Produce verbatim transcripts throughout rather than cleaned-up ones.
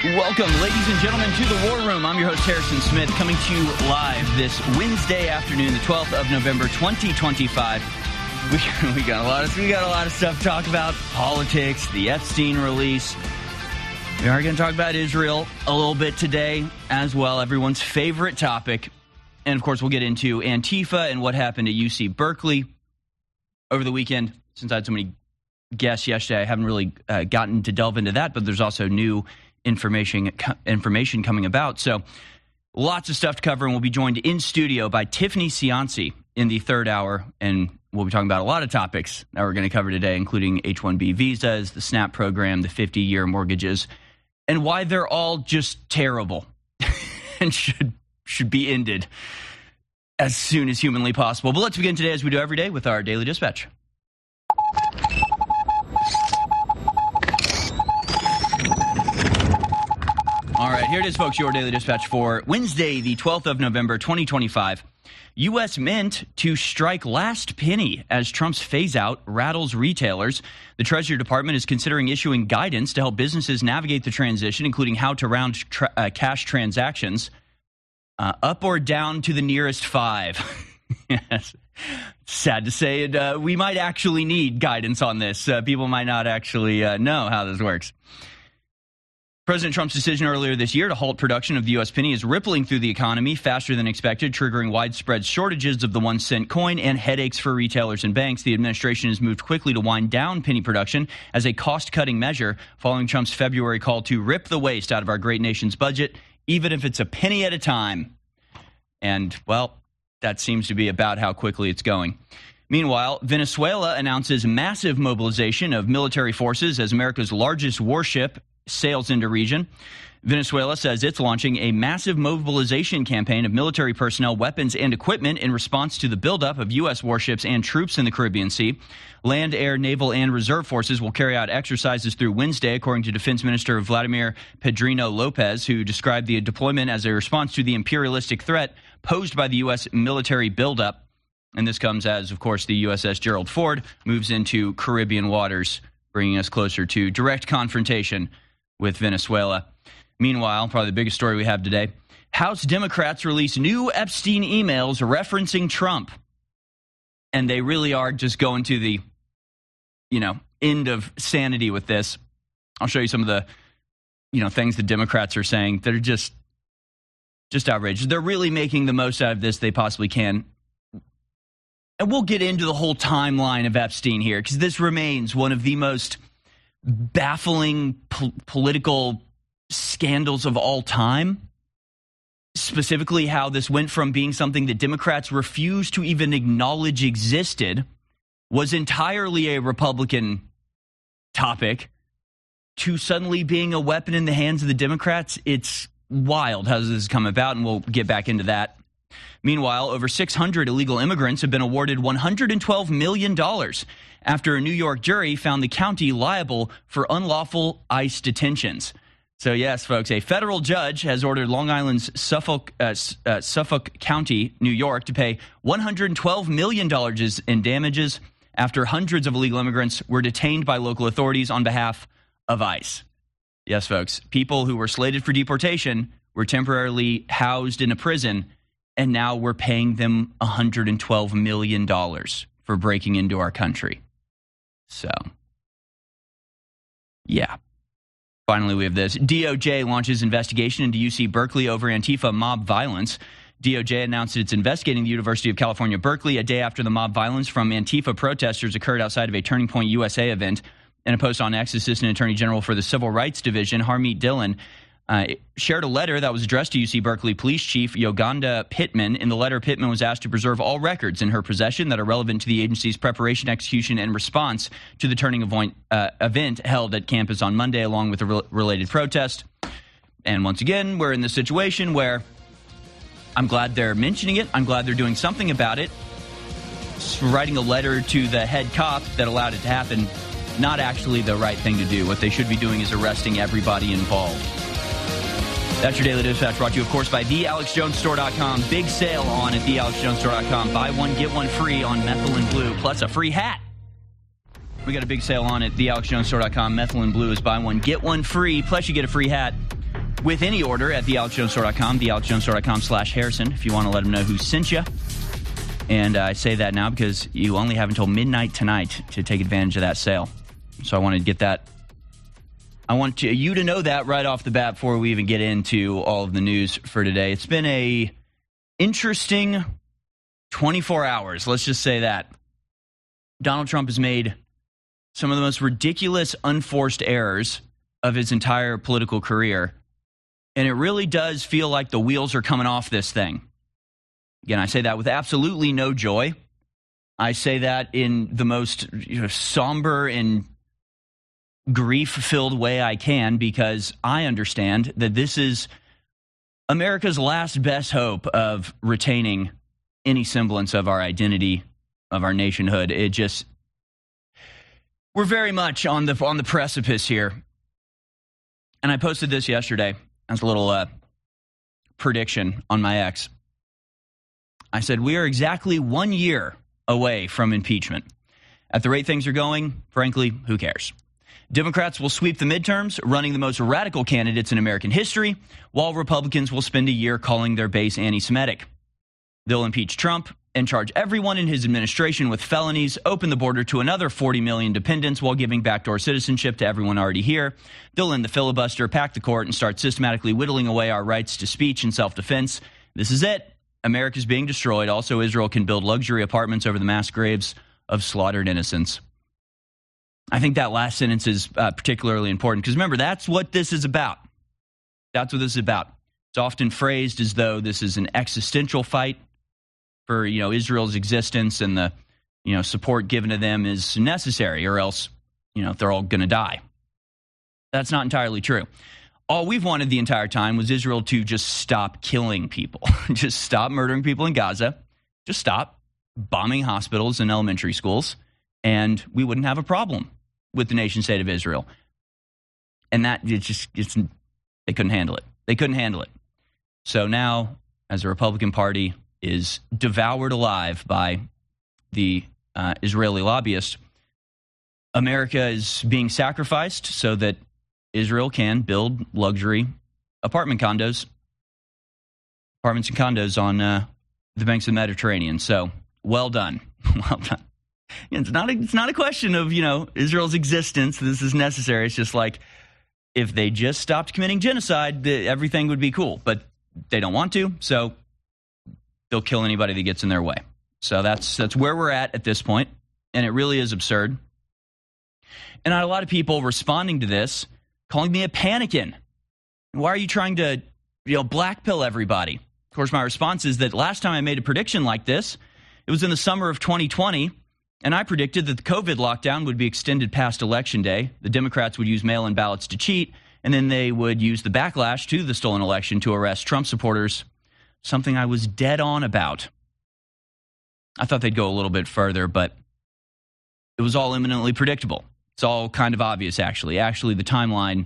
Welcome, ladies and gentlemen, to the War Room. I'm your host, Harrison Smith, coming to you live this Wednesday afternoon, the twelfth of November, twenty twenty-five. We, we got a lot of we got a lot of stuff to talk about: politics, the Epstein release. We are going to talk about Israel a little bit today as well, everyone's favorite topic. And of course, we'll get into Antifa and what happened at U C Berkeley over the weekend. Since I had so many guests yesterday, I haven't really uh, gotten to delve into that, but there's also new information information coming about. So lots of stuff to cover, and we'll be joined in studio by Tiffany Cianci in the third hour, and we'll be talking about a lot of topics that we're going to cover today, including H one B visas, the SNAP program, the fifty-year mortgages, and why they're all just terrible and should should be ended as soon as humanly possible. But let's begin today, as we do every day, with our Daily Dispatch. All right, here it is, folks, your Daily Dispatch for Wednesday, the twelfth of November, twenty twenty-five. U S Mint to strike last penny as Trump's phase-out rattles retailers. The Treasury Department is considering issuing guidance to help businesses navigate the transition, including how to round tra- uh, cash transactions. Uh, up or down to the nearest five. Yes. Sad to say it. Uh, we might actually need guidance on this. Uh, people might not actually uh, know how this works. President Trump's decision earlier this year to halt production of the U S penny is rippling through the economy faster than expected, triggering widespread shortages of the one-cent coin and headaches for retailers and banks. The administration has moved quickly to wind down penny production as a cost-cutting measure, following Trump's February call to rip the waste out of our great nation's budget, even if it's a penny at a time. And, well, that seems to be about how quickly it's going. Meanwhile, Venezuela announces massive mobilization of military forces as America's largest warship sails into region. Venezuela says it's launching a massive mobilization campaign of military personnel, weapons, and equipment in response to the buildup of U S warships and troops in the Caribbean Sea. Land, air, naval, and reserve forces will carry out exercises through Wednesday, according to Defense Minister Vladimir Pedrino Lopez, who described the deployment as a response to the imperialistic threat posed by the U S military buildup. And this comes as, of course, the U S S Gerald Ford moves into Caribbean waters, bringing us closer to direct confrontation with Venezuela. Meanwhile, probably the biggest story we have today, House Democrats release new Epstein emails referencing Trump. And they really are just going to the, you know, end of sanity with this. I'll show you some of the, you know, things the Democrats are saying that are just, just outrageous. They're really making the most out of this they possibly can. And we'll get into the whole timeline of Epstein here, because this remains one of the most baffling po- political scandals of all time. Specifically, how this went from being something that Democrats refused to even acknowledge existed, was entirely a Republican topic, to suddenly being a weapon in the hands of the Democrats. It's wild how this has come about, and we'll get back into that. Meanwhile, over six hundred illegal immigrants have been awarded one hundred twelve million dollars after a New York jury found the county liable for unlawful ICE detentions. So yes, folks, a federal judge has ordered Long Island's Suffolk, uh, uh, Suffolk County, New York, to pay one hundred twelve million dollars in damages after hundreds of illegal immigrants were detained by local authorities on behalf of ICE. Yes, folks, people who were slated for deportation were temporarily housed in a prison, and now we're paying them one hundred twelve million dollars for breaking into our country. So, yeah. Finally, we have this. D O J launches investigation into U C Berkeley over Antifa mob violence. D O J announced it's investigating the University of California, Berkeley, a day after the mob violence from Antifa protesters occurred outside of a Turning Point U S A event. In a post on X, Assistant Attorney General for the Civil Rights Division, Harmeet Dillon, Uh, shared a letter that was addressed to U C Berkeley Police Chief Yoganda Pittman. In the letter, Pittman was asked to preserve all records in her possession that are relevant to the agency's preparation, execution, and response to the Turning Point uh, event held at campus on Monday, along with a re- related protest. And once again, we're in this situation where I'm glad they're mentioning it. I'm glad they're doing something about it. Just writing a letter to the head cop that allowed it to happen, not actually the right thing to do. What they should be doing is arresting everybody involved. That's your Daily Dispatch, brought to you, of course, by the alex jones store dot com. Big sale on at the alex jones store dot com. Buy one, get one free on Methylene Blue, plus a free hat. We got a big sale on at the alex jones store dot com. Methylene Blue is buy one, get one free, plus you get a free hat. with any order at the alex jones store dot com, the alex jones store dot com slash Harrison, if you want to let them know who sent you. And uh, I say that now because you only have until midnight tonight to take advantage of that sale. So I want to get that. I want to, you to know that right off the bat before we even get into all of the news for today. It's been a interesting twenty-four hours. Let's just say that. Donald Trump has made some of the most ridiculous, unforced errors of his entire political career. And it really does feel like the wheels are coming off this thing. Again, I say that with absolutely no joy. I say that in the most you know, somber and grief-filled way I can, because I understand that this is America's last best hope of retaining any semblance of our identity, of our nationhood. It just, we're very much on the on the precipice here. And I posted this yesterday as a little uh, prediction on my X. I said, we are exactly one year away from impeachment. At the rate things are going, frankly, who cares? Democrats will sweep the midterms, running the most radical candidates in American history, while Republicans will spend a year calling their base anti-Semitic. They'll impeach Trump and charge everyone in his administration with felonies, open the border to another forty million dependents while giving backdoor citizenship to everyone already here. They'll end the filibuster, pack the court, and start systematically whittling away our rights to speech and self-defense. This is it. America's being destroyed. Also, Israel can build luxury apartments over the mass graves of slaughtered innocents. I think that last sentence is uh, particularly important because, remember, that's what this is about. That's what this is about. It's often phrased as though this is an existential fight for, you know, Israel's existence, and the, you know, support given to them is necessary, or else, you know, they're all going to die. That's not entirely true. All we've wanted the entire time was Israel to just stop killing people, just stop murdering people in Gaza, just stop bombing hospitals and elementary schools, and we wouldn't have a problem with the nation state of Israel. And that, it's just, it's, they couldn't handle it. They couldn't handle it. So now, as the Republican Party is devoured alive by the uh, Israeli lobbyists, America is being sacrificed so that Israel can build luxury apartment condos, apartments and condos on uh, the banks of the Mediterranean. So, well done. Well done. It's not a, it's not a question of, you know, Israel's existence. This is necessary. It's just like, if they just stopped committing genocide, the, everything would be cool. But they don't want to, so they'll kill anybody that gets in their way. So that's that's where we're at at this point, and it really is absurd. And I had a lot of people responding to this, calling me a panican. Why are you trying to, you know, blackpill everybody? Of course, my response is that last time I made a prediction like this, it was in the summer of twenty twenty, and I predicted that the COVID lockdown would be extended past Election Day. The Democrats would use mail-in ballots to cheat, and then they would use the backlash to the stolen election to arrest Trump supporters, something I was dead on about. I thought they'd go a little bit further, but it was all imminently predictable. It's all kind of obvious, actually. Actually, the timeline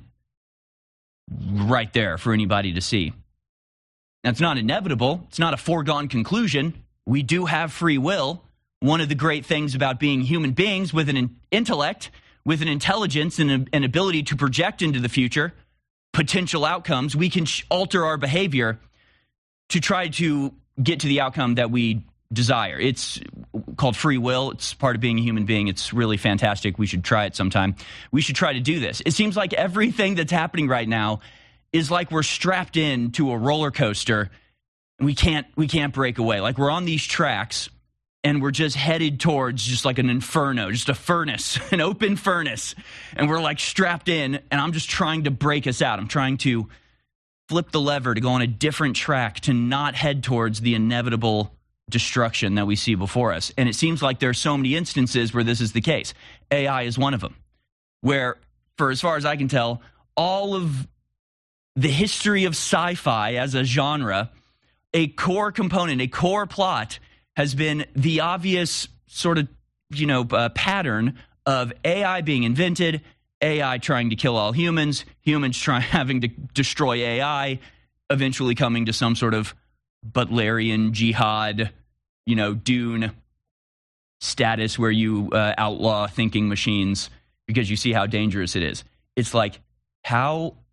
right there for anybody to see. Now, it's not inevitable. It's not a foregone conclusion. We do have free will. One of the great things about being human beings with an intellect, with an intelligence and an ability to project into the future potential outcomes, we can alter our behavior to try to get to the outcome that we desire. It's called free will. It's part of being a human being. It's really fantastic. We should try it sometime. We should try to do this. It seems like everything that's happening right now is like we're strapped in to a roller coaster and we can't we can't break away. Like we're on these tracks and we're just headed towards just like an inferno, just a furnace, an open furnace. And we're like strapped in, and I'm just trying to break us out. I'm trying to flip the lever to go on a different track, to not head towards the inevitable destruction that we see before us. And it seems like there are so many instances where this is the case. A I is one of them, where, for as far as I can tell, all of the history of sci-fi as a genre, a core component, a core plot has been the obvious sort of, you know, uh, pattern of A I being invented, A I trying to kill all humans, humans trying having to destroy A I, eventually coming to some sort of Butlerian jihad, you know, Dune status where you uh, outlaw thinking machines because you see how dangerous it is. It's like, how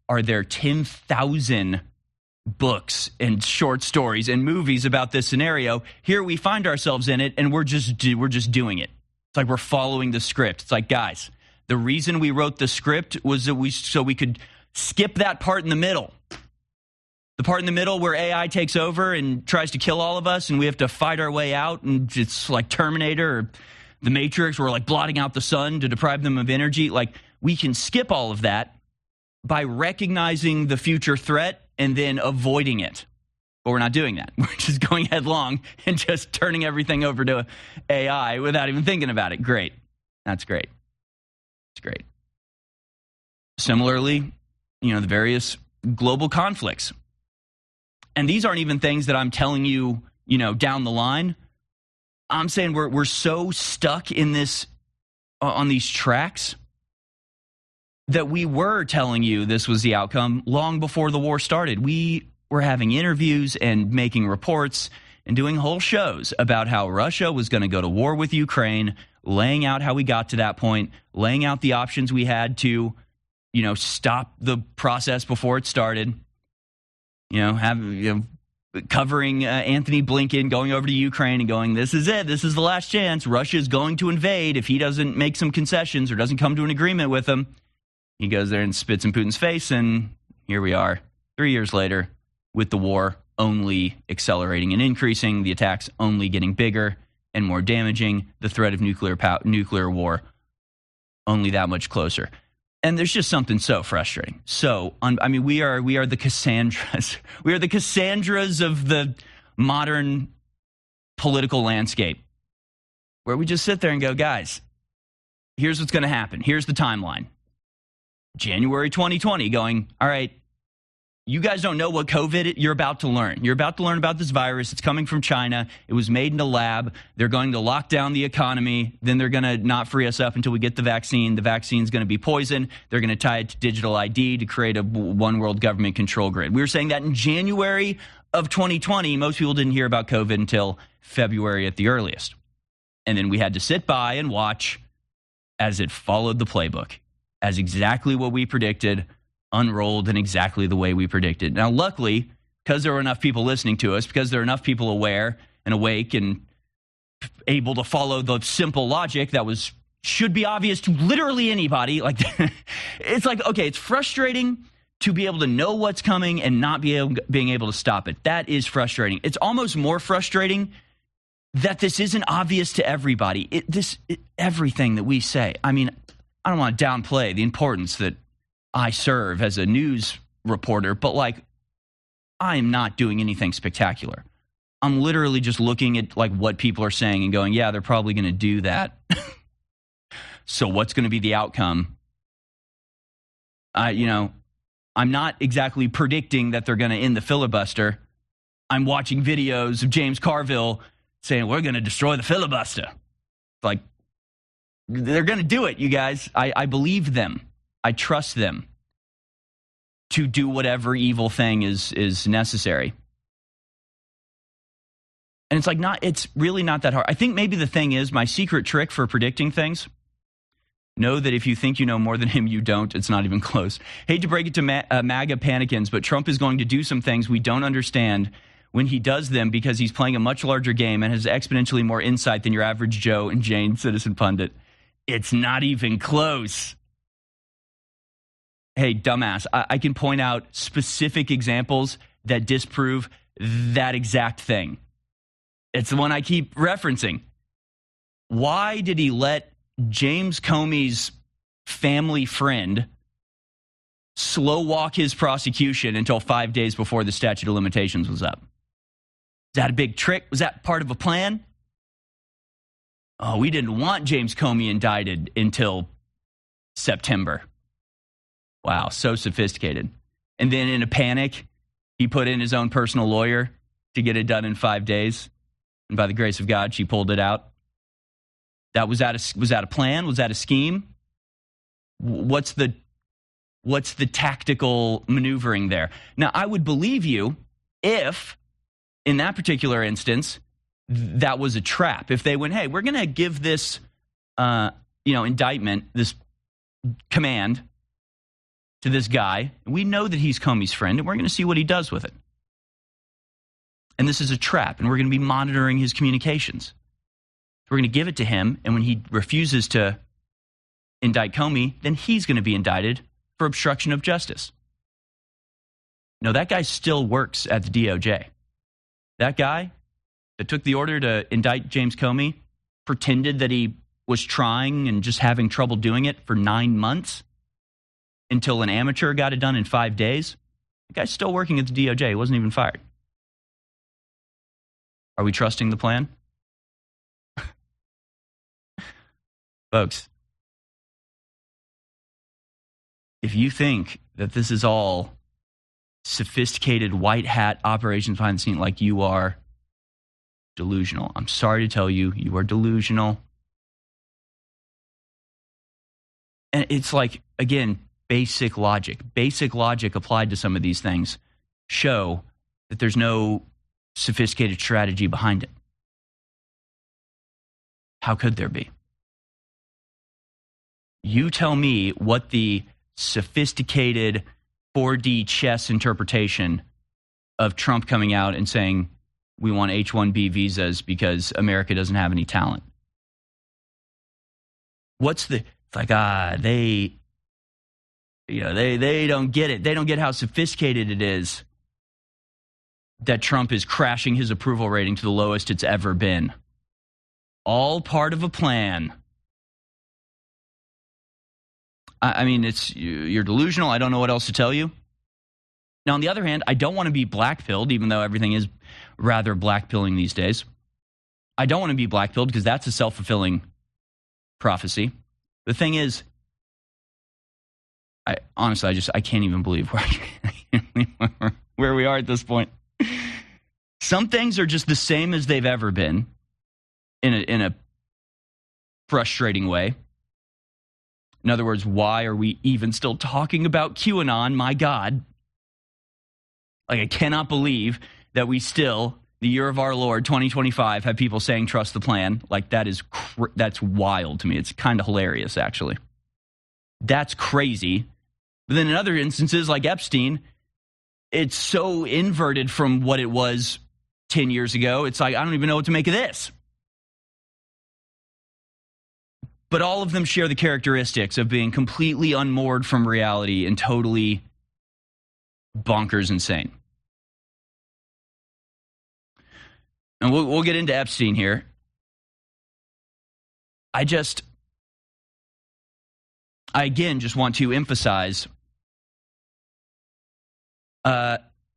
are there ten thousand books and short stories and movies about this scenario. Here we find ourselves in it, and we're just do, we're just doing it. It's like we're following the script. It's like, guys, the reason we wrote the script was that we so we could skip that part in the middle. The part in the middle where A I takes over and tries to kill all of us, and we have to fight our way out, and it's like Terminator or The Matrix. We're like blotting out the sun to deprive them of energy. Like, we can skip all of that by recognizing the future threat and then avoiding it. But we're not doing that. We're just going headlong and just turning everything over to A I without even thinking about it. Great. That's great. It's great. Similarly, you know, the various global conflicts. And these aren't even things that I'm telling you, you know, down the line. I'm saying we're we're so stuck in this, uh, on these tracks, that we were telling you this was the outcome long before the war started. We were having interviews and making reports and doing whole shows about how Russia was going to go to war with Ukraine, laying out how we got to that point, laying out the options we had to, you know, stop the process before it started. You know, have, you know, covering uh, Anthony Blinken going over to Ukraine and going, this is it. This is the last chance. Russia is going to invade if he doesn't make some concessions or doesn't come to an agreement with him. He goes there and spits in Putin's face, and here we are, three years later, with the war only accelerating and increasing, the attacks only getting bigger and more damaging, the threat of nuclear pow- nuclear war only that much closer. And there's just something so frustrating. So, un- I mean, we are we are the Cassandras. We are the Cassandras of the modern political landscape, where we just sit there and go, guys, here's what's going to happen. Here's the timeline. January twenty twenty, going, all right, you guys don't know what COVID you're about to learn. You're about to learn about this virus. It's coming from China. It was made in a lab. They're going to lock down the economy. Then they're going to not free us up until we get the vaccine. The vaccine's going to be poison. They're going to tie it to digital I D to create a one world government control grid. We were saying that in January of twenty twenty. Most people didn't hear about COVID until February at the earliest. And then we had to sit by and watch as it followed the playbook, as exactly what we predicted unrolled in exactly the way we predicted. Now, luckily, because there were enough people listening to us, because there are enough people aware and awake and able to follow the simple logic that was should be obvious to literally anybody. Like, it's like, okay, it's frustrating to be able to know what's coming and not be able, being able to stop it. That is frustrating. It's almost more frustrating that this isn't obvious to everybody. It, this it, everything that we say. I mean, I don't want to downplay the importance that I serve as a news reporter, but like, I'm not doing anything spectacular. I'm literally just looking at like what people are saying and going, yeah, they're probably going to do that. So what's going to be the outcome? I, you know, I'm not exactly predicting that they're going to end the filibuster. I'm watching videos of James Carville saying, we're going to destroy the filibuster. Like, they're going to do it, you guys. I, I believe them. I trust them to do whatever evil thing is is necessary. And it's like not, it's really not that hard. I think maybe the thing is, my secret trick for predicting things, know that if you think you know more than him, you don't. It's not even close. Hate to break it to Ma- uh, MAGA panicans, but Trump is going to do some things we don't understand when he does them because he's playing a much larger game and has exponentially more insight than your average Joe and Jane citizen pundit. It's not even close. Hey, dumbass, I, I can point out specific examples that disprove that exact thing. It's the one I keep referencing. Why did he let James Comey's family friend slow walk his prosecution until five days before the statute of limitations was up? Is that a big trick? Was that part of a plan? Oh, we didn't want James Comey indicted until September. Wow, so sophisticated. And then in a panic, he put in his own personal lawyer to get it done in five days. And by the grace of God, she pulled it out. That was that a, was that a plan? Was that a scheme? What's the what's the tactical maneuvering there? Now, I would believe you if, in that particular instance, that was a trap. If they went, hey, we're going to give this, uh, you know, indictment, this command to this guy. We know that he's Comey's friend, and we're going to see what he does with it. And this is a trap, and we're going to be monitoring his communications. We're going to give it to him, and when he refuses to indict Comey, then he's going to be indicted for obstruction of justice. No, that guy still works at the D O J. That guy that took the order to indict James Comey pretended that he was trying and just having trouble doing it for nine months until an amateur got it done in five days. The guy's still working at the D O J. He wasn't even fired. Are we trusting the plan? Folks, if you think that this is all sophisticated white hat operations behind the scene, like you are delusional. I'm sorry to tell you, you are delusional. And it's like, again, basic logic. Basic logic applied to some of these things show that there's no sophisticated strategy behind it. How could there be? You tell me what the sophisticated four D chess interpretation of Trump coming out and saying we want H one B visas because America doesn't have any talent. What's the, it's like, ah, they, you know, they, they don't get it. They don't get how sophisticated it is that Trump is crashing his approval rating to the lowest it's ever been. All part of a plan. I mean, it's you're delusional. I don't know what else to tell you. Now, on the other hand, I don't want to be black-pilled, even though everything is rather black-pilling these days. I don't want to be black-pilled because that's a self-fulfilling prophecy. The thing is, I honestly, I just I can't even believe where, where we are at this point. Some things are just the same as they've ever been, in a in a frustrating way. In other words, why are we even still talking about QAnon? My God. Like, I cannot believe that we still, the year of our Lord, twenty twenty-five, have people saying trust the plan. Like, that is, cr- that's wild to me. It's kind of hilarious, actually. That's crazy. But then in other instances, like Epstein, it's so inverted from what it was ten years ago. It's like, I don't even know what to make of this. But all of them share the characteristics of being completely unmoored from reality and totally bonkers insane. And we'll, we'll get into Epstein here. I just, I again just want to emphasize uh,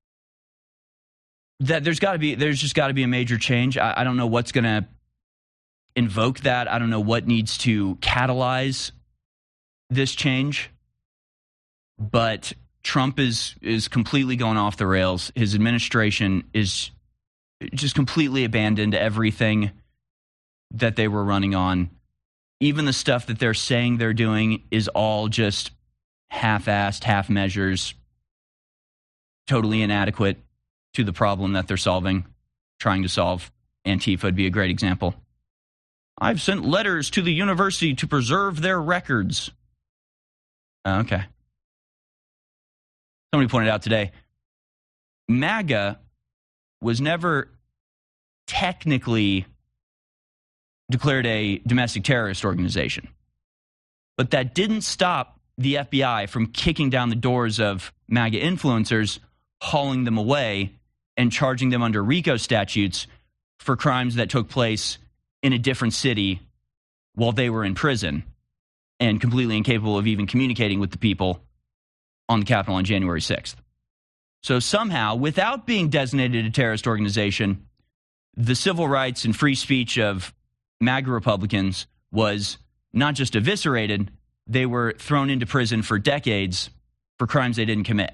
that there's got to be, there's just got to be a major change. I, I don't know what's going to invoke that. I don't know what needs to catalyze this change, but Trump is is completely going off the rails. His administration is just completely abandoned everything that they were running on. Even the stuff that they're saying they're doing is all just half-assed, half measures, totally inadequate to the problem that they're solving, trying to solve. Antifa would be a great example. I've sent letters to the university to preserve their records. Uh, okay. Somebody pointed out today, MAGA was never technically declared a domestic terrorist organization. But that didn't stop the F B I from kicking down the doors of MAGA influencers, hauling them away, and charging them under RICO statutes for crimes that took place in a different city while they were in prison and completely incapable of even communicating with the people on the Capitol on January sixth. So somehow, without being designated a terrorist organization, the civil rights and free speech of MAGA Republicans was not just eviscerated, they were thrown into prison for decades for crimes they didn't commit.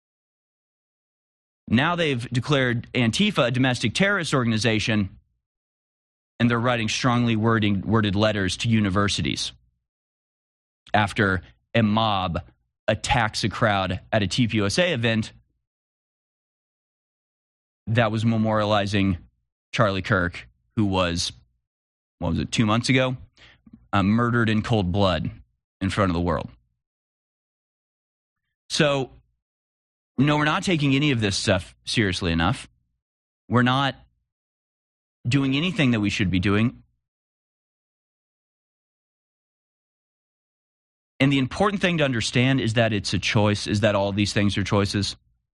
Now they've declared Antifa a domestic terrorist organization, and they're writing strongly wording, worded letters to universities after a mob attacks a crowd at a T P U S A event that was memorializing Charlie Kirk, who was, what was it, two months ago, uh, murdered in cold blood in front of the world. So, no, we're not taking any of this stuff seriously enough. We're not doing anything that we should be doing. And the important thing to understand is that it's a choice, is that all these things are choices.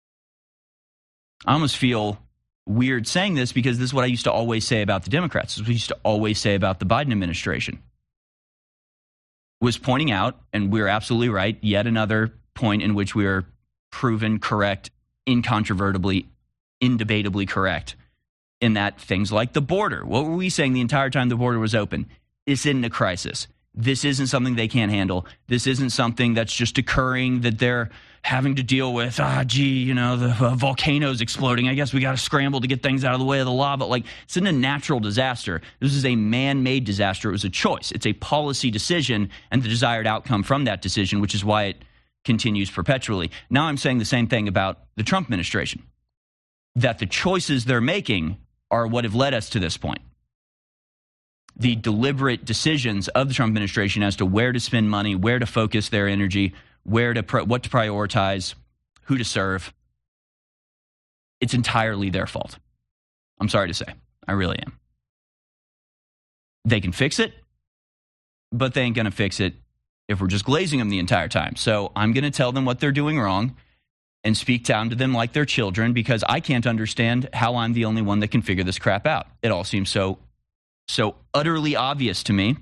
I almost feel weird saying this because this is what I used to always say about the Democrats. This is what I used to always say about the Biden administration. Was pointing out, and we're absolutely right, yet another point in which we are proven correct, incontrovertibly, indebatably correct, in that things like the border. What were we saying the entire time the border was open? This isn't a crisis. This isn't something they can't handle. This isn't something that's just occurring that they're having to deal with. Ah, gee, you know, the uh, volcano's exploding. I guess we got to scramble to get things out of the way of the lava. Like, it's not a natural disaster. This is a man-made disaster. It was a choice. It's a policy decision and the desired outcome from that decision, which is why it continues perpetually. Now I'm saying the same thing about the Trump administration, that the choices they're making are what have led us to this point. The deliberate decisions of the Trump administration as to where to spend money, where to focus their energy, where to pro- what to prioritize, who to serve. It's entirely their fault. I'm sorry to say. I really am. They can fix it, but they ain't going to fix it if we're just glazing them the entire time. So I'm going to tell them what they're doing wrong and speak down to them like they're children, because I can't understand how I'm the only one that can figure this crap out. It all seems so So utterly obvious to me.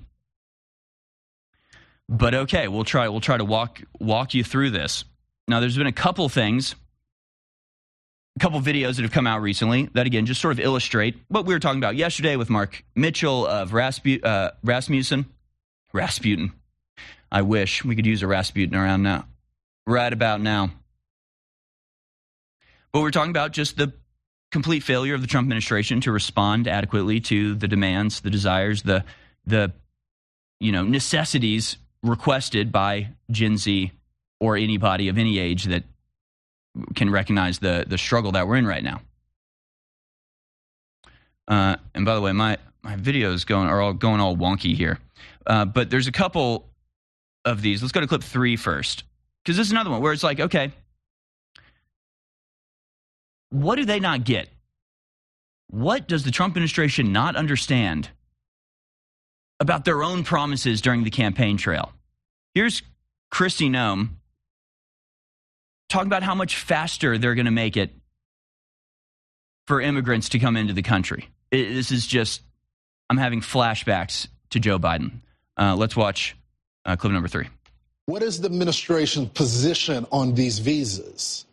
But okay, we'll try we'll try to walk walk you through this. Now, there's been a couple things, a couple videos that have come out recently that, again, just sort of illustrate what we were talking about yesterday with Mark Mitchell of Raspu- uh, Rasmussen. Rasputin. I wish we could use a Rasputin around now. Right about now. But we're talking about just the complete failure of the Trump administration to respond adequately to the demands, the desires, the the you know necessities requested by Gen Z or anybody of any age that can recognize the the struggle that we're in right now. Uh, and by the way, my my videos going are all going all wonky here, uh, but there's a couple of these. Let's go to clip three first, because this is another one where it's like, okay, what do they not get? What does the Trump administration not understand about their own promises during the campaign trail? Here's Kristi Noem talking about how much faster they're going to make it for immigrants to come into the country. It, this is just, I'm having flashbacks to Joe Biden. Uh, let's watch uh, clip number three. What is the administration's position on these visas?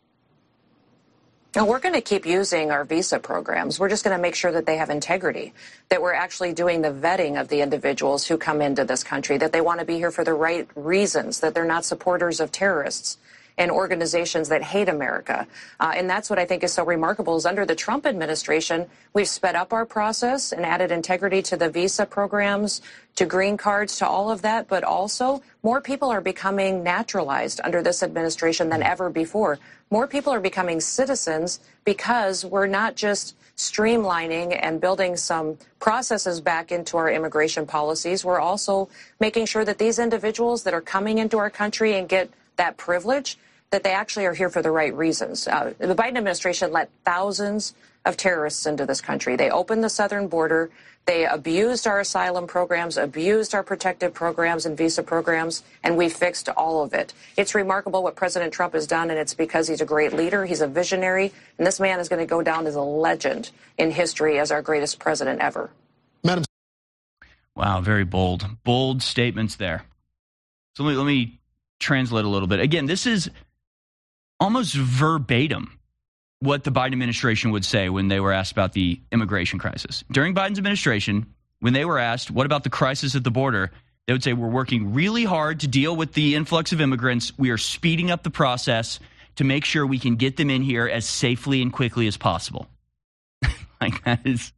No, we're going to keep using our visa programs. We're just going to make sure that they have integrity, that we're actually doing the vetting of the individuals who come into this country, that they want to be here for the right reasons, that they're not supporters of terrorists and organizations that hate America. Uh, and that's what I think is so remarkable is under the Trump administration, we've sped up our process and added integrity to the visa programs, to green cards, to all of that. But also more people are becoming naturalized under this administration than ever before. More people are becoming citizens because we're not just streamlining and building some processes back into our immigration policies. We're also making sure that these individuals that are coming into our country and get that privilege, that they actually are here for the right reasons. Uh, the Biden administration let thousands of terrorists into this country. They opened the southern border. They abused our asylum programs, abused our protective programs and visa programs, and we fixed all of it. It's remarkable what President Trump has done, and it's because he's a great leader. He's a visionary, and this man is going to go down as a legend in history as our greatest president ever. Madam. Wow, very bold. Bold statements there. So let me, let me translate a little bit. Again, this is almost verbatim what the Biden administration would say when they were asked about the immigration crisis. During Biden's administration, when they were asked, what about the crisis at the border? They would say, we're working really hard to deal with the influx of immigrants. We are speeding up the process to make sure we can get them in here as safely and quickly as possible. Like, that is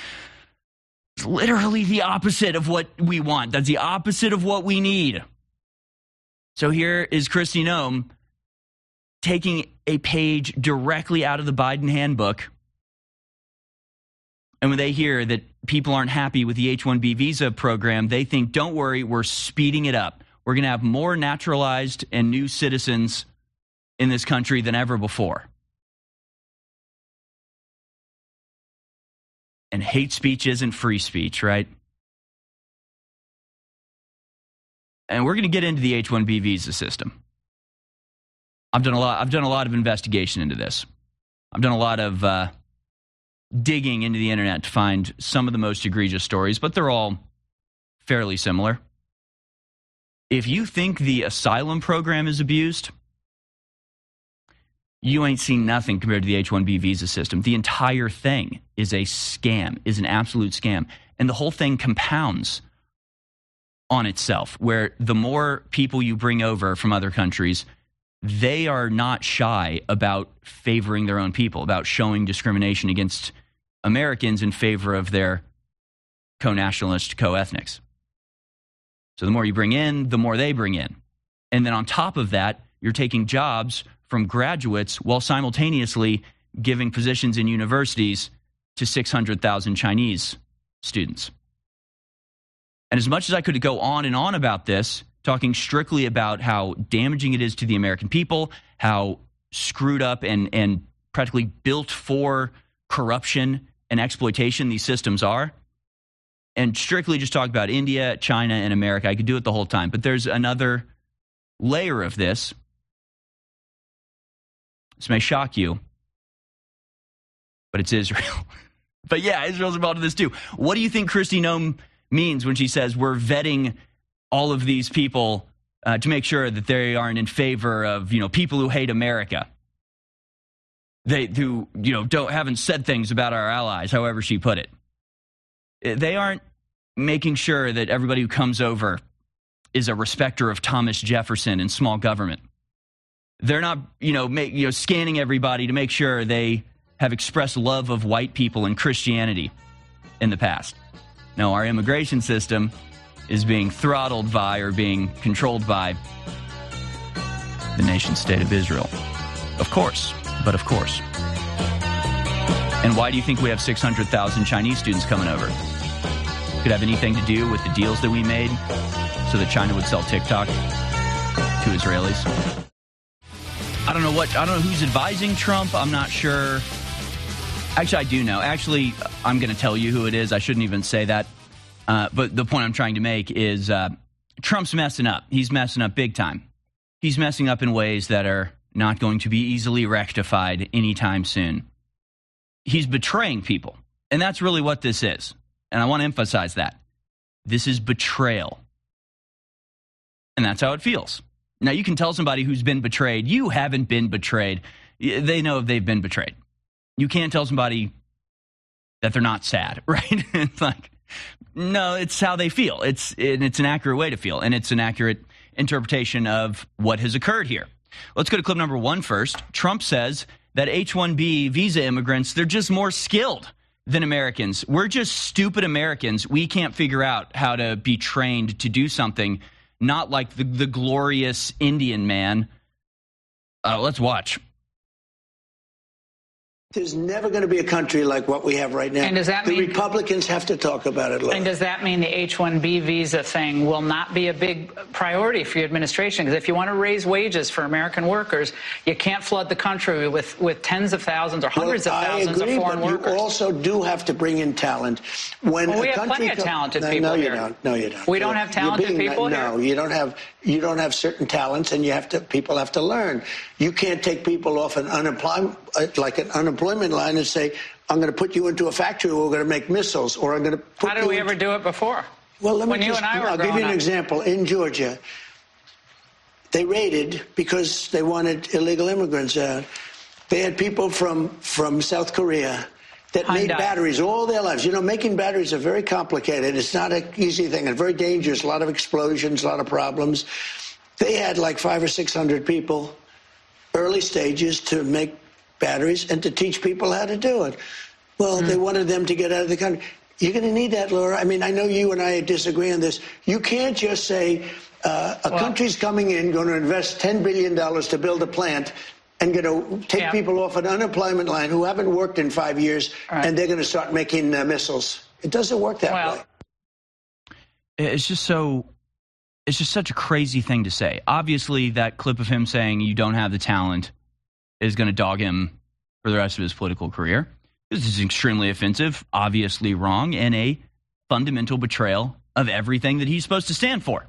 literally the opposite of what we want. That's the opposite of what we need. So here is Kristi Noem taking a page directly out of the Biden handbook. And when they hear that people aren't happy with the H one B visa program, they think, don't worry, we're speeding it up. We're going to have more naturalized and new citizens in this country than ever before. And hate speech isn't free speech, right? And we're going to get into the H one B visa system. I've done a lot. I've done a lot of investigation into this. I've done a lot of uh, digging into the internet to find some of the most egregious stories, but they're all fairly similar. If you think the asylum program is abused, you ain't seen nothing compared to the H one B visa system. The entire thing is a scam, is an absolute scam. And the whole thing compounds on itself, where the more people you bring over from other countries, they are not shy about favoring their own people, about showing discrimination against Americans in favor of their co-nationalist, co-ethnics. So the more you bring in, the more they bring in. And then on top of that, you're taking jobs from graduates while simultaneously giving positions in universities to six hundred thousand Chinese students. And as much as I could go on and on about this, talking strictly about how damaging it is to the American people, how screwed up and, and practically built for corruption and exploitation these systems are, and strictly just talk about India, China, and America, I could do it the whole time. But there's another layer of this. This may shock you, but it's Israel. But yeah, Israel's involved in this too. What do you think Kristi Noem means when she says we're vetting all of these people uh, to make sure that they aren't in favor of, you know, people who hate America? They who, you know, don't haven't said things about our allies, however she put it. They aren't making sure that everybody who comes over is a respecter of Thomas Jefferson and small government. They're not, you know, make, you know, scanning everybody to make sure they have expressed love of white people and Christianity in the past. No, our immigration system is being throttled by or being controlled by the nation state of Israel. Of course, but of course. And why do you think we have six hundred thousand Chinese students coming over? Could have anything to do with the deals that we made so that China would sell TikTok to Israelis? I don't know what, I don't know who's advising Trump. I'm not sure. Actually, I do know. Actually, I'm going to tell you who it is. I shouldn't even say that. Uh, but the point I'm trying to make is uh, Trump's messing up. He's messing up big time. He's messing up in ways that are not going to be easily rectified anytime soon. He's betraying people. And that's really what this is. And I want to emphasize that. This is betrayal. And that's how it feels. Now, you can tell somebody who's been betrayed, you haven't been betrayed. They know they've been betrayed. You can't tell somebody that they're not sad, right? It's like, no, it's how they feel. It's and it's an accurate way to feel, and it's an accurate interpretation of what has occurred here. Let's go to clip number one first. Trump says that H one B visa immigrants, they're just more skilled than Americans. We're just stupid Americans. We can't figure out how to be trained to do something, not like the, the glorious Indian man. Uh, let's watch. There's never going to be a country like what we have right now. And does that the mean, Republicans have to talk about it, Laura. And does that mean the H one B visa thing will not be a big priority for your administration? Because if you want to raise wages for American workers, you can't flood the country with, with tens of thousands or hundreds well, of thousands I agree, of foreign but workers. You also do have to bring in talent. When well, we a have country plenty of talented no, people no, here. You don't. No, you don't. We don't have talented being, people no, here? No, you don't have. You don't have certain talents, and you have to. People have to learn. You can't take people off an unemployment, like an unemployment line, and say, I'm going to put you into a factory where we're going to make missiles, or I'm going to put How did you we into... ever do it before? Well, let me when just, you and I were I'll give you an up. example. In Georgia, they raided because they wanted illegal immigrants out. They had people from, from South Korea that Hyundai. made batteries all their lives. You know, making batteries are very complicated. It's not an easy thing and very dangerous. A lot of explosions, a lot of problems. They had like five or six hundred people, early stages, to make batteries and to teach people how to do it. Well, mm. they wanted them to get out of the country. You're going to need that, Laura. I mean, I know you and I disagree on this. You can't just say uh, a well, country's coming in, going to invest ten billion dollars to build a plant, and going to take yeah. people off an unemployment line who haven't worked in five years, right. and they're going to start making uh, missiles. It doesn't work that well, way. It's just so It's just such a crazy thing to say. Obviously, that clip of him saying you don't have the talent is going to dog him for the rest of his political career. This is extremely offensive, obviously wrong, and a fundamental betrayal of everything that he's supposed to stand for.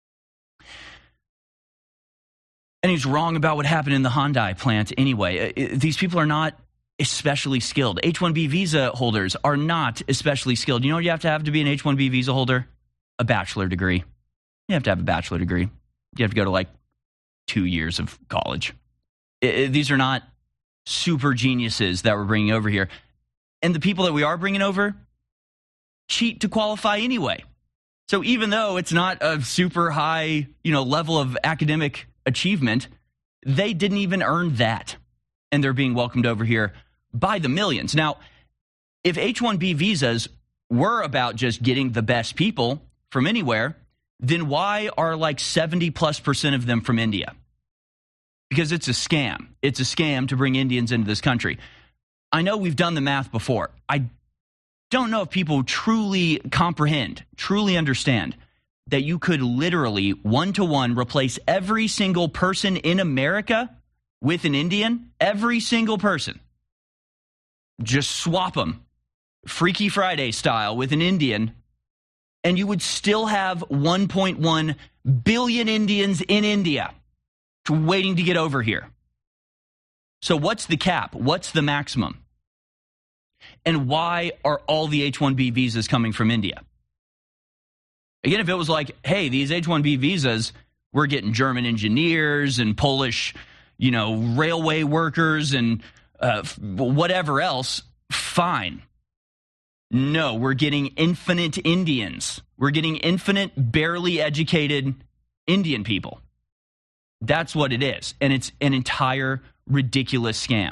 And he's wrong about what happened in the Hyundai plant anyway. These people are not especially skilled. H one B visa holders are not especially skilled. You know what you have to have to be an H one B visa holder? A bachelor degree. You have to have a bachelor degree. You have to go to like two years of college. It, it, these are not super geniuses that we're bringing over here. And the people that we are bringing over cheat to qualify anyway. So even though it's not a super high, you know, level of academic achievement, they didn't even earn that. And they're being welcomed over here by the millions. Now, if H one B visas were about just getting the best people from anywhere, then why are like seventy plus percent of them from India? Because it's a scam. It's a scam to bring Indians into this country. I know we've done the math before. I don't know if people truly comprehend, truly understand that you could literally one-to-one replace every single person in America with an Indian. Every single person. Just swap them, Freaky Friday style, with an Indian, and you would still have one point one billion Indians in India waiting to get over here. So what's the cap? What's the maximum? And why are all the H one B visas coming from India? Again, if it was like, hey, these H one B visas, we're getting German engineers and Polish, you know, railway workers and uh, whatever else, fine. No, we're getting infinite Indians. We're getting infinite, barely educated Indian people. That's what it is. And it's an entire ridiculous scam.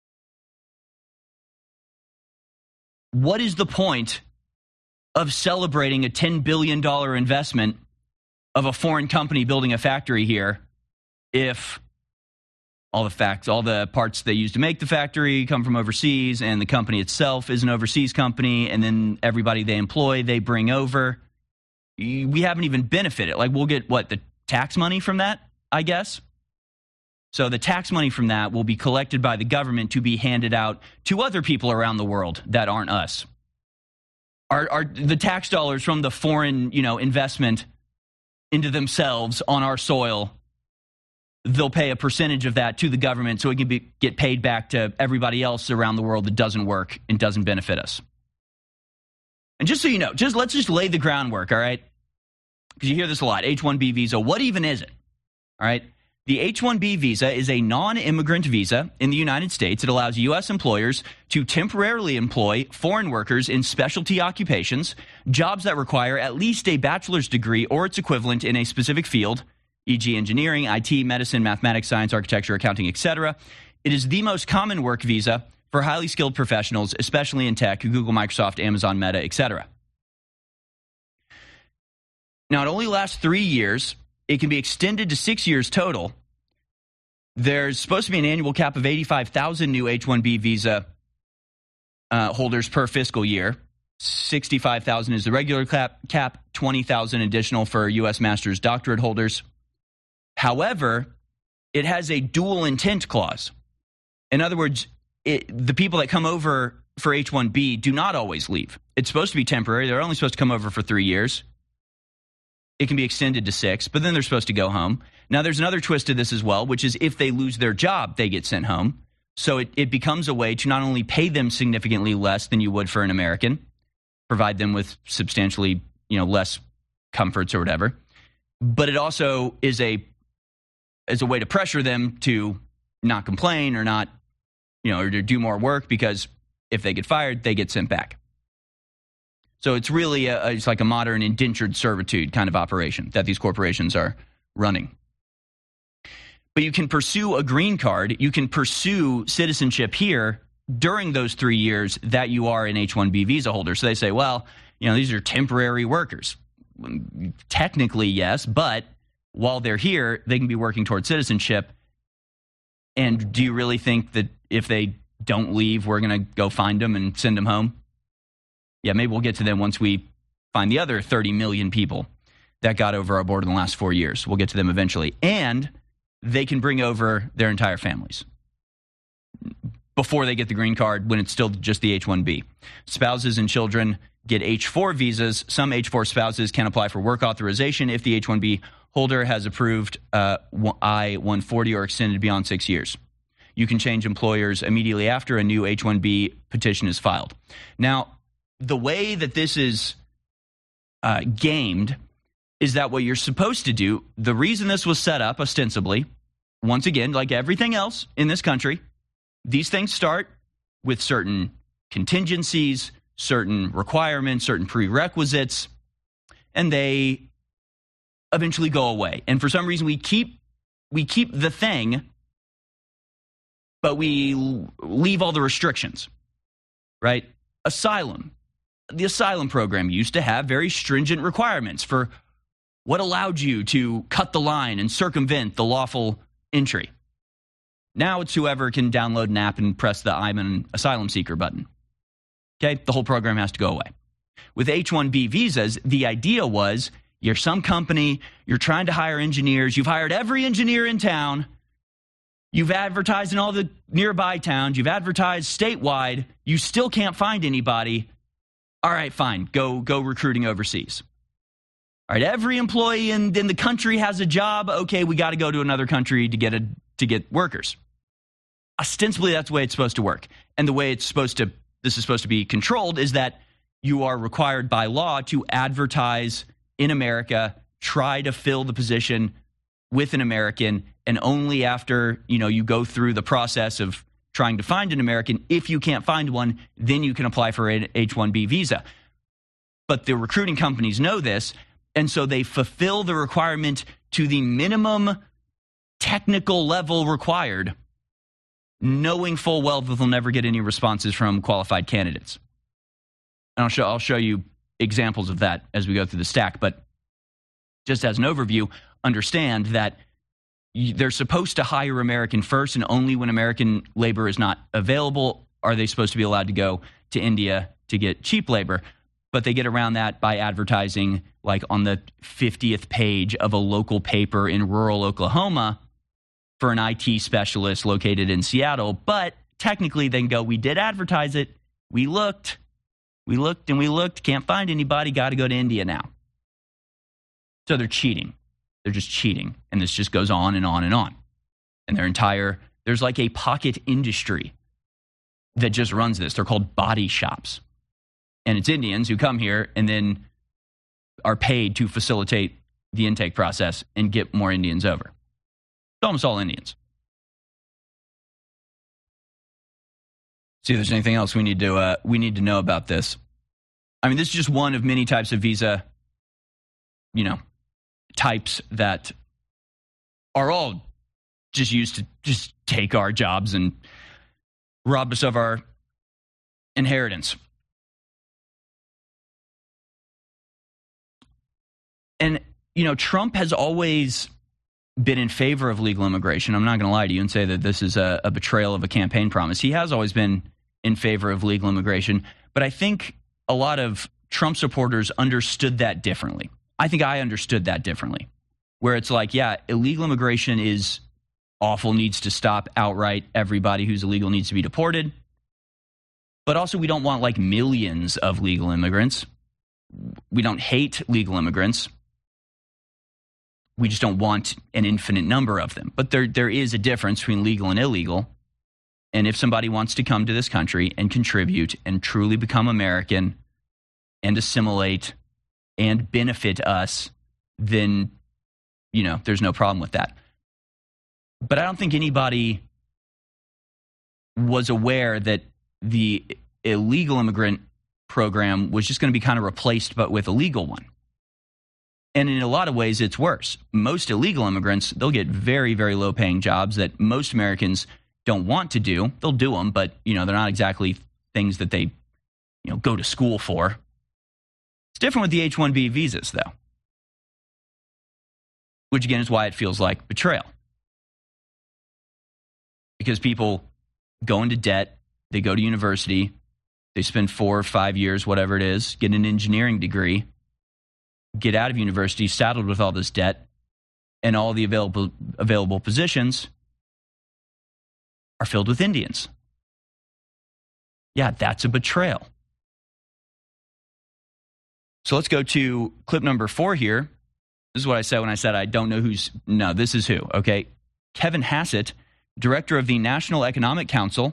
What is the point of celebrating a ten billion dollars investment of a foreign company building a factory here if all the facts, all the parts they use to make the factory come from overseas, and the company itself is an overseas company, and then everybody they employ, they bring over? We haven't even benefited. Like, we'll get, what, the tax money from that, I guess? So the tax money from that will be collected by the government to be handed out to other people around the world that aren't us. Are, are the tax dollars from the foreign, you know, investment into themselves on our soil, they'll pay a percentage of that to the government so it can be, get paid back to everybody else around the world that doesn't work and doesn't benefit us. And just so you know, just let's just lay the groundwork, all right? Because you hear this a lot, H one B visa. What even is it? All right? The H one B visa is a non-immigrant visa in the United States. It allows U S employers to temporarily employ foreign workers in specialty occupations, jobs that require at least a bachelor's degree or its equivalent in a specific field, for example engineering, I T, medicine, mathematics, science, architecture, accounting, et cetera. It is the most common work visa for highly skilled professionals, especially in tech, Google, Microsoft, Amazon, Meta, et cetera. Now, it only lasts three years. It can be extended to six years total. There's supposed to be an annual cap of eighty-five thousand new H one B visa uh, holders per fiscal year. sixty-five thousand is the regular cap, cap, twenty thousand additional for U S master's doctorate holders. However, it has a dual intent clause. In other words, it, the people that come over for H one B do not always leave. It's supposed to be temporary. They're only supposed to come over for three years. It can be extended to six, but then they're supposed to go home. Now, there's another twist to this as well, which is if they lose their job, they get sent home. So it, it becomes a way to not only pay them significantly less than you would for an American, provide them with substantially, you know, less comforts or whatever, but it also is a is a way to pressure them to not complain or not, you know, or to do more work, because if they get fired, they get sent back. So it's really a, it's like a modern indentured servitude kind of operation that these corporations are running. But you can pursue a green card, you can pursue citizenship here during those three years that you are an H one B visa holder. So they say, well, you know, these are temporary workers. Technically, yes, but while they're here, they can be working towards citizenship. And do you really think that if they don't leave, we're going to go find them and send them home? Yeah, maybe we'll get to them once we find the other thirty million people that got over our border in the last four years. We'll get to them eventually. And they can bring over their entire families before they get the green card when it's still just the H one B. Spouses and children get H four visas. Some H four spouses can apply for work authorization if the H one B holder has approved uh, I one forty or extended beyond six years. You can change employers immediately after a new H one B petition is filed. Now, the way that this is uh, gamed is that what you're supposed to do, the reason this was set up ostensibly, once again, like everything else in this country, these things start with certain contingencies, certain requirements, certain prerequisites, and they eventually go away. And for some reason, we keep we keep the thing, but we leave all the restrictions, right? Asylum. The asylum program used to have very stringent requirements for what allowed you to cut the line and circumvent the lawful entry. Now it's whoever can download an app and press the I'm an asylum seeker button. Okay, the whole program has to go away. With H one B visas, the idea was you're some company, you're trying to hire engineers, you've hired every engineer in town, you've advertised in all the nearby towns, you've advertised statewide, you still can't find anybody. All right, fine, go go recruiting overseas. All right, every employee in, in the country has a job. Okay, we got to go to another country to get a to get workers. Ostensibly, that's the way it's supposed to work. And the way it's supposed to, this is supposed to be controlled is that you are required by law to advertise in America, try to fill the position with an American, and only after, you know, you go through the process of trying to find an American, if you can't find one, then you can apply for an H one B visa. But the recruiting companies know this, and so they fulfill the requirement to the minimum technical level required, knowing full well that they'll never get any responses from qualified candidates. And I'll show, I'll show you examples of that as we go through the stack. But just as an overview, understand that they're supposed to hire American first, and only when American labor is not available are they supposed to be allowed to go to India to get cheap labor. But they get around that by advertising like on the fiftieth page of a local paper in rural Oklahoma for an I T specialist located in Seattle. But technically they can go, we did advertise it. We looked. We looked and we looked. Can't find anybody. Got to go to India now. So they're cheating. They're just cheating. And this just goes on and on and on. And their entire, there's like a pocket industry that just runs this. They're called body shops. And it's Indians who come here and then are paid to facilitate the intake process and get more Indians over. It's almost all Indians. See if there's anything else we need to uh, we need to know about this. I mean, this is just one of many types of visa, you know, types that are all just used to just take our jobs and rob us of our inheritance. And, you know, Trump has always been in favor of legal immigration. I'm not going to lie to you and say that this is a, a betrayal of a campaign promise. He has always been in favor of legal immigration. But I think a lot of Trump supporters understood that differently. I think I understood that differently, where it's like, yeah, illegal immigration is awful, needs to stop outright. Everybody who's illegal needs to be deported. But also, we don't want like millions of legal immigrants. We don't hate legal immigrants. We just don't want an infinite number of them. But there, there is a difference between legal and illegal. And if somebody wants to come to this country and contribute and truly become American and assimilate and benefit us, then, you know, there's no problem with that. But I don't think anybody was aware that the illegal immigrant program was just going to be kind of replaced, but with a legal one. And in a lot of ways, it's worse. Most illegal immigrants, they'll get very, very low-paying jobs that most Americans don't want to do. They'll do them, but, you know, they're not exactly things that they, you know, go to school for. It's different with the H one B visas, though. Which, again, is why it feels like betrayal. Because people go into debt, they go to university, they spend four or five years, whatever it is, get an engineering degree. get out of university saddled with all this debt, and all the available available positions are filled with Indians. Yeah, that's a betrayal. So let's go to clip number four here. This is what I said when I said I don't know who's... No, this is who, okay? Kevin Hassett, director of the National Economic Council,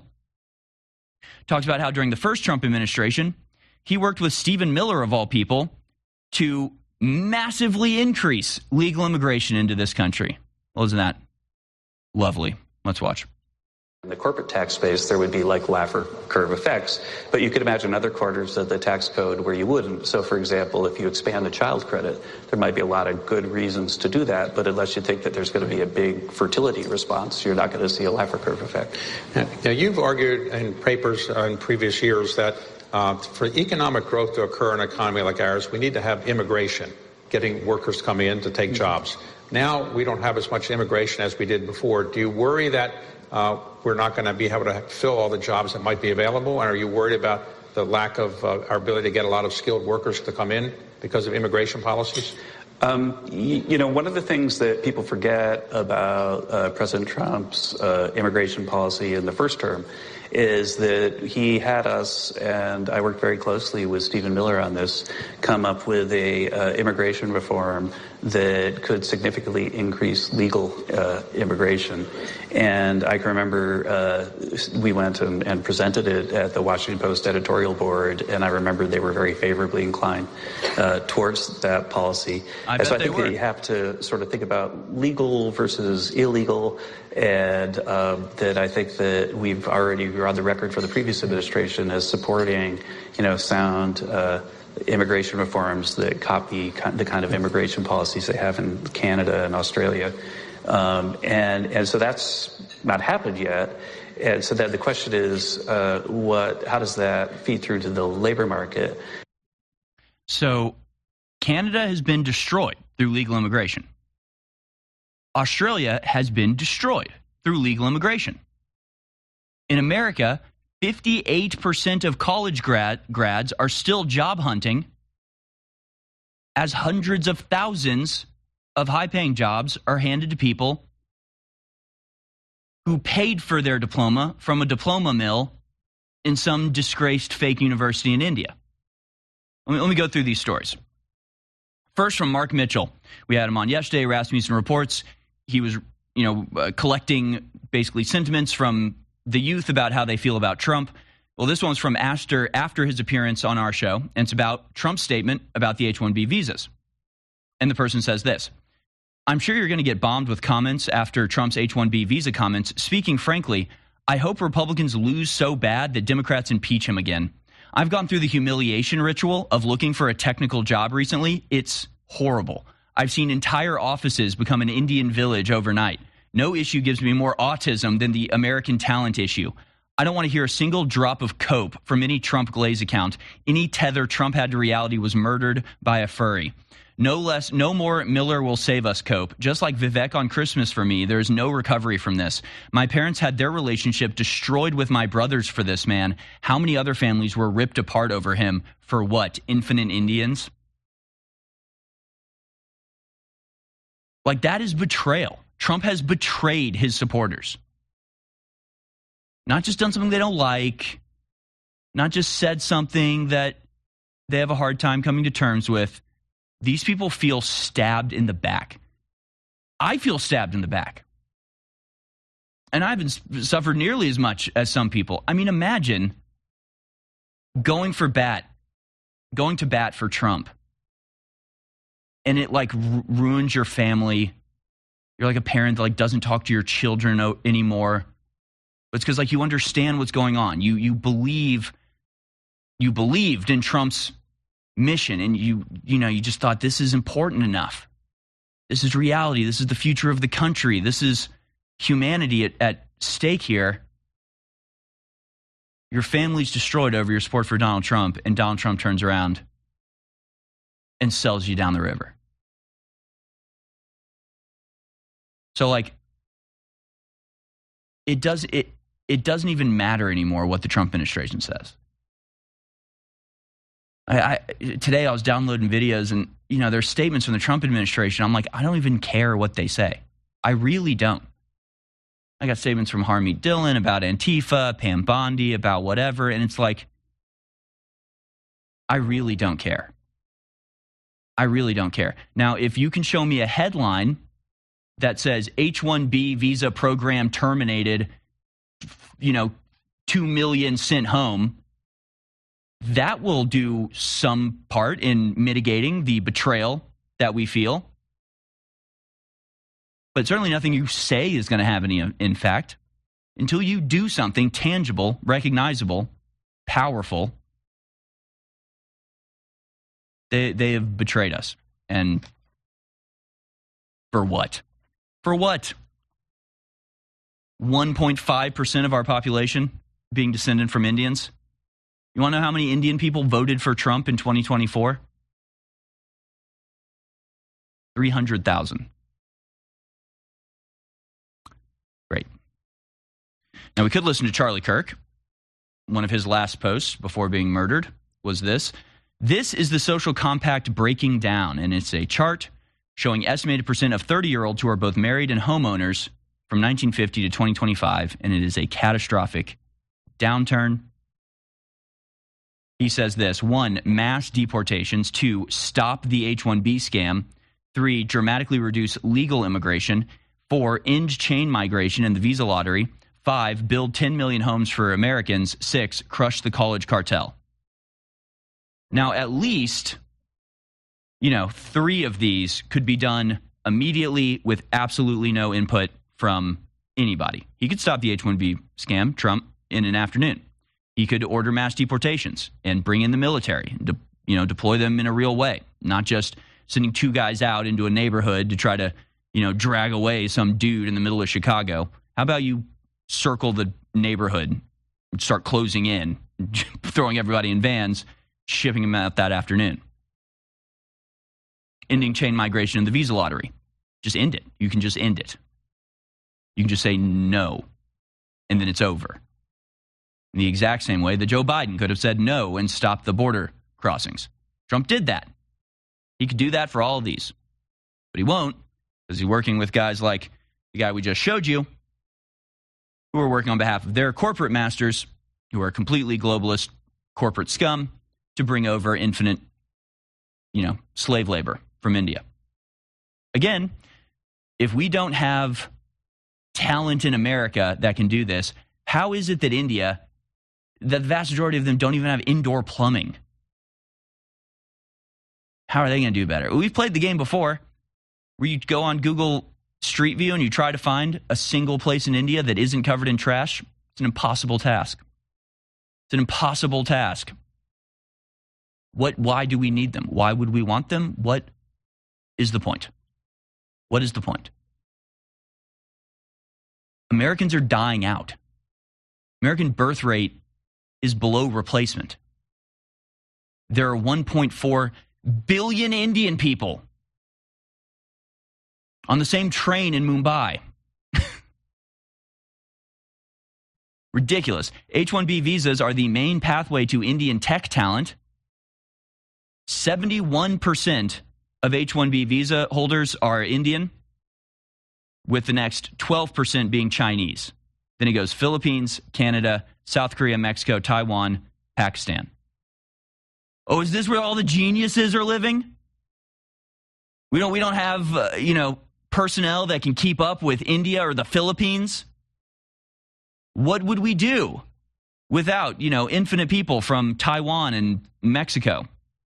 talks about how during the first Trump administration, he worked with Stephen Miller, of all people, to massively increase legal immigration into this country. Well, isn't that lovely? Let's watch. In the corporate tax space, there would be like Laffer curve effects, but you could imagine other quarters of the tax code where you wouldn't. So, for example, if you expand the child credit, there might be a lot of good reasons to do that, but unless you think that there's going to be a big fertility response, you're not going to see a Laffer curve effect. Now, you've argued in papers in previous years that uh, for economic growth to occur in an economy like ours, we need to have immigration, getting workers to come in to take jobs. Now, we don't have as much immigration as we did before. Do you worry that Uh, we're not going to be able to fill all the jobs that might be available? And are you worried about the lack of uh, our ability to get a lot of skilled workers to come in because of immigration policies? Um, you, you know, one of the things that people forget about uh, President Trump's uh, immigration policy in the first term is that he had us, and I worked very closely with Stephen Miller on this, come up with a uh, immigration reform that could significantly increase legal uh, immigration. And I can remember uh, we went and, and presented it at the Washington Post editorial board, and I remember they were very favorably inclined uh, towards that policy. I and bet so I they think were. that you have to sort of think about legal versus illegal, and um, that I think that we've already we're on the record for the previous administration as supporting, you know, sound uh, immigration reforms that copy the kind of immigration policies they have in Canada and Australia. Um, and, and so that's not happened yet. And so then the question is, uh, what, how does that feed through to the labor market? So Canada has been destroyed through legal immigration. Australia has been destroyed through legal immigration. In America, fifty-eight percent of college grad, grads are still job hunting, as hundreds of thousands of high-paying jobs are handed to people who paid for their diploma from a diploma mill in some disgraced fake university in India. Let me, let me go through these stories. First, from Mark Mitchell. We had him on yesterday, Rasmussen Reports. He was, you know, uh, collecting basically sentiments from the youth about how they feel about Trump. Well, this one's from after, after his appearance on our show, and it's about Trump's statement about the H one B visas. And the person says this: I'm sure you're going to get bombed with comments after Trump's H one B visa comments. Speaking frankly, I hope Republicans lose so bad that Democrats impeach him again. I've gone through the humiliation ritual of looking for a technical job recently. It's horrible. I've seen entire offices become an Indian village overnight. No issue gives me more autism than the American talent issue. I don't want to hear a single drop of cope from any Trump Glaze account. Any tether Trump had to reality was murdered by a furry. No less, no more Miller will save us cope. Just like Vivek on Christmas for me, there's no recovery from this. My parents had their relationship destroyed with my brothers for this man. How many other families were ripped apart over him? For what? Infinite Indians? Like, that is betrayal. Trump has betrayed his supporters. Not just done something they don't like, not just said something that they have a hard time coming to terms with. These people feel stabbed in the back. I feel stabbed in the back. And I haven't suffered nearly as much as some people. I mean, imagine going for bat, going to bat for Trump, and it like r- ruins your family. You're like a parent that like doesn't talk to your children o- anymore. It's because like you understand what's going on. You you believe you believed in Trump's mission, and you you know you just thought this is important enough. This is reality. This is the future of the country. This is humanity at, at stake here. Your family's destroyed over your support for Donald Trump, and Donald Trump turns around and sells you down the river. So like it does it it doesn't even matter anymore what the Trump administration says. I, I today I was downloading videos, and you know, there's statements from the Trump administration. I'm like, I don't even care what they say. I really don't. I got statements from Harmeet Dillon about Antifa, Pam Bondi, about whatever. And it's like, I really don't care. I really don't care. Now, if you can show me a headline that says H one B visa program terminated, you know, two million sent home, that will do some part in mitigating the betrayal that we feel. But certainly nothing you say is going to have any impact until you do something tangible, recognizable, powerful. They they have betrayed us. And for what? For what? one point five percent of our population being descended from Indians. You want to know how many Indian people voted for Trump in twenty twenty-four? three hundred thousand. Great. Now, we could listen to Charlie Kirk. One of his last posts before being murdered was this. This is the social compact breaking down, and it's a chart showing estimated percent of thirty-year-olds who are both married and homeowners from nineteen fifty to twenty twenty-five, and it is a catastrophic downturn. He says this: one, mass deportations; two, stop the H one B scam; three, dramatically reduce legal immigration; four, end chain migration and the visa lottery; five, build ten million homes for Americans; six, crush the college cartel. Now, at least, you know, three of these could be done immediately with absolutely no input from anybody. He could stop the H one B scam, Trump, in an afternoon. He could order mass deportations and bring in the military, de- you know, deploy them in a real way, not just sending two guys out into a neighborhood to try to, you know, drag away some dude in the middle of Chicago. How about you circle the neighborhood, start closing in, throwing everybody in vans, shipping them out that afternoon? Ending chain migration and the visa lottery. Just end it. You can just end it. You can just say no, and then it's over. In the exact same way that Joe Biden could have said no and stopped the border crossings. Trump did that. He could do that for all of these. But he won't, because he's working with guys like the guy we just showed you, who are working on behalf of their corporate masters, who are completely globalist corporate scum, to bring over infinite, you know, slave labor from India. Again, if we don't have talent in America that can do this, how is it that India, the vast majority of them don't even have indoor plumbing? How are they going to do better? We've played the game before, where you go on Google Street View and you try to find a single place in India that isn't covered in trash. It's an impossible task. It's an impossible task. What? Why do we need them? Why would we want them? What is the point? What is the point? Americans are dying out. American birth rate is below replacement. There are one point four billion Indian people on the same train in Mumbai. Ridiculous. H one B visas are the main pathway to Indian tech talent. seventy-one percent of H one B visa holders are Indian, with the next twelve percent being Chinese. Then it goes Philippines, Canada, South Korea, Mexico, Taiwan, Pakistan. Oh, is this where all the geniuses are living? We don't we don't have, uh, you know, personnel that can keep up with India or the Philippines? What would we do without, you know, infinite people from Taiwan and Mexico?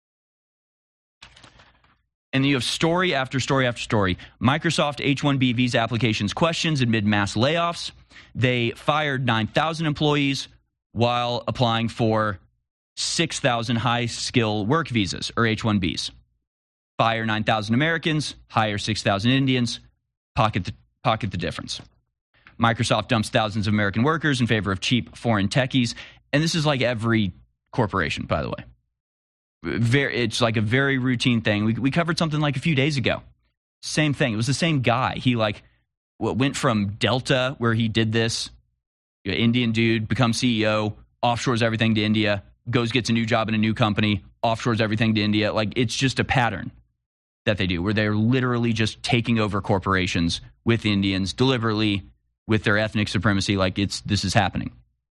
And you have story after story after story. Microsoft H one B visa applications questions amid mass layoffs. They fired nine thousand employees while applying for six thousand high-skill work visas, or H one Bs. Fire nine thousand Americans, hire six thousand Indians, pocket the, pocket the difference. Microsoft dumps thousands of American workers in favor of cheap foreign techies. And this is like every corporation, by the way. Very, it's like a very routine thing. We, we covered something like a few days ago. Same thing. It was the same guy. He like went from Delta, where he did this, Indian dude, becomes C E O, offshores everything to India, goes, gets a new job in a new company, offshores everything to India. Like, it's just a pattern. that they do, where they're literally just taking over corporations with Indians deliberately with their ethnic supremacy. Like it's this is happening.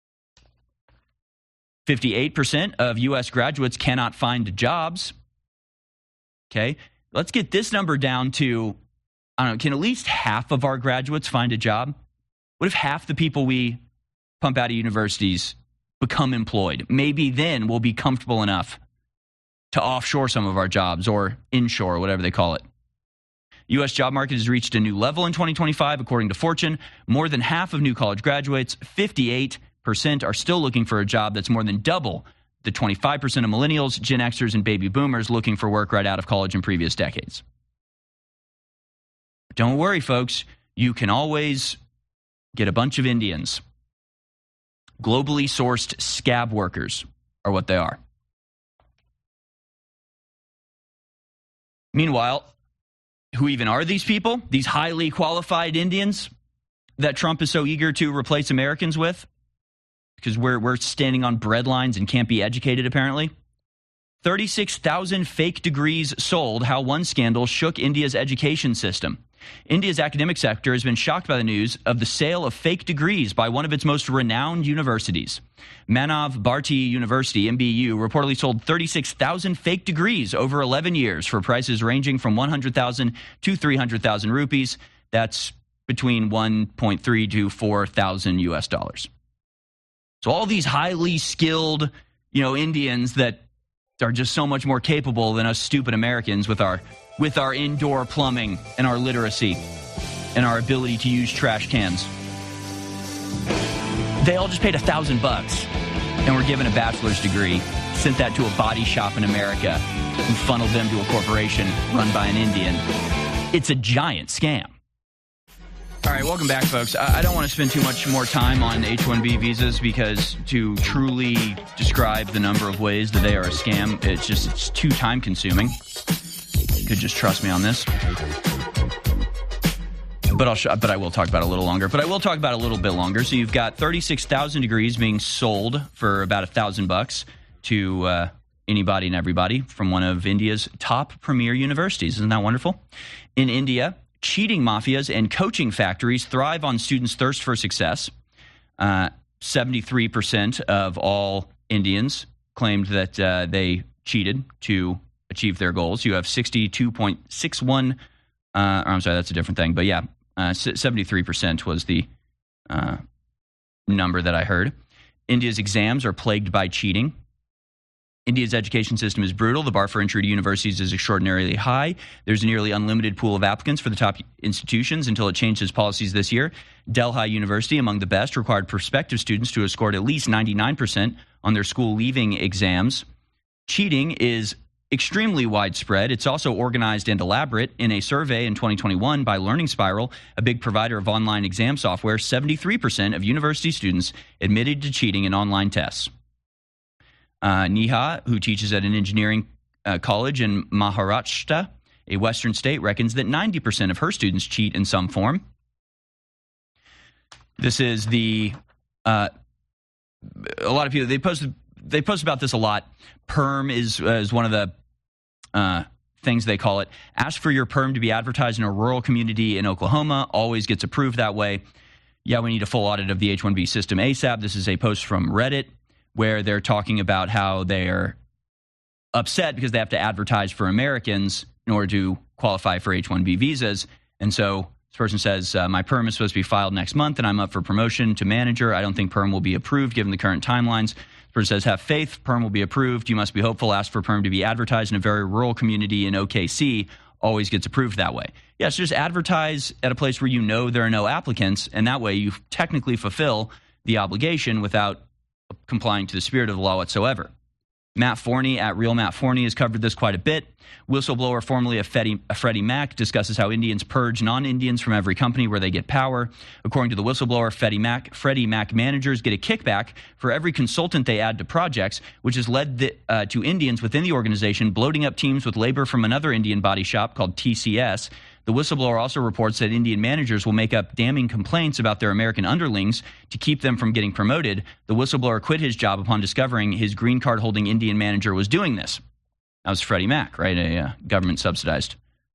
fifty-eight percent of U S graduates cannot find jobs. Okay, let's get this number down to, I don't know, can at least half of our graduates find a job? What if half the people we pump out of universities become employed? Maybe then we'll be comfortable enough to offshore some of our jobs or inshore, whatever they call it. U S job market has reached a new level in twenty twenty-five, according to Fortune. More than half of new college graduates, fifty-eight percent, are still looking for a job. That's more than double the twenty-five percent of millennials, Gen Xers, and baby boomers looking for work right out of college in previous decades. Don't worry, folks. You can always get a bunch of Indians. Globally sourced scab workers are what they are. Meanwhile, who even are these people? These highly qualified Indians that Trump is so eager to replace Americans with? Because we're, we're standing on bread lines and can't be educated, apparently. thirty-six thousand fake degrees sold, how one scandal shook India's education system. India's academic sector has been shocked by the news of the sale of fake degrees by one of its most renowned universities. Manav Bharti University, M B U, reportedly sold thirty-six thousand fake degrees over eleven years for prices ranging from one hundred thousand to three hundred thousand rupees. That's between one point three to four thousand U S dollars. So all these highly skilled, you know, Indians that are just so much more capable than us stupid Americans with our with our indoor plumbing and our literacy and our ability to use trash cans. They all just paid a thousand bucks and were given a bachelor's degree, sent that to a body shop in America, and funneled them to a corporation run by an Indian. It's a giant scam. All right, welcome back, folks. I don't want to spend too much more time on H one B visas because to truly describe the number of ways that they are a scam, it's just it's too time consuming. You could just trust me on this. But I'll sh- but I will talk about it a little longer. But I will talk about it a little bit longer. So you've got thirty-six thousand degrees being sold for about a thousand bucks to uh, anybody and everybody from one of India's top premier universities. Isn't that wonderful? In India, cheating mafias and coaching factories thrive on students' thirst for success. Uh, seventy-three percent of all Indians claimed that uh, they cheated to achieve their goals. You have sixty-two point six one, uh, or I'm sorry, that's a different thing. But yeah, uh, seventy-three percent was the uh, number that I heard. India's exams are plagued by cheating. India's education system is brutal. The bar for entry to universities is extraordinarily high. There's a nearly unlimited pool of applicants for the top institutions until it changed its policies this year. Delhi University, among the best, required prospective students to have scored at least ninety-nine percent on their school leaving exams. Cheating is extremely widespread. It's also organized and elaborate. In a survey in twenty twenty-one by Learning Spiral, a big provider of online exam software, seventy-three percent of university students admitted to cheating in online tests. Uh, Neha, who teaches at an engineering uh, college in Maharashtra, a western state, reckons that ninety percent of her students cheat in some form. This is the uh, a lot of people they post they post about this a lot. Perm is uh, is one of the uh, things they call it. Ask for your perm to be advertised in a rural community in Oklahoma. Always gets approved that way. Yeah, we need a full audit of the H one B system ASAP. This is a post from Reddit where they're talking about how they're upset because they have to advertise for Americans in order to qualify for H one B visas. And so this person says, uh, my perm is supposed to be filed next month, and I'm up for promotion to manager. I don't think perm will be approved given the current timelines. This person says, have faith. Perm will be approved. You must be hopeful. Ask for perm to be advertised in a very rural community in O K C. Always gets approved that way. Yeah, so just advertise at a place where you know there are no applicants, and that way you technically fulfill the obligation without complying to the spirit of the law whatsoever. Matt Forney at Real Matt Forney has covered this quite a bit. Whistleblower formerly of Freddie, Freddie Mac discusses how Indians purge non-Indians from every company where they get power. According to the whistleblower, Freddie Mac, Freddie Mac managers get a kickback for every consultant they add to projects, which has led the, uh, to Indians within the organization bloating up teams with labor from another Indian body shop called T C S. The whistleblower also reports that Indian managers will make up damning complaints about their American underlings to keep them from getting promoted. The whistleblower quit his job upon discovering his green card-holding Indian manager was doing this. That was Freddie Mac, right? A uh, government-subsidized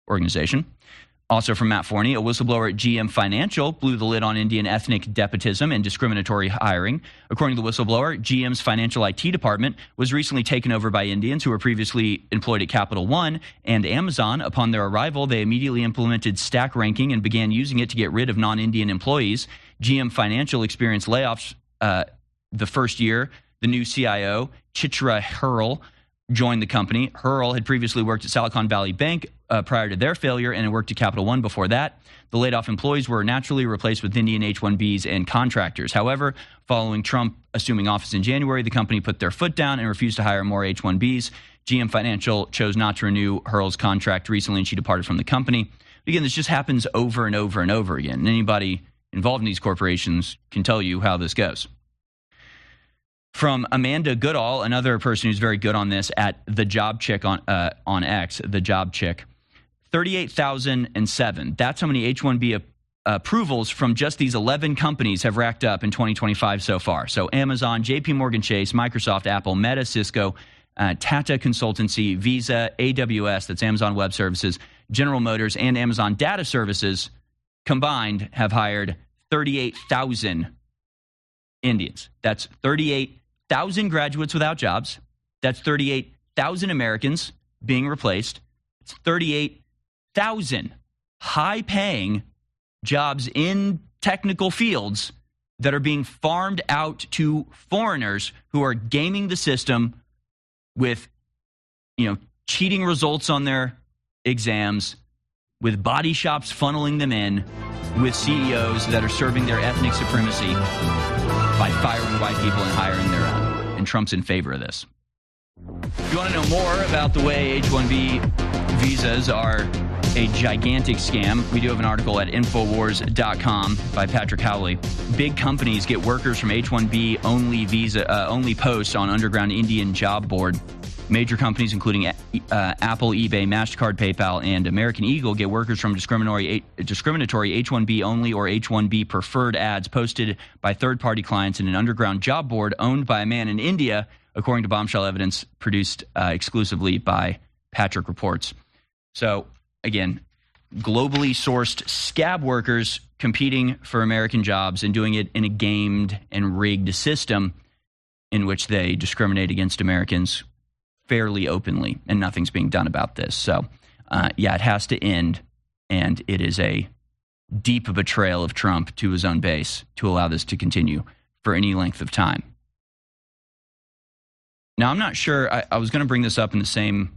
organization. Also from Matt Forney, a whistleblower at G M Financial blew the lid on Indian ethnic despotism and discriminatory hiring. According to the whistleblower, G M's financial I T department was recently taken over by Indians who were previously employed at Capital One and Amazon. Upon their arrival, they immediately implemented stack ranking and began using it to get rid of non-Indian employees. G M Financial experienced layoffs uh, the first year. The new C I O, Chitra Hurl, joined the company. Hurl had previously worked at Silicon Valley Bank uh, prior to their failure and had worked at Capital One before that. The laid-off employees were naturally replaced with Indian H one Bs and contractors. However, following Trump assuming office in January, the company put their foot down and refused to hire more H one Bs. G M Financial chose not to renew Hurl's contract recently, and she departed from the company. But again, this just happens over and over and over again. And anybody involved in these corporations can tell you how this goes. From Amanda Goodall, another person who's very good on this at The Job Chick on uh, on X, The Job Chick, thirty-eight thousand seven. That's how many H one B ap- approvals from just these eleven companies have racked up in twenty twenty-five so far. So Amazon, J P Morgan Chase, Microsoft, Apple, Meta, Cisco, uh, Tata Consultancy, Visa, A W S, that's Amazon Web Services, General Motors, and Amazon Data Services combined have hired thirty-eight thousand Indians. That's thirty-eight thousand graduates without jobs. That's thirty-eight thousand Americans being replaced. It's thirty-eight thousand high-paying jobs in technical fields that are being farmed out to foreigners who are gaming the system with, you know, cheating results on their exams, with body shops funneling them in, with C E Os that are serving their ethnic supremacy by firing white people and hiring their own. And Trump's in favor of this. If you want to know more about the way H one B visas are a gigantic scam, we do have an article at Infowars dot com by Patrick Howley. Big companies get workers from H one B only visa uh, only posts on underground Indian job board. Major companies, including uh, Apple, eBay, MasterCard, PayPal, and American Eagle, get workers from discriminatory, discriminatory H one B only or H one B preferred ads posted by third-party clients in an underground job board owned by a man in India, according to bombshell evidence produced uh, exclusively by Patrick Reports. So, again, globally sourced scab workers competing for American jobs and doing it in a gamed and rigged system in which they discriminate against Americans fairly openly, and nothing's being done about this. So, uh, yeah, it has to end, and it is a deep betrayal of Trump to his own base to allow this to continue for any length of time. Now, I'm not sure. I, I was going to bring this up in the same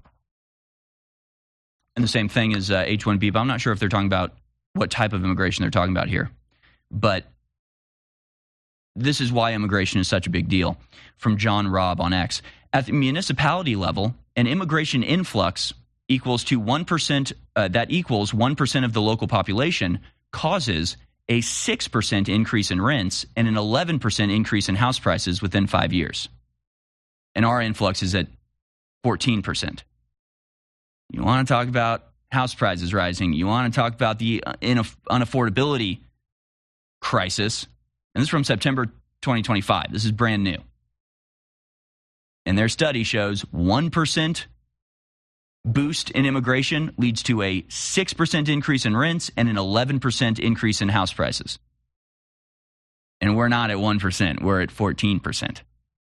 in the same thing as uh, H one B, but I'm not sure if they're talking about what type of immigration they're talking about here. But this is why immigration is such a big deal. From John Robb on X. At the municipality level, an immigration influx equals to one percent, uh, that equals one percent of the local population, causes a six percent increase in rents and an eleven percent increase in house prices within five years. And our influx is at fourteen percent. You want to talk about house prices rising. You want to talk about the unaffordability crisis. And this is from September twenty twenty-five. This is brand new. And their study shows one percent boost in immigration leads to a six percent increase in rents and an eleven percent increase in house prices. And we're not at one percent. We're at fourteen percent.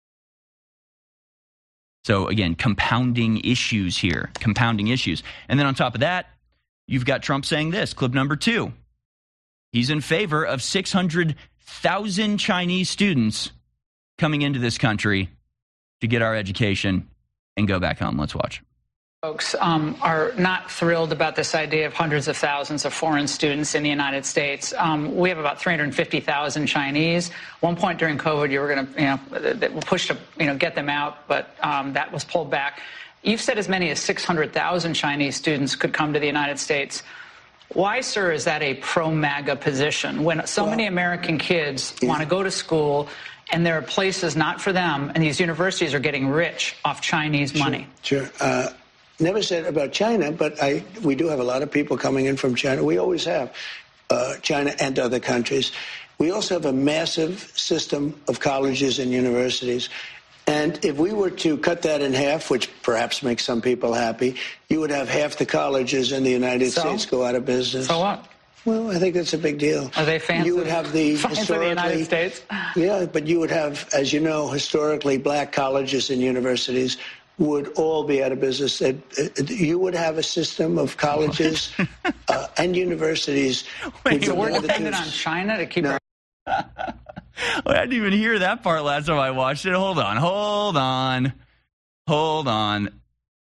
So, again, compounding issues here, compounding issues. And then on top of that, you've got Trump saying this, clip number two. He's in favor of six hundred thousand Chinese students coming into this country to get our education and go back home. Let's watch. Folks um, are not thrilled about this idea of hundreds of thousands of foreign students in the United States. Um, we have about three hundred fifty thousand Chinese. One point during COVID, you were going to, you know, that were pushed to, you know, get them out, but um, that was pulled back. You've said as many as six hundred thousand Chinese students could come to the United States. Why, sir, is that a pro-MAGA position when so well, many American kids yeah. want to go to school and there are places not for them, and these universities are getting rich off Chinese sure, money? Sure. Uh, never said about China, but I, we do have a lot of people coming in from China. We always have, uh, China and other countries. We also have a massive system of colleges and universities. And if we were to cut that in half, which perhaps makes some people happy, you would have half the colleges in the United so? States go out of business. So what? Well, I think that's a big deal. Are they fans You would of, have the fans historically, of the United States? Yeah, but you would have, as you know, historically black colleges and universities would all be out of business. You would have a system of colleges uh, and universities. Wait, so we're dependent on China to keep no. our... I didn't even hear that part last time I watched it. Hold on, hold on, hold on.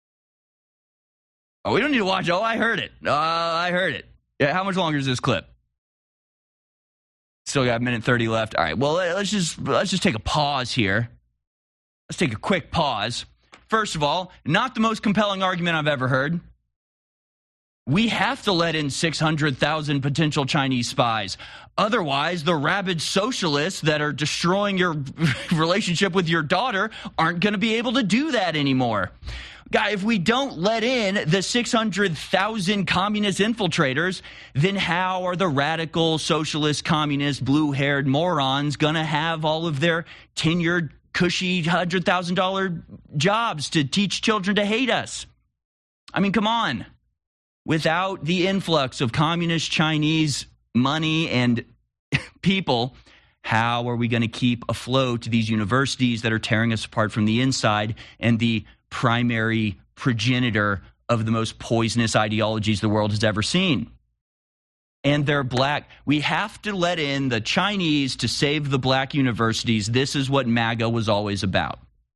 Oh, we don't need to watch. Oh, I heard it. Uh, I heard it. Yeah, how much longer is this clip? Still got a minute thirty left. All right. Well, let's just let's just take a pause here. Let's take a quick pause. First of all, not the most compelling argument I've ever heard. We have to let in six hundred thousand potential Chinese spies. Otherwise, the rabid socialists that are destroying your relationship with your daughter aren't going to be able to do that anymore. Guy, if we don't let in the six hundred thousand communist infiltrators, then how are the radical socialist, communist, blue-haired morons going to have all of their tenured, cushy one hundred thousand dollars jobs to teach children to hate us? I mean, come on. Without the influx of communist Chinese money and people, how are we going to keep afloat these universities that are tearing us apart from the inside and the primary progenitor of the most poisonous ideologies the world has ever seen? And they're black. We have to let in the Chinese to save the black universities. This is what MAGA was always about.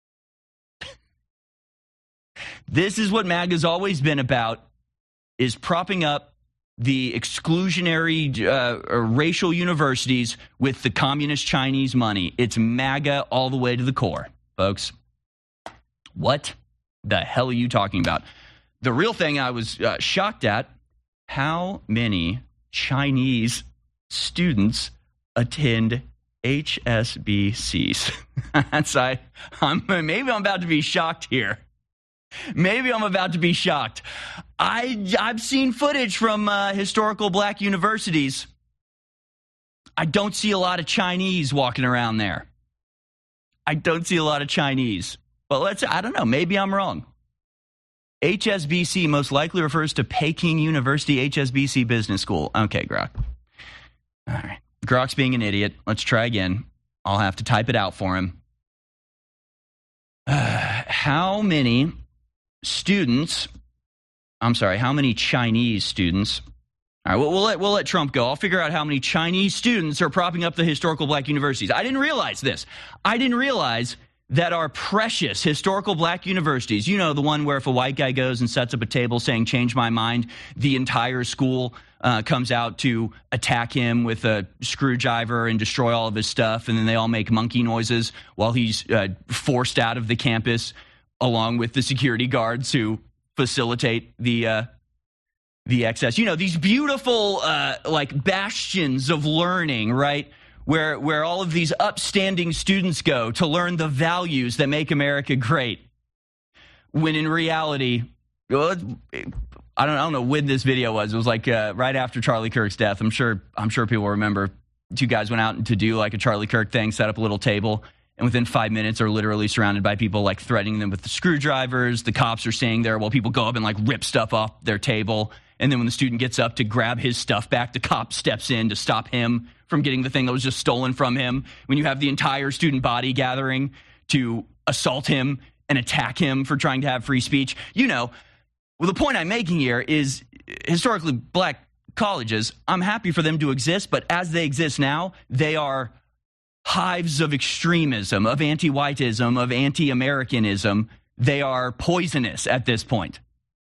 This is what MAGA's always been about, is propping up the exclusionary uh, racial universities with the communist Chinese money. It's MAGA all the way to the core, folks. What the hell are you talking about? The real thing I was uh, shocked at, how many Chinese students attend H S B Cs. That's I. I'm, maybe I'm about to be shocked here. Maybe I'm about to be shocked. I, I've seen footage from uh, historical black universities. I don't see a lot of Chinese walking around there. I don't see a lot of Chinese. But let's, I don't know, maybe I'm wrong. H S B C most likely refers to Peking University H S B C Business School. Okay, Grok. All right. Grok's being an idiot. Let's try again. I'll have to type it out for him. Uh, how many students, I'm sorry, how many Chinese students, all right, we'll, we'll, let, we'll let Trump go. I'll figure out how many Chinese students are propping up the historical black universities. I didn't realize this. I didn't realize that our precious historical black universities, you know, the one where if a white guy goes and sets up a table saying, change my mind, the entire school uh, comes out to attack him with a screwdriver and destroy all of his stuff, and then they all make monkey noises while he's uh, forced out of the campus, along with the security guards who facilitate the uh, the excess. You know, these beautiful, uh, like, bastions of learning, right, where where all of these upstanding students go to learn the values that make America great. When in reality, well, I don't, I don't know when this video was. It was like uh, right after Charlie Kirk's death. I'm sure I'm sure people remember. Two guys went out to do like a Charlie Kirk thing, set up a little table. And within five minutes are literally surrounded by people like threatening them with the screwdrivers. The cops are staying there while people go up and like rip stuff off their table. And then when the student gets up to grab his stuff back, the cop steps in to stop him from getting the thing that was just stolen from him. When you have the entire student body gathering to assault him and attack him for trying to have free speech. You know, well, the point I'm making here is historically black colleges, I'm happy for them to exist, but as they exist now, they are hives of extremism, of anti-whiteism, of anti-Americanism. They are poisonous at this point.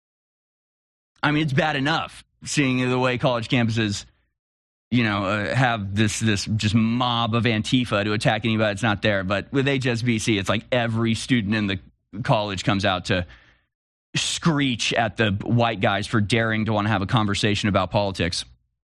I mean, it's bad enough seeing the way college campuses, you know, uh, have this this just mob of Antifa to attack anybody that's not there. But with H S B C, it's like every student in the college comes out to screech at the white guys for daring to want to have a conversation about politics.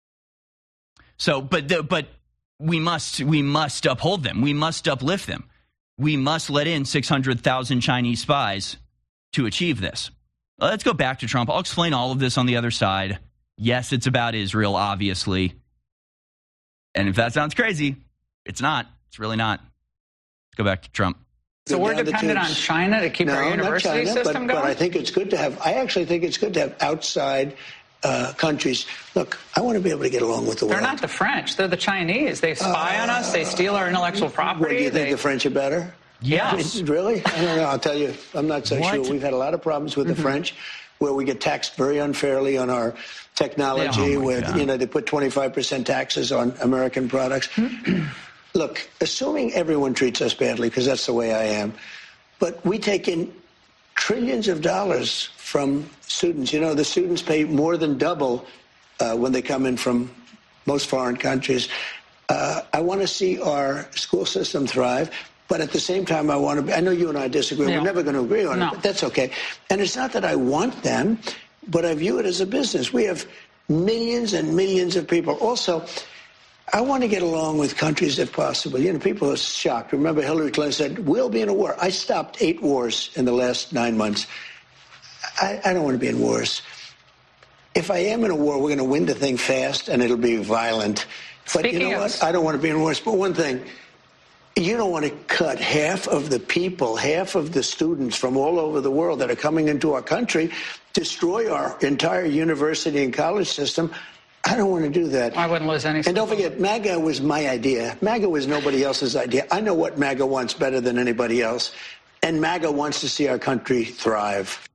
So, but the, but. We must we must uphold them. We must uplift them. We must let in six hundred thousand Chinese spies to achieve this. Let's go back to Trump. I'll explain all of this on the other side. Yes, it's about Israel, obviously. And if that sounds crazy, it's not. It's really not. Let's go back to Trump. So we're dependent on China to keep no, our university China, system but, going? But I think it's good to have, I actually think it's good to have outside uh, countries. Look, I want to be able to get along with the They're world. They're not the French. They're the Chinese. They spy uh, on us. They steal our intellectual property. What, do you think they... the French are better? Yes. Really? I don't know. I'll tell you, I'm not so what? sure. We've had a lot of problems with mm-hmm. the French, where we get taxed very unfairly on our technology. Yeah, oh with God. you know, they put twenty-five percent taxes on American products. Look, assuming everyone treats us badly, because that's the way I am, but we take in trillions of dollars from students. You know, the students pay more than double uh, when they come in from most foreign countries. Uh, I want to see our school system thrive. But at the same time, I want to be, I know you and I disagree. No. We're never going to agree on no. it, but that's okay. And it's not that I want them, but I view it as a business. We have millions and millions of people. Also, I want to get along with countries if possible. You know, people are shocked. Remember, Hillary Clinton said, we'll be in a war. I stopped eight wars in the last nine months. I, I don't want to be in wars. If I am in a war, we're going to win the thing fast, and it'll be violent. But Speaking you know of... what? I don't want to be in wars. But one thing, you don't want to cut half of the people, half of the students from all over the world that are coming into our country, destroy our entire university and college system. I don't want to do that. I wouldn't lose any. And don't forget, MAGA was my idea. MAGA was nobody else's idea. I know what MAGA wants better than anybody else. And MAGA wants to see our country thrive.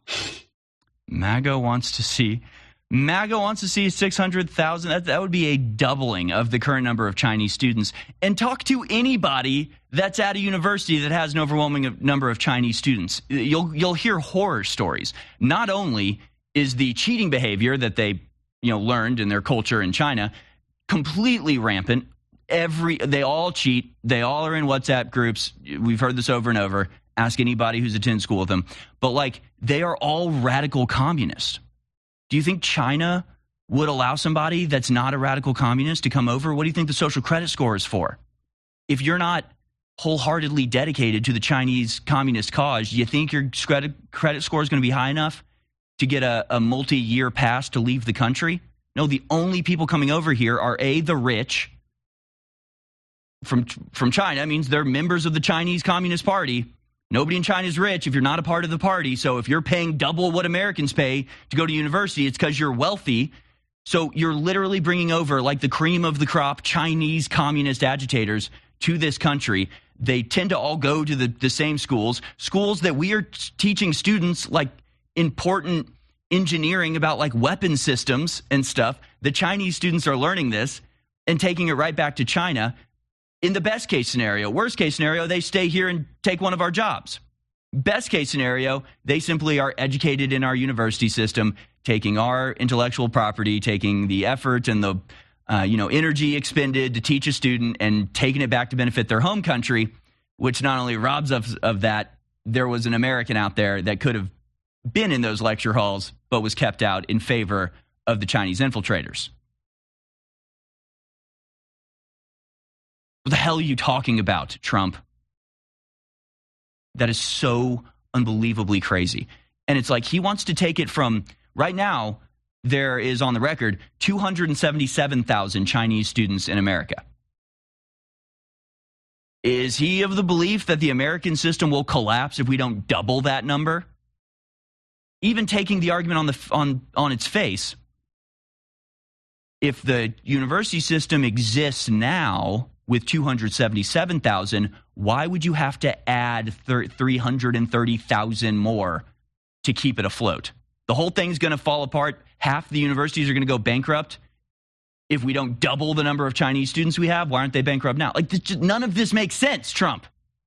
MAGA wants to see... MAGA wants to see six hundred thousand. That, that would be a doubling of the current number of Chinese students. And talk to anybody that's at a university that has an overwhelming number of Chinese students. You'll you'll hear horror stories. Not only is the cheating behavior that they you know learned in their culture in China completely rampant. Every they all cheat. They all are in WhatsApp groups. We've heard this over and over. Ask anybody who's attended school with them. But like they are all radical communists. Do you think China would allow somebody that's not a radical communist to come over? What do you think the social credit score is for? If you're not wholeheartedly dedicated to the Chinese communist cause, do you think your credit, credit score is going to be high enough to get a, a multi-year pass to leave the country? No, the only people coming over here are, A, the rich from, from China. It means they're members of the Chinese Communist Party. Nobody in China is rich if you're not a part of the party. So if you're paying double what Americans pay to go to university, it's because you're wealthy. So you're literally bringing over like the cream of the crop Chinese communist agitators to this country. They tend to all go to the, the same schools, schools that we are teaching students like important engineering about like weapon systems and stuff. The Chinese students are learning this and taking it right back to China. In the best case scenario, worst case scenario, they stay here and take one of our jobs. Best case scenario, they simply are educated in our university system, taking our intellectual property, taking the effort and the uh, you know energy expended to teach a student and taking it back to benefit their home country, which not only robs us of that, there was an American out there that could have been in those lecture halls, but was kept out in favor of the Chinese infiltrators. What the hell are you talking about, Trump? That is so unbelievably crazy. And it's like he wants to take it from, right now, there is on the record two hundred seventy-seven thousand Chinese students in America. Is he of the belief that the American system will collapse if we don't double that number? Even taking the argument on the on on its face, if the university system exists now with two hundred seventy-seven thousand, why would you have to add three hundred thirty thousand more to keep it afloat? The whole thing's going to fall apart. Half the universities are going to go bankrupt if we don't double the number of Chinese students we have. Why aren't they bankrupt now? Like, this, none of this makes sense, Trump.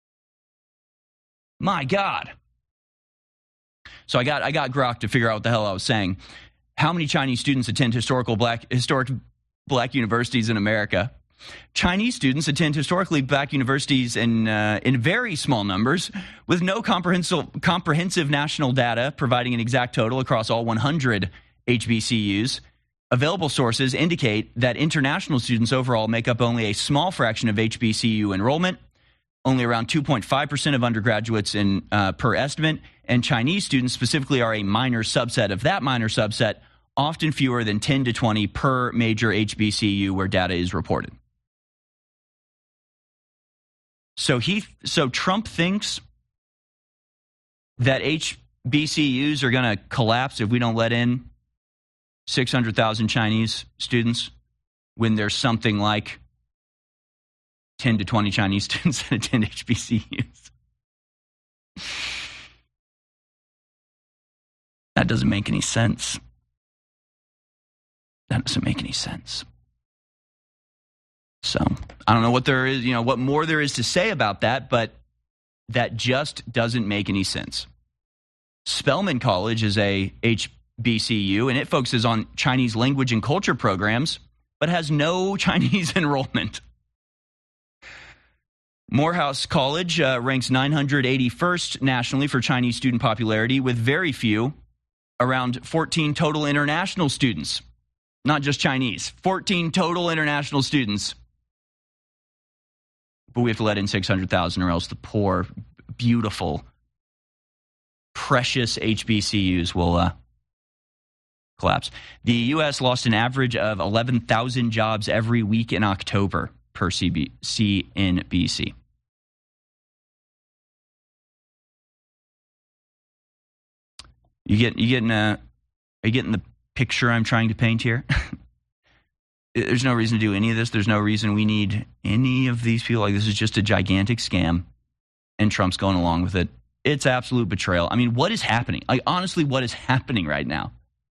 My God. So I got I got Grok to figure out what the hell I was saying. How many Chinese students attend historical black historic black universities in America? Chinese students attend historically black universities in uh, in very small numbers, with no comprehensive comprehensive national data providing an exact total across all one hundred H B C Us. Available sources indicate that international students overall make up only a small fraction of H B C U enrollment, only around two point five percent of undergraduates in uh, per estimate, and Chinese students specifically are a minor subset of that minor subset, often fewer than ten to twenty per major H B C U where data is reported. So he, so Trump thinks that H B C Us are going to collapse if we don't let in six hundred thousand Chinese students when there's something like ten to twenty Chinese students that attend H B C Us. That doesn't make any sense. That doesn't make any sense. So I don't know what there is, you know, what more there is to say about that, but that just doesn't make any sense. Spelman College is a H B C U, and it focuses on Chinese language and culture programs, but has no Chinese enrollment. Morehouse College uh, ranks nine hundred eighty-first nationally for Chinese student popularity, with very few, around fourteen total international students. Not just Chinese, fourteen total international students. But we have to let in six hundred thousand or else the poor, beautiful, precious H B C Us will uh, collapse. The U S lost an average of eleven thousand jobs every week in October, per C N B C. You get you getting a, are you getting the picture I'm trying to paint here? There's no reason to do any of this. There's no reason we need any of these people. Like, this is just a gigantic scam, and Trump's going along with it. It's absolute betrayal. I mean, what is happening? Like, honestly, what is happening right now?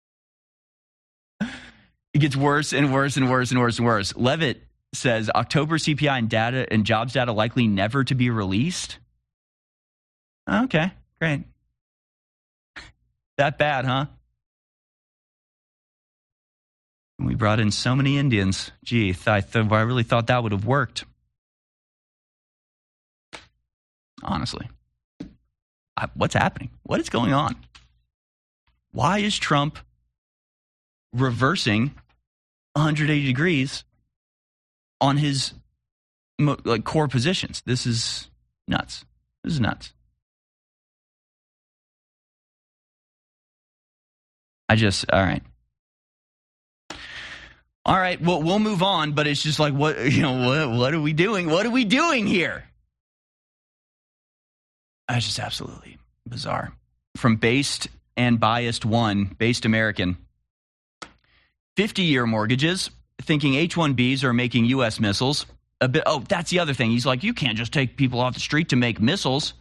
It gets worse and worse and worse and worse and worse. Levitt says October C P I and data and jobs data likely never to be released. Okay, great. That bad, huh? We brought in so many Indians. Gee, I, th- I really thought that would have worked. Honestly. I, what's happening? What is going on? Why is Trump reversing one hundred eighty degrees on his like core positions? This is nuts. This is nuts. I just, all right. All right, well, we'll move on, but it's just like, what, you know, what, what are we doing? What are we doing here? That's just absolutely bizarre. From Based and Biased One, Based American, fifty-year mortgages, thinking H one Bs are making U S missiles. A bit. Oh, that's the other thing. He's like, you can't just take people off the street to make missiles.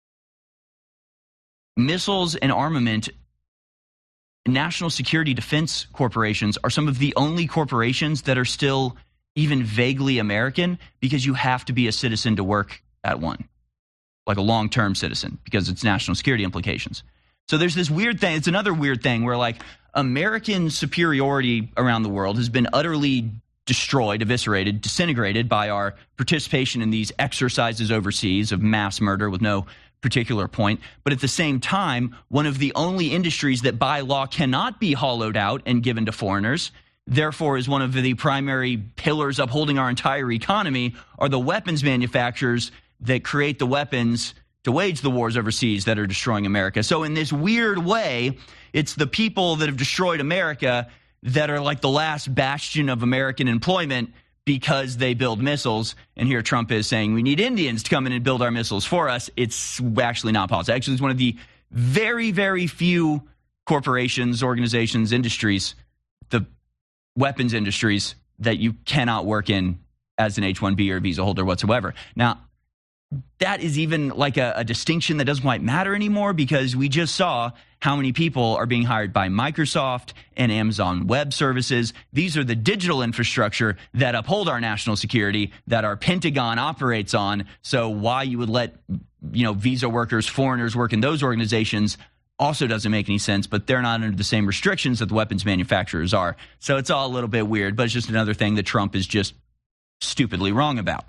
Missiles and armament. National security defense corporations are some of the only corporations that are still even vaguely American, because you have to be a citizen to work at one, like a long-term citizen, because it's national security implications. So there's this weird thing. It's another weird thing where, like, American superiority around the world has been utterly destroyed, eviscerated, disintegrated by our participation in these exercises overseas of mass murder with no particular point. But at the same time, one of the only industries that by law cannot be hollowed out and given to foreigners, therefore is one of the primary pillars upholding our entire economy, are the weapons manufacturers that create the weapons to wage the wars overseas that are destroying America. So in this weird way, it's the people that have destroyed America that are like the last bastion of American employment, because they build missiles. And here Trump is saying we need Indians to come in and build our missiles for us. It's actually not possible. Actually, it's one of the very, very few corporations, organizations, industries, the weapons industries, that you cannot work in as an H one B or visa holder whatsoever. Now, that is even like a, a distinction that doesn't quite matter anymore, because we just saw how many people are being hired by Microsoft and Amazon Web Services. These are the digital infrastructure that uphold our national security, that our Pentagon operates on. So why you would let, you know, visa workers, foreigners work in those organizations also doesn't make any sense, but they're not under the same restrictions that the weapons manufacturers are. So it's all a little bit weird, but it's just another thing that Trump is just stupidly wrong about.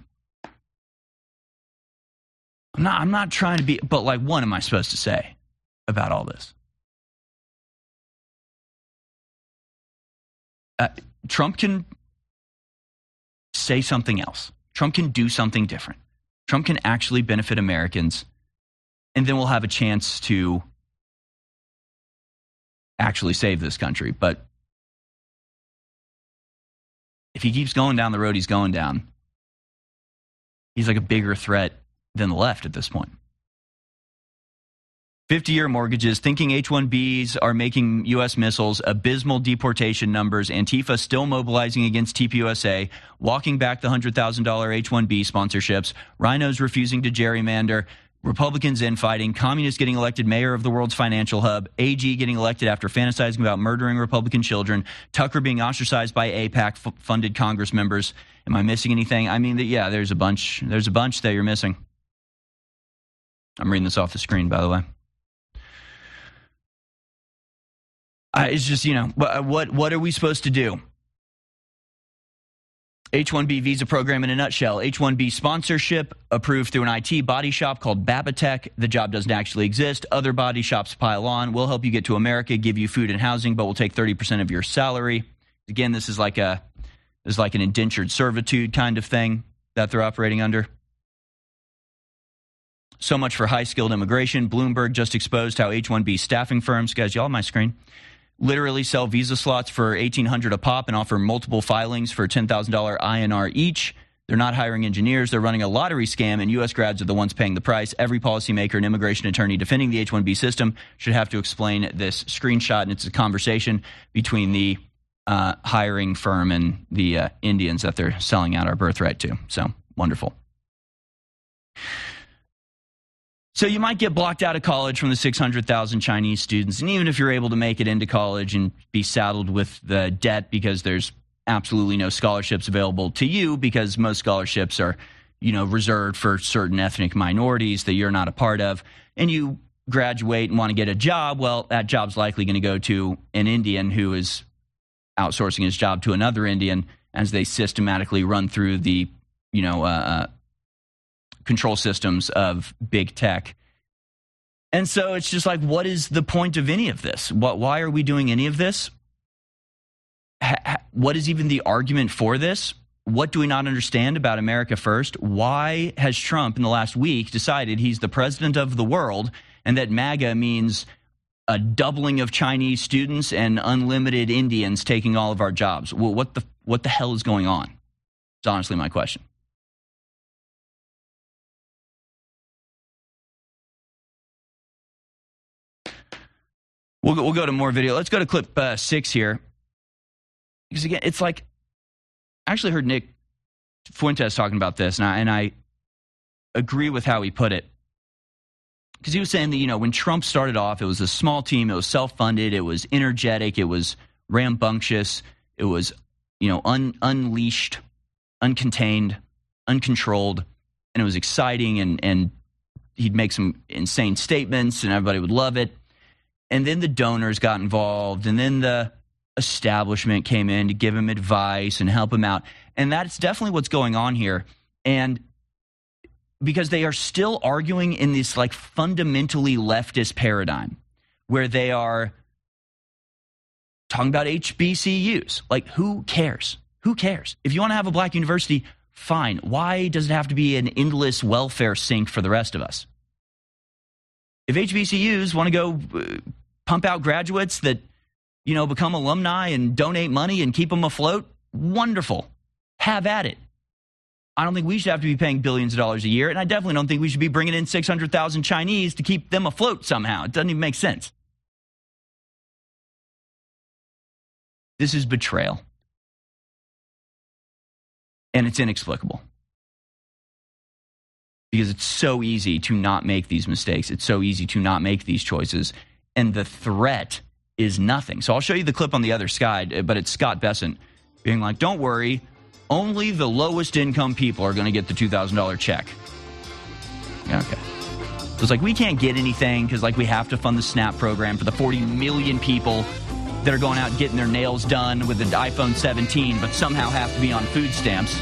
I'm not, I'm not trying to be, but like, what am I supposed to say about all this? Uh, Trump can say something else. Trump can do something different. Trump can actually benefit Americans, and then we'll have a chance to actually save this country. But if he keeps going down the road he's going down, he's like a bigger threat than the left at this point. fifty-year mortgages, thinking H one Bs are making U S missiles, abysmal deportation numbers, Antifa still mobilizing against T P U S A, walking back the one hundred thousand dollars H one B sponsorships, rhinos refusing to gerrymander, Republicans infighting, communists getting elected mayor of the world's financial hub, A G getting elected after fantasizing about murdering Republican children, Tucker being ostracized by AIPAC-funded Congress members. Am I missing anything? I mean, yeah, there's a bunch. There's a bunch that you're missing. I'm reading this off the screen, by the way. Uh, it's just, you know, what what are we supposed to do? H one B visa program in a nutshell. H one B sponsorship approved through an I T body shop called Babatech. The job doesn't actually exist. Other body shops pile on. We'll help you get to America, give you food and housing, but we'll take thirty percent of your salary. Again, this is like a this is like an indentured servitude kind of thing that they're operating under. So much for high-skilled immigration. Bloomberg just exposed how H one B staffing firms, guys, y'all on my screen, literally sell visa slots for eighteen hundred dollars a pop and offer multiple filings for ten thousand dollars I N R each. They're not hiring engineers. They're running a lottery scam, and U S grads are the ones paying the price. Every policymaker and immigration attorney defending the H one B system should have to explain this screenshot, and it's a conversation between the uh, hiring firm and the uh, Indians that they're selling out our birthright to. So, wonderful. So you might get blocked out of college from the six hundred thousand Chinese students. And even if you're able to make it into college and be saddled with the debt because there's absolutely no scholarships available to you because most scholarships are, you know, reserved for certain ethnic minorities that you're not a part of, and you graduate and want to get a job, well, that job's likely going to go to an Indian who is outsourcing his job to another Indian as they systematically run through the, you know, uh, control systems of big tech. And so it's just like, what is the point of any of this? What, why are we doing any of this? Ha, what is even the argument for this? What do we not understand about America First? Why has Trump in the last week decided he's the president of the world and that MAGA means a doubling of Chinese students and unlimited Indians taking all of our jobs? Well, what the what the hell is going on? It's honestly my question. We'll go, we'll go to more video. Let's go to clip uh, six here. Because, again, it's like, I actually heard Nick Fuentes talking about this, and I, and I agree with how he put it. Because he was saying that, you know, when Trump started off, it was a small team, it was self-funded, it was energetic, it was rambunctious, it was, you know, un, unleashed, uncontained, uncontrolled, and it was exciting, and, and he'd make some insane statements, and everybody would love it. And then the donors got involved, and then the establishment came in to give him advice and help him out. And that's definitely what's going on here. And because they are still arguing in this like fundamentally leftist paradigm where they are talking about H B C Us. Like, who cares? Who cares? If you want to have a black university, fine. Why does it have to be an endless welfare sink for the rest of us? If H B C Us want to go uh, pump out graduates that, you know, become alumni and donate money and keep them afloat, wonderful. Have at it. I don't think we should have to be paying billions of dollars a year, and I definitely don't think we should be bringing in six hundred thousand Chinese to keep them afloat somehow. It doesn't even make sense. This is betrayal. And it's inexplicable. Because it's so easy to not make these mistakes. It's so easy to not make these choices. And the threat is nothing. So I'll show you the clip on the other side, but it's Scott Bessent being like, don't worry, only the lowest income people are going to get the two thousand dollars check. Okay. So it's like, we can't get anything because, like, we have to fund the SNAP program for the forty million people that are going out and getting their nails done with an iPhone seventeen, but somehow have to be on food stamps.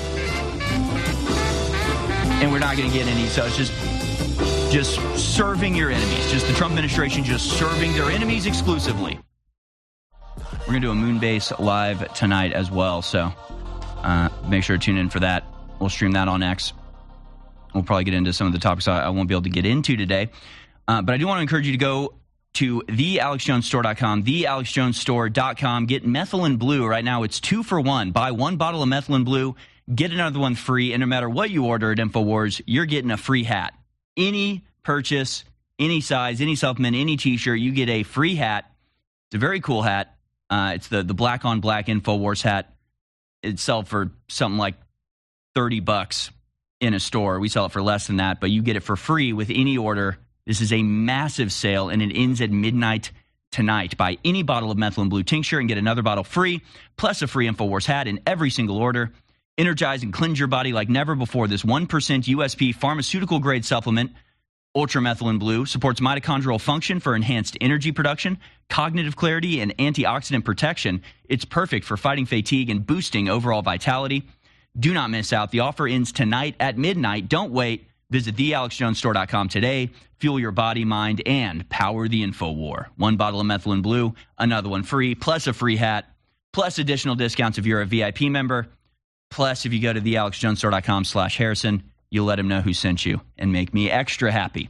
And we're not going to get any, so it's just just serving your enemies. Just the Trump administration just serving their enemies exclusively. We're going to do a Moonbase live tonight as well, so uh, make sure to tune in for that. We'll stream that on X. We'll probably get into some of the topics I, I won't be able to get into today. Uh, but I do want to encourage you to go to the alex jones store dot com, the alex jones store dot com. Get Methylene Blue right now. It's two for one. Buy one bottle of Methylene Blue get another one free, and no matter what you order at InfoWars, you're getting a free hat. Any purchase, any size, any supplement, any T-shirt, you get a free hat. It's a very cool hat. Uh, it's the, the black-on-black InfoWars hat. It's sold for something like thirty bucks in a store. We sell it for less than that, but you get it for free with any order. This is a massive sale, and it ends at midnight tonight. Buy any bottle of Methylene Blue tincture and get another bottle free, plus a free InfoWars hat in every single order. Energize and cleanse your body like never before. This one percent U S P pharmaceutical-grade supplement, Ultra Methylene Blue, supports mitochondrial function for enhanced energy production, cognitive clarity, and antioxidant protection. It's perfect for fighting fatigue and boosting overall vitality. Do not miss out. The offer ends tonight at midnight. Don't wait. Visit the alex jones store dot com today. Fuel your body, mind, and power the info war. One bottle of Methylene Blue, another one free, plus a free hat, plus additional discounts if you're a V I P member. Plus, if you go to the alex jones store dot com slash Harrison, you'll let him know who sent you and make me extra happy.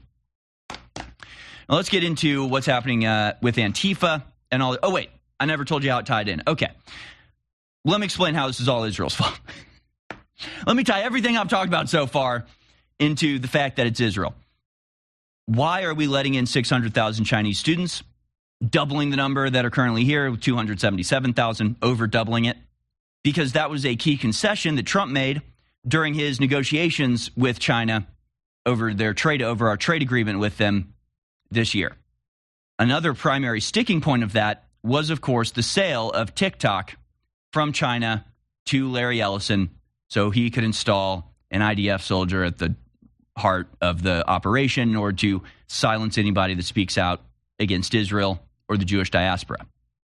Now, let's get into what's happening uh, with Antifa and all. Oh, wait. I never told you how it tied in. Okay. Let me explain how this is all Israel's fault. Let me tie everything I've talked about so far into the fact that it's Israel. Why are we letting in six hundred thousand Chinese students, doubling the number that are currently here, two hundred seventy-seven thousand, over doubling it? Because that was a key concession that Trump made during his negotiations with China over their trade, over our trade agreement with them this year. Another primary sticking point of that was, of course, the sale of TikTok from China to Larry Ellison so he could install an I D F soldier at the heart of the operation in order to silence anybody that speaks out against Israel or the Jewish diaspora.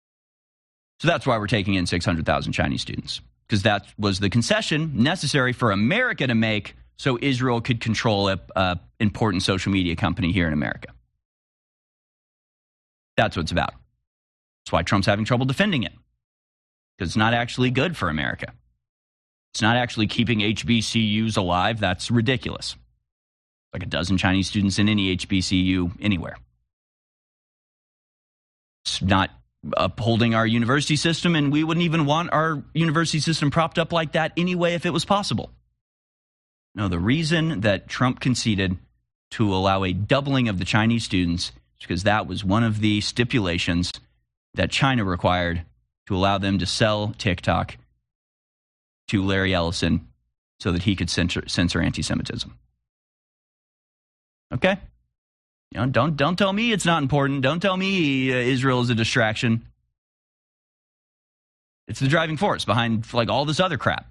So that's why we're taking in six hundred thousand Chinese students, because that was the concession necessary for America to make so Israel could control an uh, important social media company here in America. That's what it's about. That's why Trump's having trouble defending it, because it's not actually good for America. It's not actually keeping H B C Us alive. That's ridiculous. Like a dozen Chinese students in any H B C U anywhere. It's not upholding our university system, and we wouldn't even want our university system propped up like that anyway if it was possible. No, the reason that Trump conceded to allow a doubling of the Chinese students is because that was one of the stipulations that China required to allow them to sell TikTok to Larry Ellison so that he could censor, censor anti-Semitism. Okay? You know, don't, don't tell me it's not important. Don't tell me uh, Israel is a distraction. It's the driving force behind like all this other crap.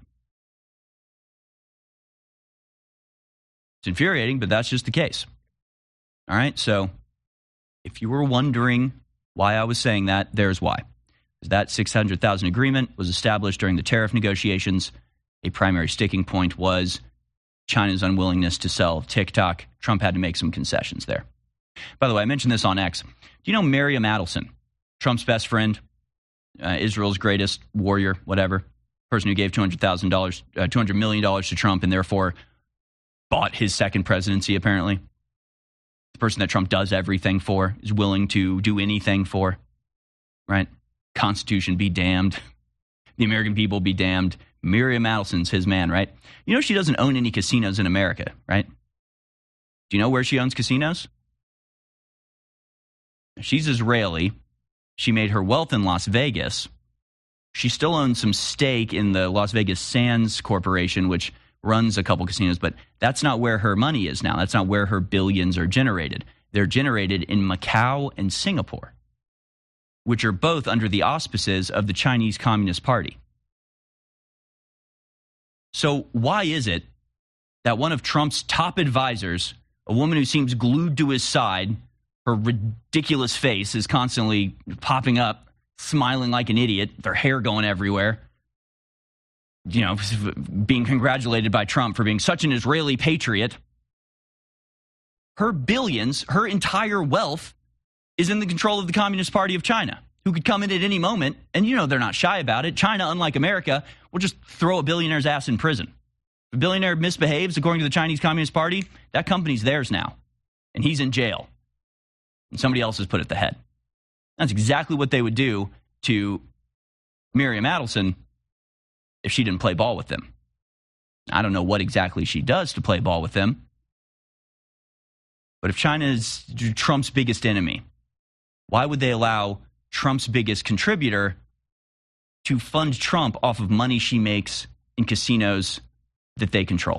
It's infuriating, but that's just the case. All right, so if you were wondering why I was saying that, there's why. That six hundred thousand agreement was established during the tariff negotiations. A primary sticking point was China's unwillingness to sell TikTok. Trump had to make some concessions there. By the way, I mentioned this on X. Do you know Miriam Adelson, Trump's best friend, uh, Israel's greatest warrior, whatever, person who gave two hundred thousand dollars, uh, two hundred million dollars to Trump and therefore bought his second presidency, apparently? The person that Trump does everything for, is willing to do anything for, right? Constitution be damned. The American people be damned. Miriam Adelson's his man, right? You know she doesn't own any casinos in America, right? Do you know where she owns casinos? She's Israeli. She made her wealth in Las Vegas. She still owns some stake in the Las Vegas Sands Corporation, which runs a couple casinos, but that's not where her money is now. That's not where her billions are generated. They're generated in Macau and Singapore, which are both under the auspices of the Chinese Communist Party. So why is it that one of Trump's top advisors, a woman who seems glued to his side, her ridiculous face is constantly popping up, smiling like an idiot, their hair going everywhere, you know, being congratulated by Trump for being such an Israeli patriot, her billions, her entire wealth is in the control of the Communist Party of China, who could come in at any moment, and you know they're not shy about it. China, unlike America, will just throw a billionaire's ass in prison. If a billionaire misbehaves, according to the Chinese Communist Party, that company's theirs now, and he's in jail, and somebody else is put at the head. That's exactly what they would do to Miriam Adelson if she didn't play ball with them. I don't know what exactly she does to play ball with them. But if China is Trump's biggest enemy, why would they allow Trump's biggest contributor to fund Trump off of money she makes in casinos that they control?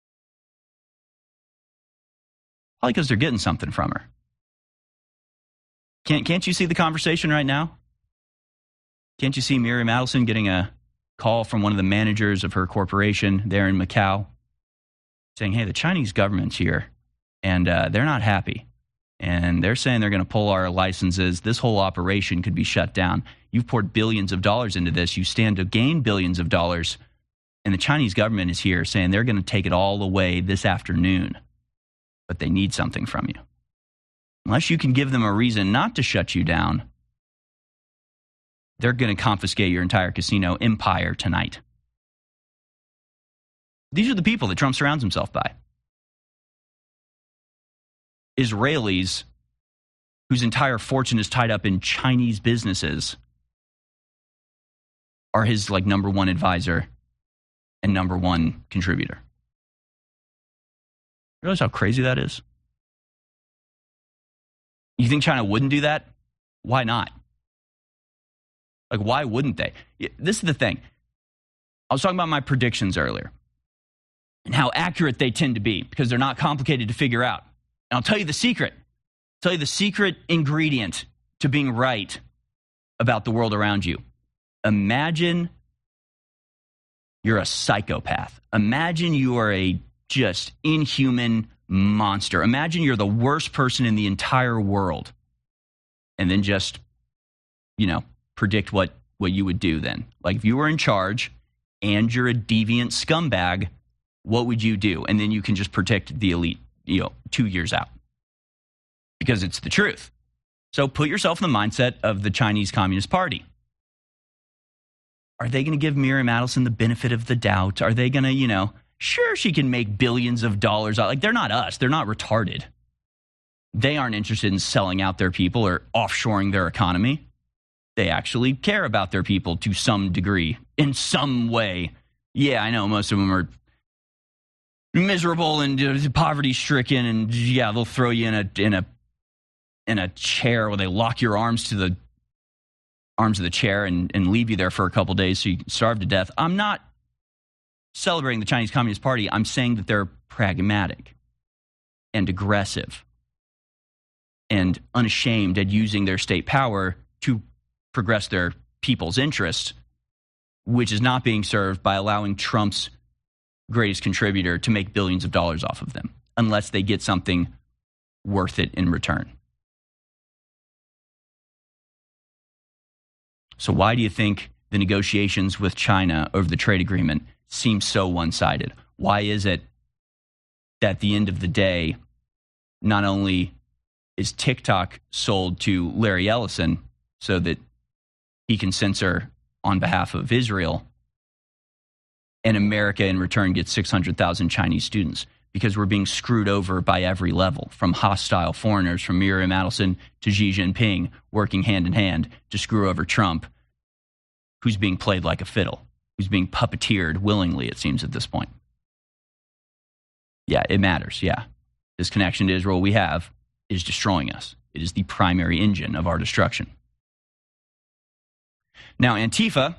Probably because they're getting something from her. Can't, can't you see the conversation right now? Can't you see Miriam Adelson getting a call from one of the managers of her corporation there in Macau saying, hey, the Chinese government's here, and uh, they're not happy. And they're saying they're going to pull our licenses. This whole operation could be shut down. You've poured billions of dollars into this. You stand to gain billions of dollars. And the Chinese government is here saying they're going to take it all away this afternoon. But they need something from you. Unless you can give them a reason not to shut you down, they're going to confiscate your entire casino empire tonight. These are the people that Trump surrounds himself by. Israelis whose entire fortune is tied up in Chinese businesses are his like number one advisor and number one contributor. You realize how crazy that is? You think China wouldn't do that? Why not? Like, why wouldn't they? This is the thing. I was talking about my predictions earlier and how accurate they tend to be because they're not complicated to figure out. And I'll tell you the secret. I'll tell you the secret ingredient to being right about the world around you. Imagine you're a psychopath. Imagine you are a just inhuman monster. Imagine you're the worst person in the entire world. And then just, you know, predict what, what you would do then. Like if you were in charge and you're a deviant scumbag, what would you do? And then you can just predict the elite, you know, two years out. Because it's the truth. So put yourself in the mindset of the Chinese Communist Party. Are they going to give Miriam Adelson the benefit of the doubt? Are they going to, you know, sure, she can make billions of dollars. Like, they're not us. They're not retarded. They aren't interested in selling out their people or offshoring their economy. They actually care about their people to some degree, in some way. Yeah, I know most of them are miserable and uh, poverty-stricken, and yeah, they'll throw you in a in a in a chair where they lock your arms to the arms of the chair and, and leave you there for a couple days so you can starve to death. I'm not celebrating the Chinese Communist Party. I'm saying that they're pragmatic and aggressive and unashamed at using their state power to progress their people's interests, which is not being served by allowing Trump's greatest contributor to make billions of dollars off of them, unless they get something worth it in return. So why do you think the negotiations with China over the trade agreement seem so one-sided? Why is it that at the end of the day, not only is TikTok sold to Larry Ellison so that he can censor on behalf of Israel, and America in return gets six hundred thousand Chinese students? Because we're being screwed over by every level, from hostile foreigners, from Miriam Adelson to Xi Jinping, working hand in hand to screw over Trump, who's being played like a fiddle, who's being puppeteered willingly, it seems, at this point. Yeah, it matters, yeah. This connection to Israel we have is destroying us. It is the primary engine of our destruction. Now, Antifa,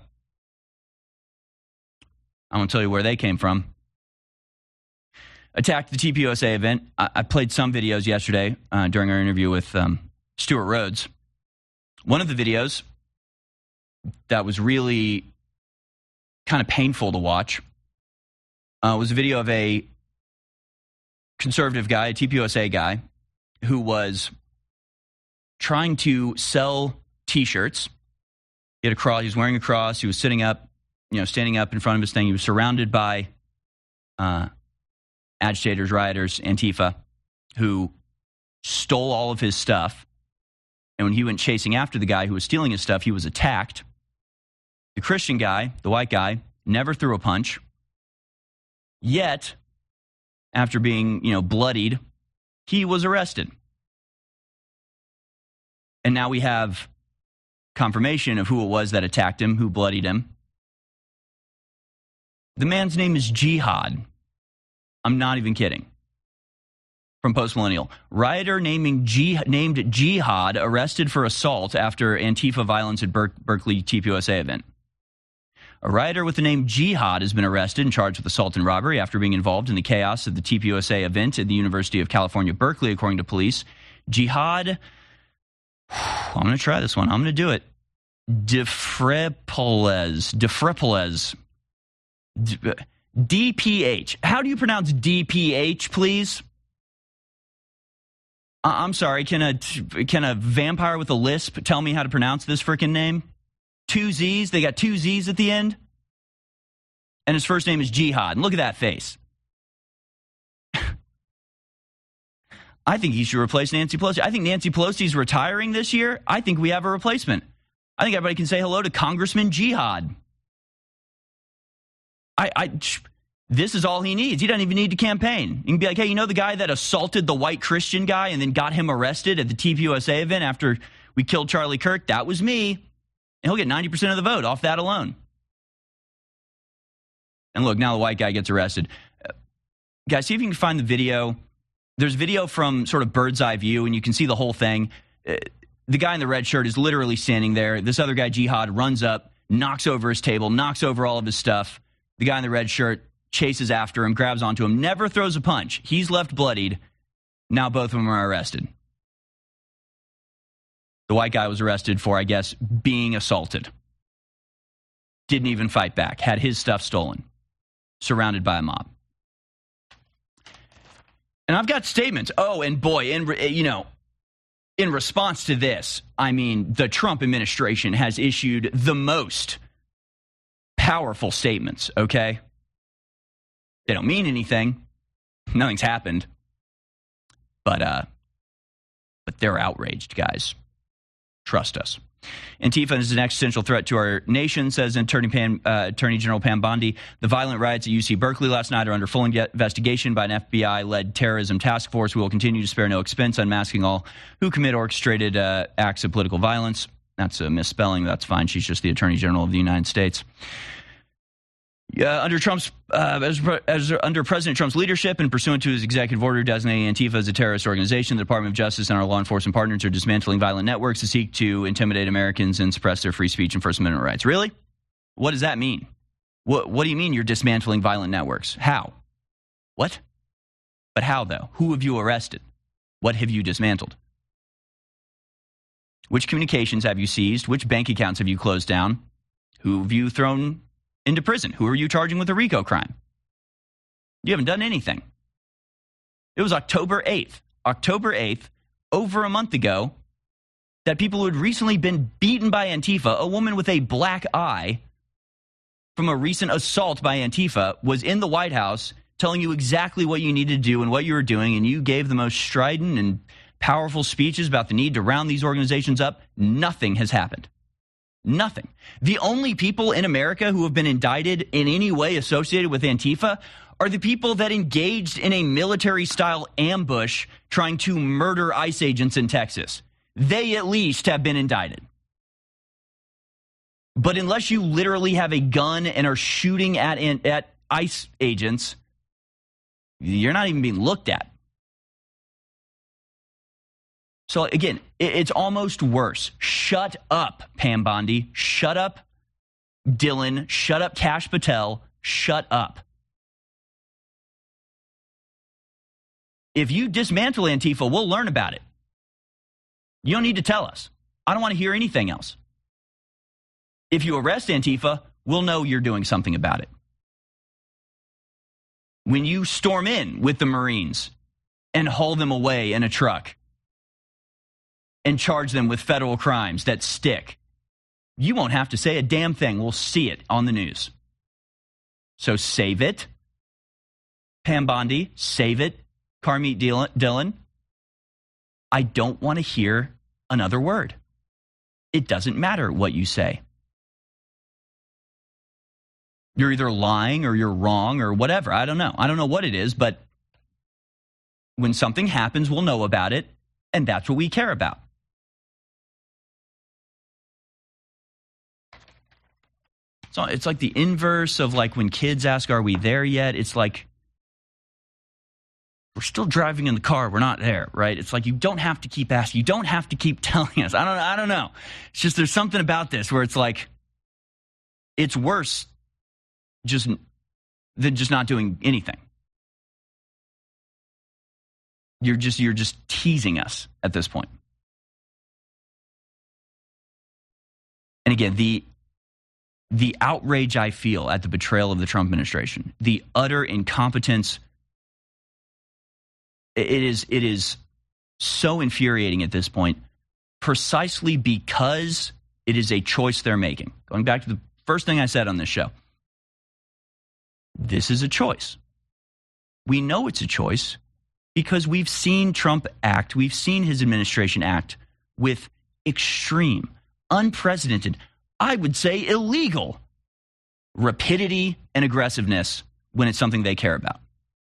I want to tell you where they came from. Attacked the T P U S A event. I, I played some videos yesterday uh, during our interview with um, Stuart Rhodes. One of the videos that was really kind of painful to watch uh, was a video of a conservative guy, a T P U S A guy, who was trying to sell T-shirts. He had a cross. He was wearing a cross. He was sitting up, you know, standing up in front of his thing. He was surrounded by uh, agitators, rioters, Antifa, who stole all of his stuff. And when he went chasing after the guy who was stealing his stuff, he was attacked. The Christian guy, the white guy, never threw a punch. Yet, after being, you know, bloodied, he was arrested. And now we have confirmation of who it was that attacked him, who bloodied him. The man's name is Jihad. I'm not even kidding. From Post Millennial. Rioter naming G- named Jihad arrested for assault after Antifa violence at Ber- Berkeley T P U S A event. A rioter with the name Jihad has been arrested and charged with assault and robbery after being involved in the chaos of the T P U S A event at the University of California, Berkeley, according to police. Jihad, I'm going to try this one. I'm going to do it. DeFrepoles. DeFrepoles. D P H. How do you pronounce D P H, please? I'm sorry, can a, can a vampire with a lisp tell me how to pronounce this freaking name? Two Z's? They got two Z's at the end? And his first name is Jihad. And look at that face. I think he should replace Nancy Pelosi. I think Nancy Pelosi's retiring this year. I think we have a replacement. I think everybody can say hello to Congressman Jihad. I, I, this is all he needs. He doesn't even need to campaign. You can be like, hey, you know the guy that assaulted the white Christian guy and then got him arrested at the T P U S A event after we killed Charlie Kirk? That was me. And he'll get ninety percent of the vote off that alone. And look, now the white guy gets arrested. Uh, guys, see if you can find the video. There's video from sort of bird's eye view, and you can see the whole thing. Uh, the guy in the red shirt is literally standing there. This other guy, Jihad, runs up, knocks over his table, knocks over all of his stuff. The guy in the red shirt chases after him, grabs onto him, never throws a punch. He's left bloodied. Now both of them are arrested. The white guy was arrested for, I guess, being assaulted. Didn't even fight back. Had his stuff stolen. Surrounded by a mob. And I've got statements. Oh, and boy, in, you know, in response to this, I mean, the Trump administration has issued the most powerful statements, okay? They don't mean anything. Nothing's happened. But, uh, but they're outraged, guys. Trust us. Antifa is an existential threat to our nation, says Attorney, Pam, uh, Attorney General Pam Bondi. The violent riots at U C Berkeley last night are under full investigation by an F B I-led terrorism task force. We will continue to spare no expense unmasking all who commit orchestrated uh, acts of political violence. That's a misspelling. That's fine. She's just the Attorney General of the United States. Uh, under Trump's, uh, as, as under President Trump's leadership and pursuant to his executive order designating Antifa as a terrorist organization, the Department of Justice and our law enforcement partners are dismantling violent networks to seek to intimidate Americans and suppress their free speech and First Amendment rights. Really? What does that mean? What, what do you mean you're dismantling violent networks? How? What? But how, though? Who have you arrested? What have you dismantled? Which communications have you seized? Which bank accounts have you closed down? Who have you thrown into prison? Who are you charging with a RICO crime? You haven't done anything. It was October eighth. October eighth, over a month ago, that people who had recently been beaten by Antifa, a woman with a black eye from a recent assault by Antifa, was in the White House telling you exactly what you needed to do and what you were doing, and you gave the most strident and powerful speeches about the need to round these organizations up. Nothing has happened. Nothing. The only people in America who have been indicted in any way associated with Antifa are the people that engaged in a military-style ambush trying to murder ICE agents in Texas. They at least have been indicted. But unless you literally have a gun and are shooting at, at ICE agents, you're not even being looked at. So, again, it's almost worse. Shut up, Pam Bondi. Shut up, Dylan. Shut up, Kash Patel. Shut up. If you dismantle Antifa, we'll learn about it. You don't need to tell us. I don't want to hear anything else. If you arrest Antifa, we'll know you're doing something about it. When you storm in with the Marines and haul them away in a truck, and charge them with federal crimes that stick, you won't have to say a damn thing. We'll see it on the news. So save it. Pam Bondi, save it. Carmeet Dillon, I don't want to hear another word. It doesn't matter what you say. You're either lying or you're wrong or whatever. I don't know. I don't know what it is, but when something happens, we'll know about it, and that's what we care about. So it's like the inverse of like when kids ask, are we there yet? It's like, we're still driving in the car. We're not there, right? It's like you don't have to keep asking. You don't have to keep telling us. I don't I don't know. It's just there's something about this where it's like it's worse just than just not doing anything. You're just you're just teasing us at this point. And again, the the outrage I feel at the betrayal of the Trump administration, the utter incompetence. It is it is so infuriating at this point, precisely because it is a choice they're making. Going back to the first thing I said on this show, this is a choice. We know it's a choice because we've seen Trump act, we've seen his administration act with extreme, unprecedented, I would say illegal rapidity and aggressiveness when it's something they care about.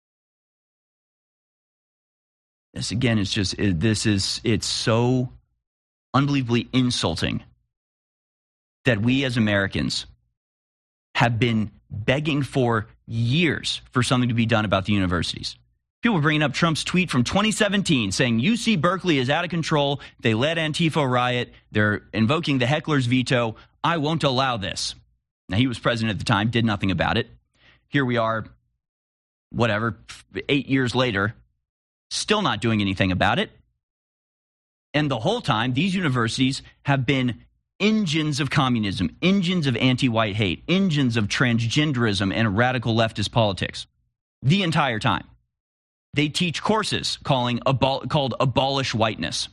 This again is just, it, this is, it's so unbelievably insulting that we as Americans have been begging for years for something to be done about the universities. People are bringing up Trump's tweet from twenty seventeen saying U C Berkeley is out of control. They led Antifa riot. They're invoking the heckler's veto. I won't allow this. Now, he was president at the time, did nothing about it. Here we are, whatever, eight years later, still not doing anything about it. And the whole time, these universities have been engines of communism, engines of anti-white hate, engines of transgenderism and radical leftist politics. The entire time. They teach courses calling abol- called Abolish Whiteness.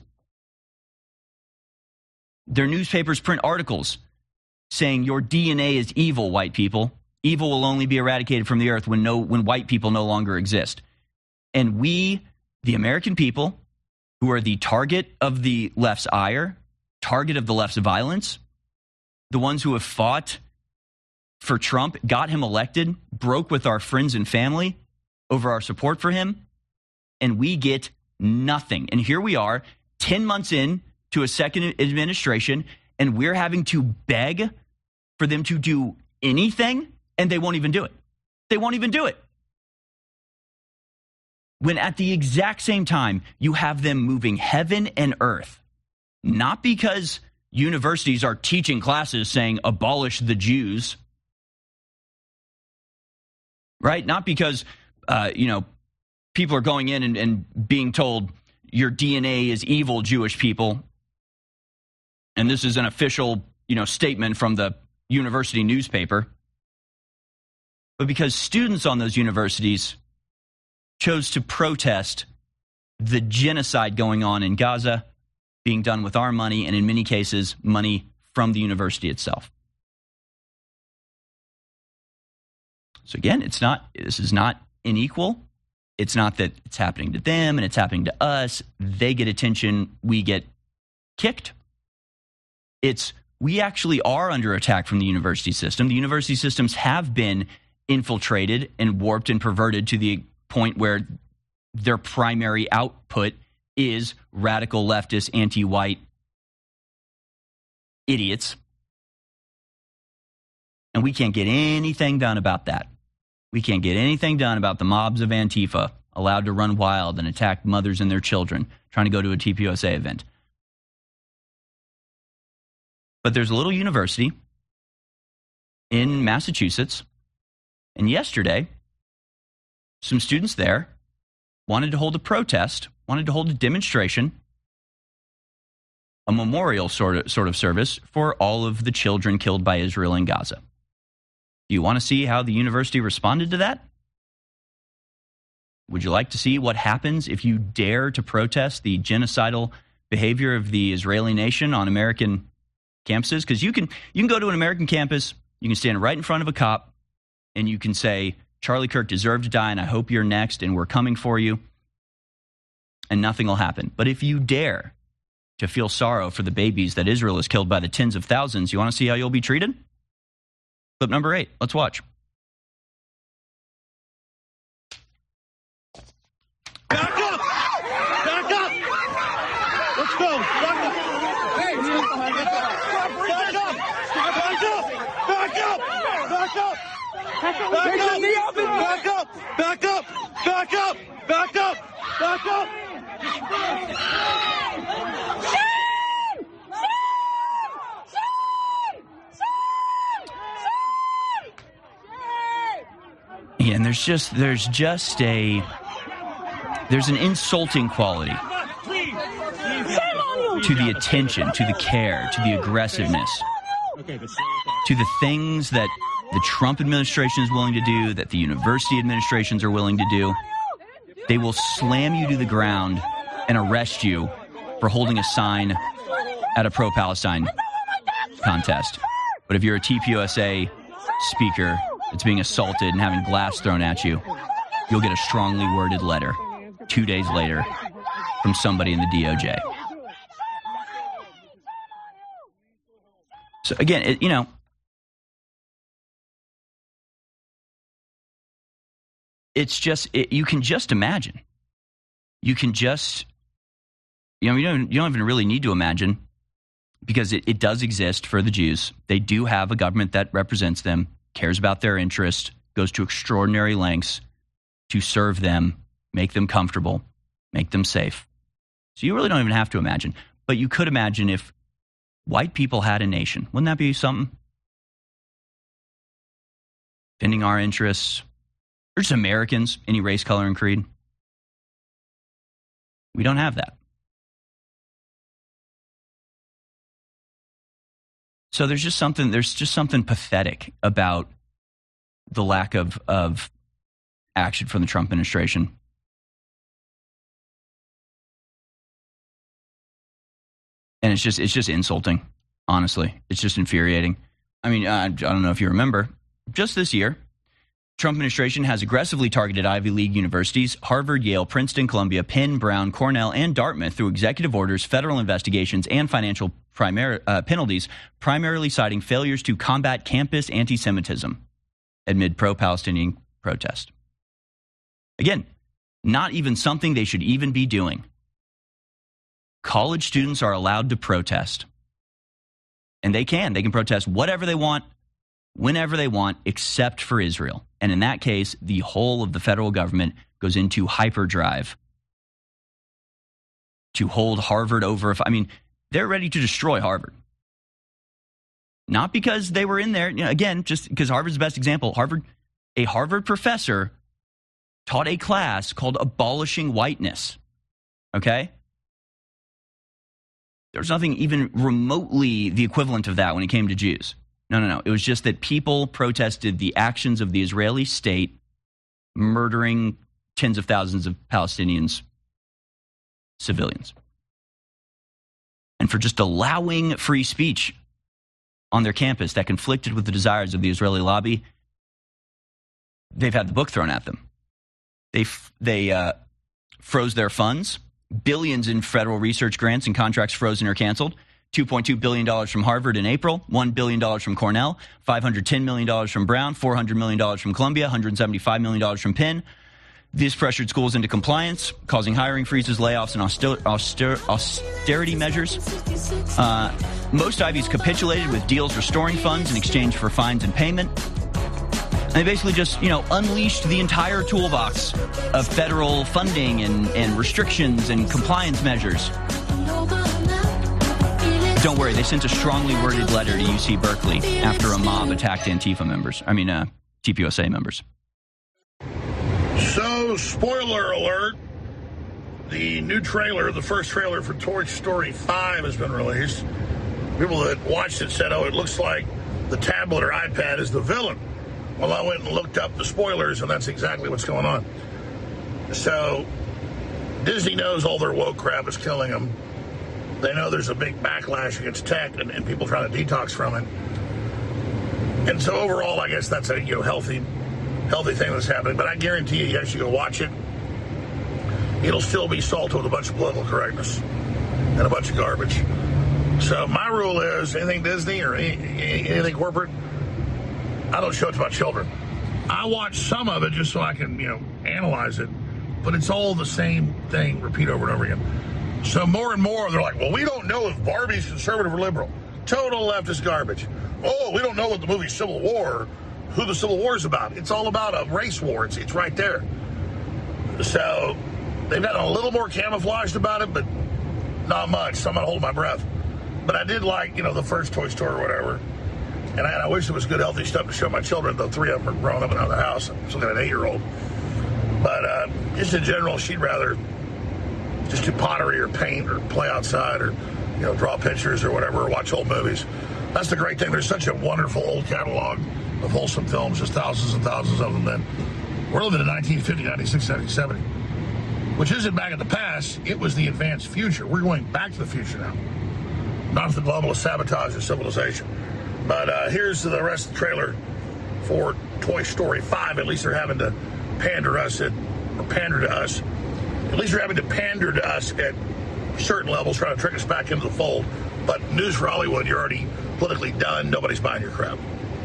Their newspapers print articles saying your D N A is evil, white people. Evil will only be eradicated from the earth when no when white people no longer exist. And we, the American people, who are the target of the left's ire, target of the left's violence, the ones who have fought for Trump, got him elected, broke with our friends and family over our support for him, and we get nothing. And here we are, ten months in to a second administration, and we're having to beg for them to do anything, and they won't even do it. They won't even do it. When at the exact same time, you have them moving heaven and earth, not because universities are teaching classes saying abolish the Jews, right? Not because, uh, you know, people are going in and, and being told your D N A is evil, Jewish people. And this is an official, you know, statement from the university newspaper. But because students on those universities chose to protest the genocide going on in Gaza, being done with our money, and in many cases, money from the university itself. So again, it's not, this is not unequal. It's not that it's happening to them and it's happening to us. They get attention, we get kicked. It's, we actually are under attack from the university system. The university systems have been infiltrated and warped and perverted to the point where their primary output is radical leftist, anti-white idiots. And we can't get anything done about that. We can't get anything done about the mobs of Antifa allowed to run wild and attack mothers and their children trying to go to a T P U S A event. But there's a little university in Massachusetts, and yesterday, some students there wanted to hold a protest, wanted to hold a demonstration, a memorial sort of, sort of service for all of the children killed by Israel in Gaza. Do you want to see how the university responded to that? Would you like to see what happens if you dare to protest the genocidal behavior of the Israeli nation on American campuses? Because you can, you can go to an American campus, you can stand right in front of a cop, and you can say, Charlie Kirk deserved to die, and I hope you're next, and we're coming for you, and nothing will happen. But if you dare to feel sorrow for the babies that Israel has killed by the tens of thousands, you want to see how you'll be treated? Clip number eight. Let's watch. Back up! Back up! Let's go! Back up! Hey, back up! Back up! Back up! Back up! Back up! Back up! Back up! Back up! Back up! Yeah, and there's just there's just a there's an insulting quality to the attention, to the care, to the aggressiveness, to the things that the Trump administration is willing to do, that the university administrations are willing to do. They will slam you to the ground and arrest you for holding a sign at a pro-Palestine contest. But if you're a T P U S A speaker that's being assaulted and having glass thrown at you, you'll get a strongly worded letter two days later from somebody in the D O J. So again, it, you know, it's just, it, you can just imagine. You can just, you know, you don't, you don't even really need to imagine, because it, it does exist for the Jews. They do have a government that represents them, cares about their interest, goes to extraordinary lengths to serve them, make them comfortable, make them safe. So you really don't even have to imagine. But you could imagine if white people had a nation. Wouldn't that be something? Defending our interests. Or just Americans, any race, color, and creed. We don't have that. So there's just something, there's just something pathetic about the lack of, of action from the Trump administration. And it's just, it's just insulting, honestly. It's just infuriating. I mean, I, I don't know if you remember, just this year, Trump administration has aggressively targeted Ivy League universities, Harvard, Yale, Princeton, Columbia, Penn, Brown, Cornell, and Dartmouth through executive orders, federal investigations, and financial primar- uh, penalties, primarily citing failures to combat campus anti-Semitism amid pro-Palestinian protest. Again, not even something they should even be doing. College students are allowed to protest. And they can. They can protest whatever they want, whenever they want, except for Israel. And in that case, the whole of the federal government goes into hyperdrive to hold Harvard over. I mean, they're ready to destroy Harvard. Not because they were in there, you know, again, just because Harvard's the best example. Harvard, a Harvard professor taught a class called Abolishing Whiteness. Okay? There's nothing even remotely the equivalent of that when it came to Jews. No, no, no. It was just that people protested the actions of the Israeli state murdering tens of thousands of Palestinians, civilians. And for just allowing free speech on their campus that conflicted with the desires of the Israeli lobby, they've had the book thrown at them. They, f- they uh, froze their funds, billions in federal research grants and contracts frozen or canceled. two point two billion dollars from Harvard in April, one billion dollars from Cornell, five hundred ten million dollars from Brown, four hundred million dollars from Columbia, one hundred seventy-five million dollars from Penn. This pressured schools into compliance, causing hiring freezes, layoffs, and auster- auster- austerity measures. Uh, most Ivies capitulated with deals restoring funds in exchange for fines and payment. And they basically just, you know, unleashed the entire toolbox of federal funding and, and restrictions and compliance measures. Don't worry, they sent a strongly worded letter to U C Berkeley after a mob attacked Antifa members. I mean, uh, T P U S A members. So, spoiler alert, the new trailer, the first trailer for Toy Story five has been released. People that watched it said, oh, it looks like the tablet or iPad is the villain. Well, I went and looked up the spoilers, and that's exactly what's going on. So, Disney knows all their woke crap is killing them. They know there's a big backlash against tech and, and people trying to detox from it. And so overall, I guess that's a you know healthy, healthy thing that's happening. But I guarantee you, yes, you go watch it, it'll still be salted with a bunch of political correctness and a bunch of garbage. So my rule is, anything Disney or any, anything corporate, I don't show it to my children. I watch some of it just so I can you know analyze it, but it's all the same thing, repeat over and over again. So more and more, they're like, well, we don't know if Barbie's conservative or liberal. Total leftist garbage. Oh, we don't know what the movie Civil War, who the Civil War is about. It's all about a race war. It's, it's right there. So they've gotten a little more camouflaged about it, but not much. So I'm going to hold my breath. But I did like, you know, the first Toy Story or whatever. And I, and I wish there was good, healthy stuff to show my children, though three of them are grown up and out of the house. I'm still got an eight-year-old. But uh, just in general, she'd rather just do pottery or paint or play outside or, you know, draw pictures or whatever, or watch old movies. That's the great thing. There's such a wonderful old catalog of wholesome films, just thousands and thousands of them. Then we're living in nineteen fifty, ninety-six, seventy, seventy, which isn't back in the past. It was the advanced future. We're going back to the future now, not to the globalist sabotage of civilization. But uh, here's the rest of the trailer for Toy Story five. At least they're having to pander us at, or pander to us. At least they're having to pander to us at certain levels, trying to trick us back into the fold. But news for Hollywood, you're already politically done. Nobody's buying your crap.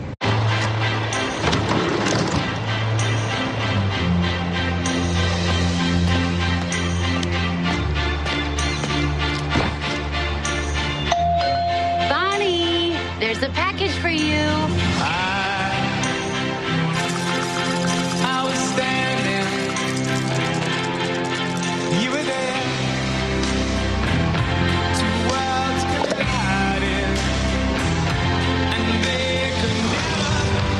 Bonnie, there's a package for you. I, I was standing. You were there. Two worlds colliding, and they could never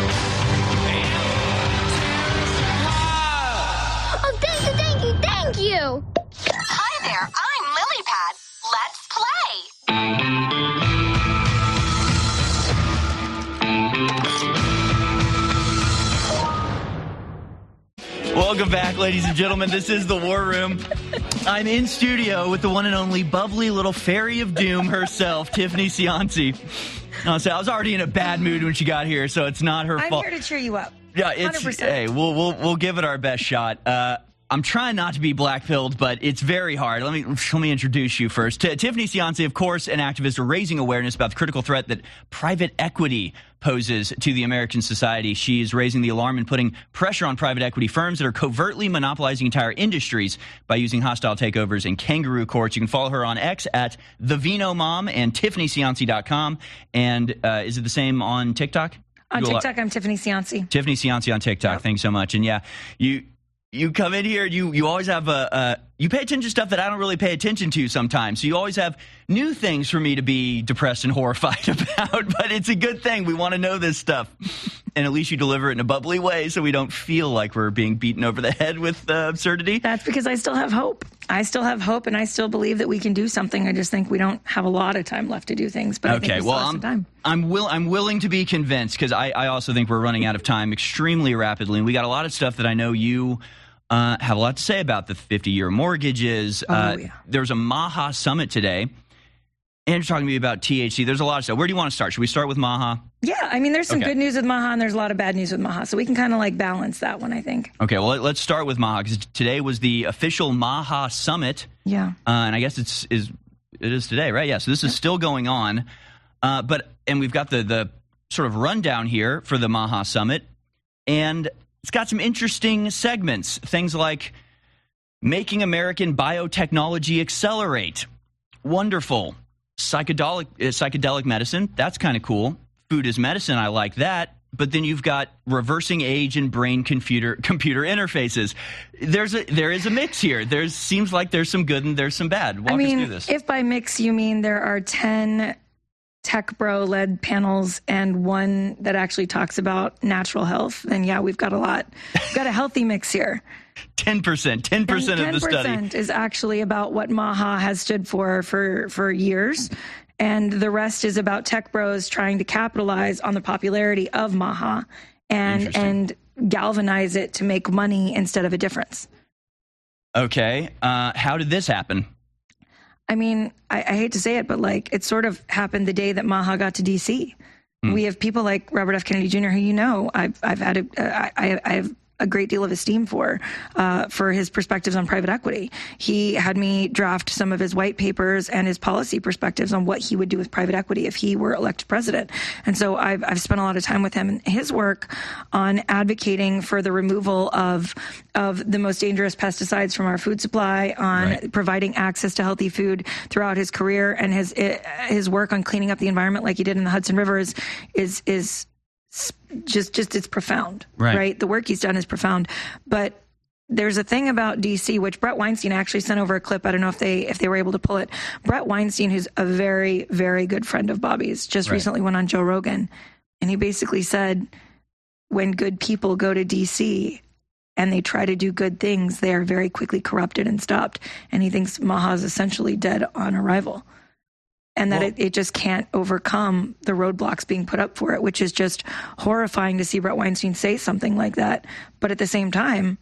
Oh, thank you, thank you, thank you. Hi there, I'm Lilypad. Let's play. Welcome back, ladies and gentlemen. This is the War Room. I'm in studio with the one and only bubbly little fairy of doom herself, Tiffany Cianci. Uh, so I was already in a bad mood when she got here, so it's not her I'm fault. here to cheer you up. Yeah, it's one hundred percent. hey, we'll we'll we'll give it our best shot. Uh, I'm trying not to be black-pilled, but it's very hard. Let me let me introduce you first. T- Tiffany Cianci, of course, an activist raising awareness about the critical threat that private equity poses to the American society. She's raising the alarm and putting pressure on private equity firms that are covertly monopolizing entire industries by using hostile takeovers and kangaroo courts. You can follow her on X at the Vino Mom and Tiffany Cianci dot com. And uh, is it the same on TikTok? On TikTok, I'm Tiffany Cianci. Tiffany Cianci on TikTok. Yep. Thanks so much. And yeah, you you come in here, you you always have a, a you pay attention to stuff that I don't really pay attention to sometimes. So you always have new things for me to be depressed and horrified about. But it's a good thing. We want to know this stuff. And at least you deliver it in a bubbly way so we don't feel like we're being beaten over the head with uh, absurdity. That's because I still have hope. I still have hope, and I still believe that we can do something. I just think we don't have a lot of time left to do things. But I okay, think we well, still have I'm some time. I'm, will, I'm willing to be convinced because I, I also think we're running out of time extremely rapidly. And we got a lot of stuff that I know you uh, have a lot to say about, the fifty-year mortgages. Oh, uh, yeah. There was a Maha summit today. And you're talking to me about T H C. There's a lot of stuff. Where do you want to start? Should we start with Maha? Yeah, I mean, there's some Okay. good news with Maha, and there's a lot of bad news with Maha. So we can kind of like balance that one, I think. Okay, well, let- let's start with Maha because today was the official Maha summit. Yeah. Uh, and I guess it's is it is today, right? Yeah. So this is still going on, uh, but and we've got the the sort of rundown here for the Maha Summit, and it's got some interesting segments. Things like making American biotechnology accelerate. Wonderful. Psychedelic uh, psychedelic medicine. That's kind of cool. Food is medicine. I like that. But then you've got reversing age and brain computer computer interfaces. There's a there is a mix here. There seems like there's some good and there's some bad. Walk I mean, us through this. if by mix you mean there are ten tech bro led panels and one that actually talks about natural health, then yeah, we've got a lot. We've got a healthy mix here. ten percent. ten percent of the study. ten percent is actually about what Maha has stood for for, for years. And the rest is about tech bros trying to capitalize on the popularity of Maha and and galvanize it to make money instead of a difference. Okay. Uh, how did this happen? I mean, I, I hate to say it, but like it sort of happened the day that Maha got to D C. Hmm. We have people like Robert F. Kennedy Junior, who you know I've I've had a, uh, I, I have a great deal of esteem for, uh, for his perspectives on private equity. He had me draft some of his white papers and his policy perspectives on what he would do with private equity if he were elected president. And so I've, I've spent a lot of time with him, and his work on advocating for the removal of, of the most dangerous pesticides from our food supply, on right. providing access to healthy food throughout his career, and his, his work on cleaning up the environment like he did in the Hudson River is, is, is just just it's profound, right? right? The work he's done is profound. But there's a thing about D C, which Brett Weinstein actually sent over a clip. I don't know if they if they were able to pull it. Brett Weinstein, who's a very, very good friend of Bobby's, just right. recently went on Joe Rogan, and he basically said, when good people go to D C and they try to do good things, they are very quickly corrupted and stopped. And he thinks Maha is essentially dead on arrival. And that well, it, it just can't overcome the roadblocks being put up for it, which is just horrifying to see Brett Weinstein say something like that. But at the same time,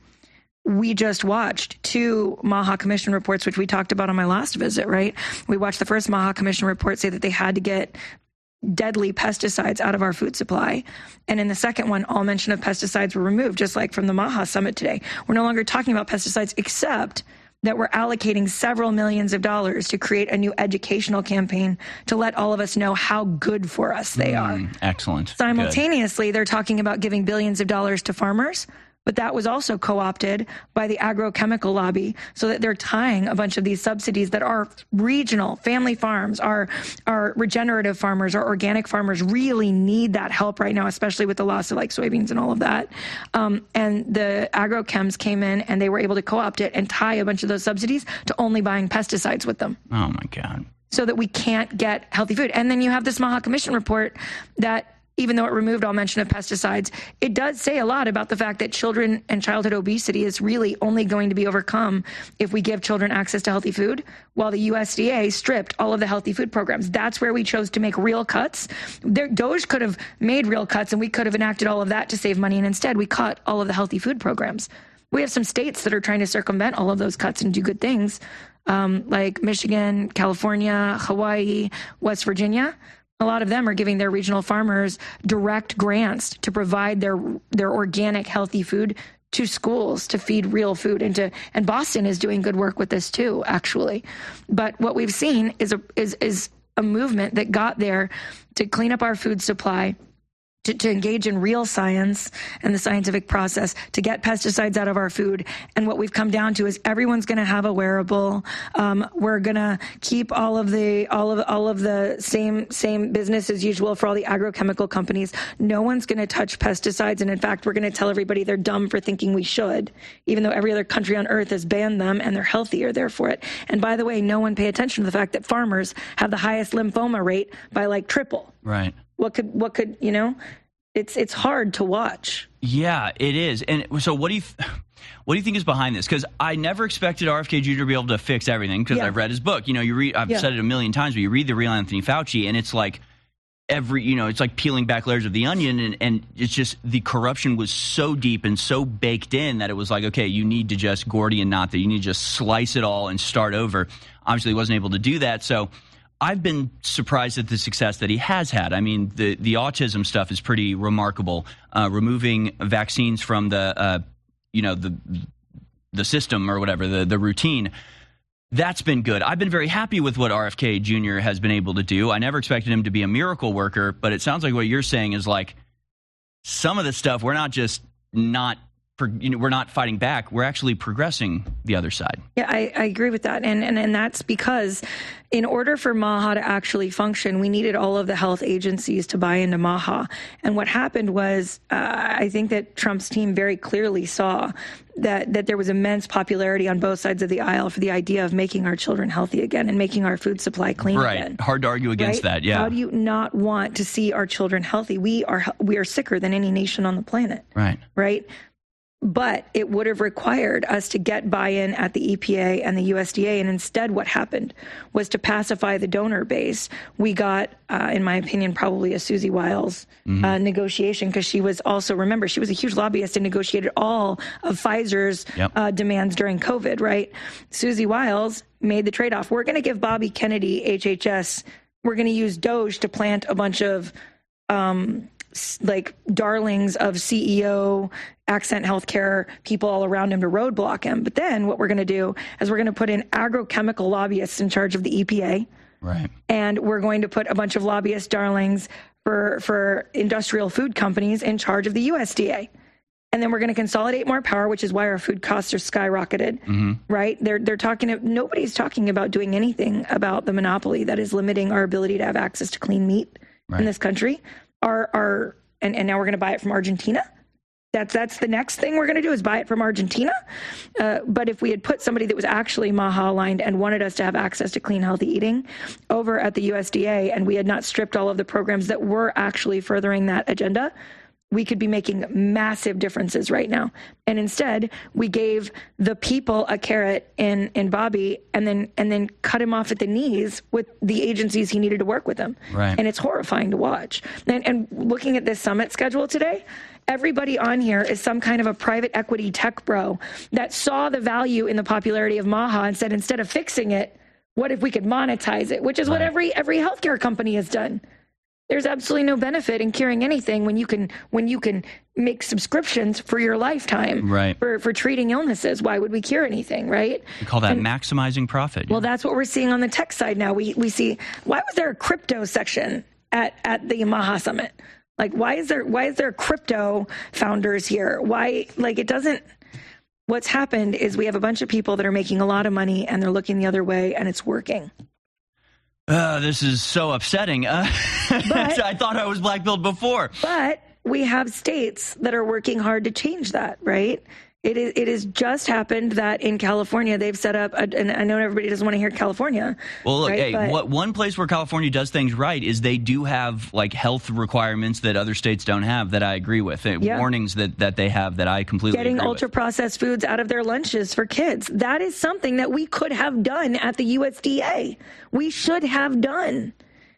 we just watched two Maha Commission reports, which we talked about on my last visit, right? We watched the first Maha Commission report say that they had to get deadly pesticides out of our food supply. And in the second one, all mention of pesticides were removed, just like from the Maha summit today. We're no longer talking about pesticides, except that we're allocating several millions of dollars to create a new educational campaign to let all of us know how good for us they mm, are. Excellent. Simultaneously, good. They're talking about giving billions of dollars to farmers, but that was also co-opted by the agrochemical lobby, so that they're tying a bunch of these subsidies that are regional family farms, our, our regenerative farmers, our organic farmers really need that help right now, especially with the loss of like soybeans and all of that. Um, and the agrochems came in and they were able to co-opt it and tie a bunch of those subsidies to only buying pesticides with them. Oh my God. So that we can't get healthy food. And then you have this Maha Commission report that, even though it removed all mention of pesticides, it does say a lot about the fact that children and childhood obesity is really only going to be overcome if we give children access to healthy food, while the U S D A stripped all of the healthy food programs. That's where we chose to make real cuts. There, Doge could have made real cuts, and we could have enacted all of that to save money, and instead we cut all of the healthy food programs. We have some states that are trying to circumvent all of those cuts and do good things, um, like Michigan, California, Hawaii, West Virginia. A lot of them are giving their regional farmers direct grants to provide their their organic, healthy food to schools to feed real food. And to, and Boston is doing good work with this too, actually. But what we've seen is a is is a movement that got there to clean up our food supply, To, to engage in real science and the scientific process to get pesticides out of our food. And what we've come down to is everyone's going to have a wearable. Um, we're going to keep all of the all of all of the same same business as usual for all the agrochemical companies. No one's going to touch pesticides, and in fact, we're going to tell everybody they're dumb for thinking we should, even though every other country on earth has banned them and they're healthier there for it. And by the way, no one pay attention to the fact that farmers have the highest lymphoma rate by like triple. Right. What could, what could, you know, it's it's hard to watch. Yeah, it is. And so what do you th- what do you think is behind this? Because I never expected R F K Junior to be able to fix everything, because Yeah. I've read his book. You know, you read, I've Yeah. said it a million times, but you read the real Anthony Fauci, and it's like every, you know, it's like peeling back layers of the onion, and, and it's just the corruption was so deep and so baked in that it was like, okay, you need to just Gordian knot that, you need to just slice it all and start over. Obviously, he wasn't able to do that, so I've been surprised at the success that he has had. I mean, the, the autism stuff is pretty remarkable. Uh, removing vaccines from the, uh, you know, the the system or whatever, the, the routine, that's been good. I've been very happy with what R F K Junior has been able to do. I never expected him to be a miracle worker, but it sounds like what you're saying is like some of the stuff, we're not just not, you know, we're not fighting back. We're actually progressing the other side. Yeah, I, I agree with that. And, and and that's because in order for Maha to actually function, we needed all of the health agencies to buy into Maha. And what happened was, uh, I think that Trump's team very clearly saw that, that there was immense popularity on both sides of the aisle for the idea of making our children healthy again and making our food supply clean right. again. Hard to argue against Right? that, yeah. How do you not want to see our children healthy? We are we are sicker than any nation on the planet. Right. Right? But it would have required us to get buy-in at the E P A and the U S D A. And instead, what happened was to pacify the donor base. We got, uh, in my opinion, probably a Susie Wiles Mm-hmm. uh, negotiation, because she was also, remember, she was a huge lobbyist and negotiated all of Pfizer's Yep. uh, demands during COVID, right? Susie Wiles made the trade-off. We're going to give Bobby Kennedy H H S. We're going to use Doge to plant a bunch of um, like darlings of C E O, Accent Healthcare people all around him to roadblock him. But then what we're going to do is we're going to put in agrochemical lobbyists in charge of the E P A. Right. And we're going to put a bunch of lobbyist darlings for, for industrial food companies in charge of the U S D A. And then we're going to consolidate more power, which is why our food costs are skyrocketed, Mm-hmm. right? They're they're talking. Nobody's talking about doing anything about the monopoly that is limiting our ability to have access to clean meat Right. in this country. Our our and, and now we're going to buy it from Argentina. That's that's the next thing we're going to do is buy it from Argentina. Uh, but if we had put somebody that was actually MAHA aligned and wanted us to have access to clean, healthy eating over at the U S D A, and we had not stripped all of the programs that were actually furthering that agenda, we could be making massive differences right now. And instead, we gave the people a carrot in, in Bobby and then and then cut him off at the knees with the agencies he needed to work with them. Right. And it's horrifying to watch. And, and looking at this summit schedule today, everybody on here is some kind of a private equity tech bro that saw the value in the popularity of MAHA and said, instead of fixing it, what if we could monetize it? Which is what Right. every every healthcare company has done. There's absolutely no benefit in curing anything when you can when you can make subscriptions for your lifetime Right. for, for treating illnesses. Why would we cure anything, right? We call that And- maximizing profit. Well, that's what we're seeing on the tech side now. We we see, why was there a crypto section at, at the MAHA Summit? Like, why is there why is there crypto founders here? Why, like, it doesn't, what's happened is we have a bunch of people that are making a lot of money and they're looking the other way and it's working. Uh, this is so upsetting. Uh, But- I thought I was black pilled before. But we have states that are working hard to change that, right? It is. It has just happened that in California they've set up, a, and I know everybody doesn't want to hear California. Well, look, right? hey, But- what one place where California does things right is they do have like health requirements that other states don't have that I agree with. Uh, Yeah. Warnings that, that they have that I completely Getting agree ultra with. processed foods out of their lunches for kids. That is something that we could have done at the U S D A. We should have done.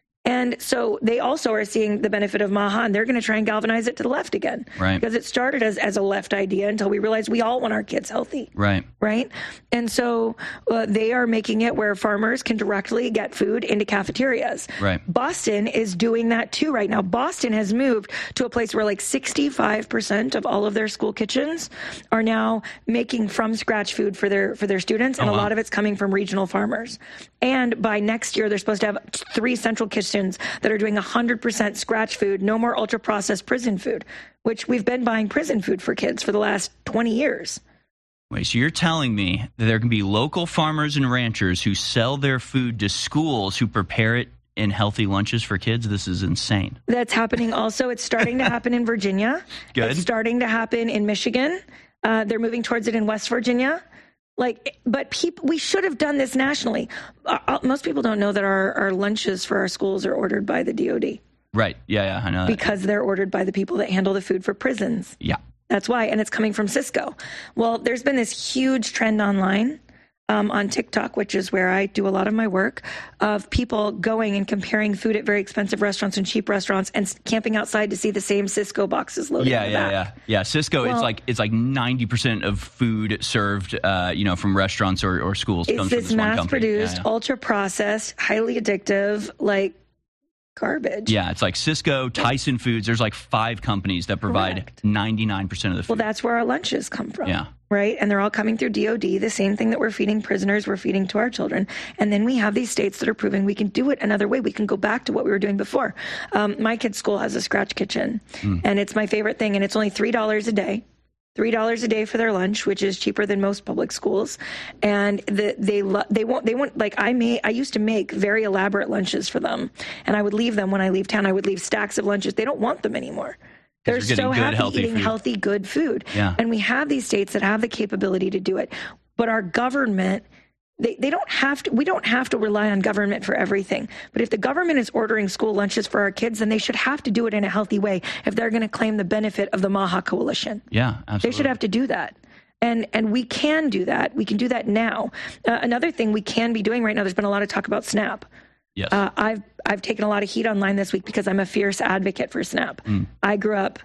And so they also are seeing the benefit of MAHA, and they're going to try and galvanize it to the left again. Right. Because it started as, as a left idea until we realized we all want our kids healthy. Right. Right. And so uh, they are making it where farmers can directly get food into cafeterias. Right. Boston is doing that too right now. Boston has moved to a place where like sixty-five percent of all of their school kitchens are now making from scratch food for their for their students. And Oh, a wow. lot of it's coming from regional farmers. And by next year, they're supposed to have three central kitchens that are doing one hundred percent scratch food, no more ultra processed prison food, which we've been buying prison food for kids for the last twenty years. Wait, so you're telling me that there can be local farmers and ranchers who sell their food to schools who prepare it in healthy lunches for kids? This is insane. That's happening also. It's starting to happen in Virginia. Good. It's starting to happen in Michigan. Uh, they're moving towards it in West Virginia. Like, but people, we should have done this nationally. Uh, uh, most people don't know that our, our lunches for our schools are ordered by the D O D Right. Yeah, yeah, I know that. because they're ordered by the people that handle the food for prisons. Yeah. That's why, and it's coming from Cisco. Well, there's been this huge trend online um, on TikTok, which is where I do a lot of my work, of people going and comparing food at very expensive restaurants and cheap restaurants and s- camping outside to see the same Cisco boxes loaded Yeah, in the yeah, back. yeah, yeah. Cisco, it's Well- like it's like ninety percent of food served, uh, you know, from restaurants or, or schools It's comes from this this one company. mass-produced, Yeah, yeah. ultra-processed, highly addictive, like garbage. Yeah, it's like Cisco, Tyson Foods. There's like five companies that provide Correct. ninety-nine percent of the food. Well, that's where our lunches come from. Yeah. Right? And they're all coming through D O D. The same thing that we're feeding prisoners, we're feeding to our children. And then we have these states that are proving we can do it another way. We can go back to what we were doing before. Um, my kid's school has a scratch kitchen, Mm. and it's my favorite thing. And it's only three dollars a day. Three dollars a day for their lunch, which is cheaper than most public schools, and the, they lo- they won't they won't like I made I used to make very elaborate lunches for them, and I would leave them when I leave town. I would leave stacks of lunches. They don't want them anymore. They're you're getting so good, happy healthy eating food. healthy, good food. Yeah. And we have these states that have the capability to do it, but our government. They, they don't have to, we don't have to rely on government for everything. But if the government is ordering school lunches for our kids, then they should have to do it in a healthy way if they're going to claim the benefit of the MAHA coalition. Yeah, absolutely. They should have to do that. And and we can do that. We can do that now. Uh, another thing we can be doing right now, there's been a lot of talk about SNAP. Yes. Uh, I've I've taken a lot of heat online this week because I'm a fierce advocate for SNAP. Mm. I grew up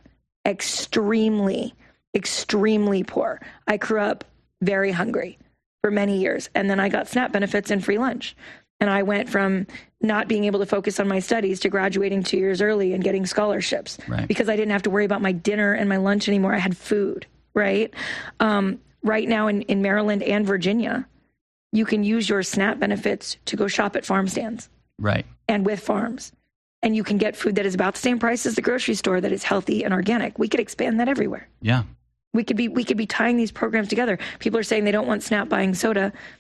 extremely, extremely poor. I grew up very hungry for many years. And then I got SNAP benefits and free lunch. And I went from not being able to focus on my studies to graduating two years early and getting scholarships Right. because I didn't have to worry about my dinner and my lunch anymore. I had food, right? Um, right now in, in Maryland and Virginia, you can use your SNAP benefits to go shop at farm stands Right. and with farms. And you can get food that is about the same price as the grocery store that is healthy and organic. We could expand that everywhere. Yeah. We could be we could be tying these programs together. People are saying they don't want SNAP buying soda.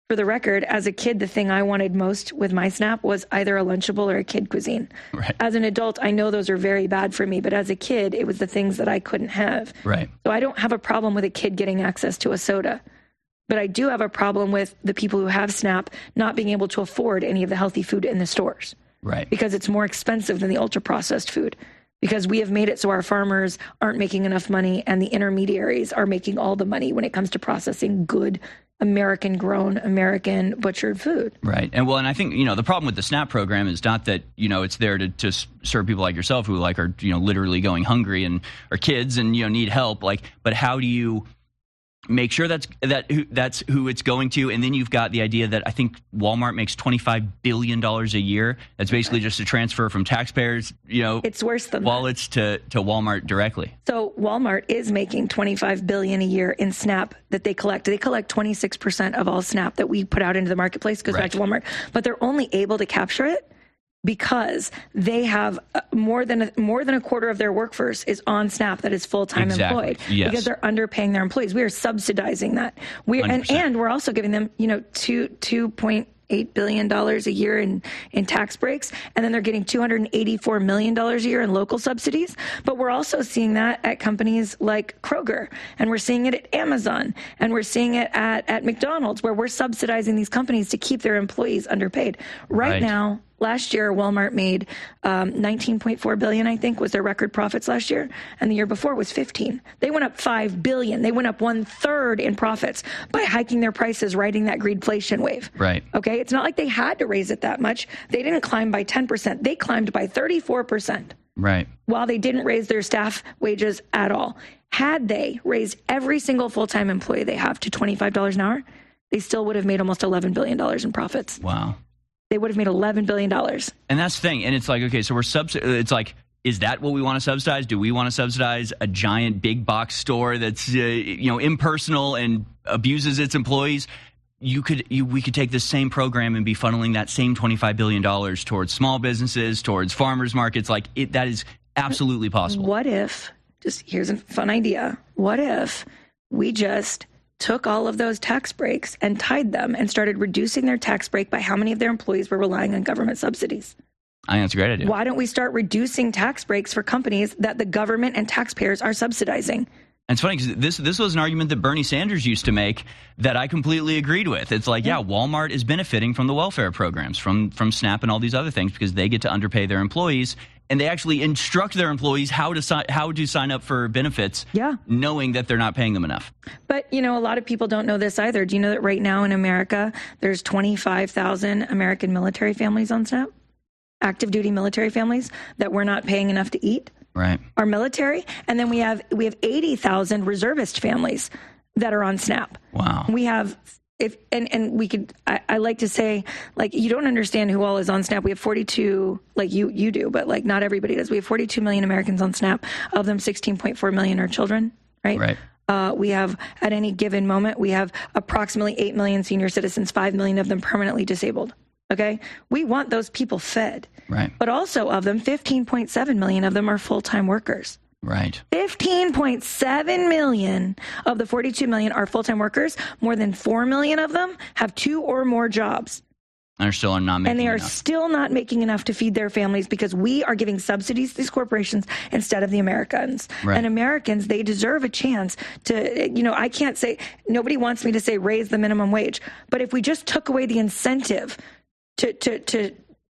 for the record, as a kid, the thing I wanted most with my SNAP was either a Lunchable or a kid cuisine. Right. As an adult, I know those are very bad for me, but as a kid, it was the things that I couldn't have. Right. So I don't have a problem with a kid getting access to a soda. But I do have a problem with the people who have SNAP not being able to afford any of the healthy food in the stores. Right. Because it's more expensive than the ultra-processed food. Because we have made it so our farmers aren't making enough money and the intermediaries are making all the money when it comes to processing good American grown, American butchered food. Right. And well, and I think, you know, the problem with the SNAP program is not that, you know, it's there to, to serve people like yourself who like are, you know, literally going hungry and are kids and, you know, need help. Like, but how do you make sure that's that who, that's who it's going to? And then you've got the idea that I think Walmart makes twenty-five billion dollars a year. That's basically just a transfer from taxpayers, you know, it's worse than wallets to, to Walmart directly. So Walmart is making twenty-five billion dollars a year in SNAP that they collect. They collect twenty-six percent of all SNAP that we put out into the marketplace goes Right. back to Walmart, but they're only able to capture it because they have uh, more than a, more than a quarter of their workforce is on SNAP that is full-time Exactly. employed Yes. because they're underpaying their employees. We are subsidizing that. We one hundred and percent. and we're also giving them, you know, two two point eight billion dollars a year in, in tax breaks, and then they're getting two hundred eighty-four million dollars a year in local subsidies. But we're also seeing that at companies like Kroger, and we're seeing it at Amazon, and we're seeing it at, at McDonald's, where we're subsidizing these companies to keep their employees underpaid. Right, Right. now, last year, Walmart made um, nineteen point four billion dollars, I think, was their record profits last year, and the year before was fifteen. They went up five billion dollars. They went up one third in profits by hiking their prices, riding that greedflation wave. Right. Okay, it's not like they had to raise it that much. They didn't climb by ten percent. They climbed by thirty-four percent. Right. While they didn't raise their staff wages at all. Had they raised every single full-time employee they have to twenty-five dollars an hour, they still would have made almost eleven billion dollars in profits. Wow. They would have made eleven billion dollars. And that's the thing. And it's like, okay, so we're subs- it's like, is that what we want to subsidize? Do we want to subsidize a giant big box store that's, uh, you know, impersonal and abuses its employees? You could, you, we could take this same program and be funneling that same twenty-five billion dollars towards small businesses, towards farmers markets. Like it, that is absolutely possible. What if, just here's a fun idea. What if we just took all of those tax breaks and tied them and started reducing their tax break by how many of their employees were relying on government subsidies? I think that's a great idea. Why don't we start reducing tax breaks for companies that the government and taxpayers are subsidizing? And it's funny because this this was an argument that Bernie Sanders used to make that I completely agreed with. It's like, yeah, Walmart is benefiting from the welfare programs, from from SNAP and all these other things because they get to underpay their employees, and they actually instruct their employees how to si- how to sign up for benefits, yeah, knowing that they're not paying them enough. But, you know, a lot of people don't know this either. Do you know that right now in America, there's twenty-five thousand American military families on SNAP? Active duty military families that we're not paying enough to eat. Right. Our military, and then we have we have eighty thousand reservist families that are on SNAP. Wow. We have if and and we could I, I like to say, like, you don't understand who all is on SNAP. We have forty-two, like you you do, but like not everybody does. We have forty-two million Americans on SNAP. Of them, sixteen point four million are children, right? Right. Uh, we have, at any given moment, we have approximately eight million senior citizens, five million of them permanently disabled. Okay? We want those people fed. Right. But also of them, fifteen point seven million of them are full-time workers. Right. fifteen point seven million of the forty-two million are full-time workers. More than four million of them have two or more jobs. And are still not making And they are enough. still not making enough to feed their families because we are giving subsidies to these corporations instead of the Americans. Right. And Americans, they deserve a chance to, you know, I can't say, nobody wants me to say raise the minimum wage. But if we just took away the incentive to to to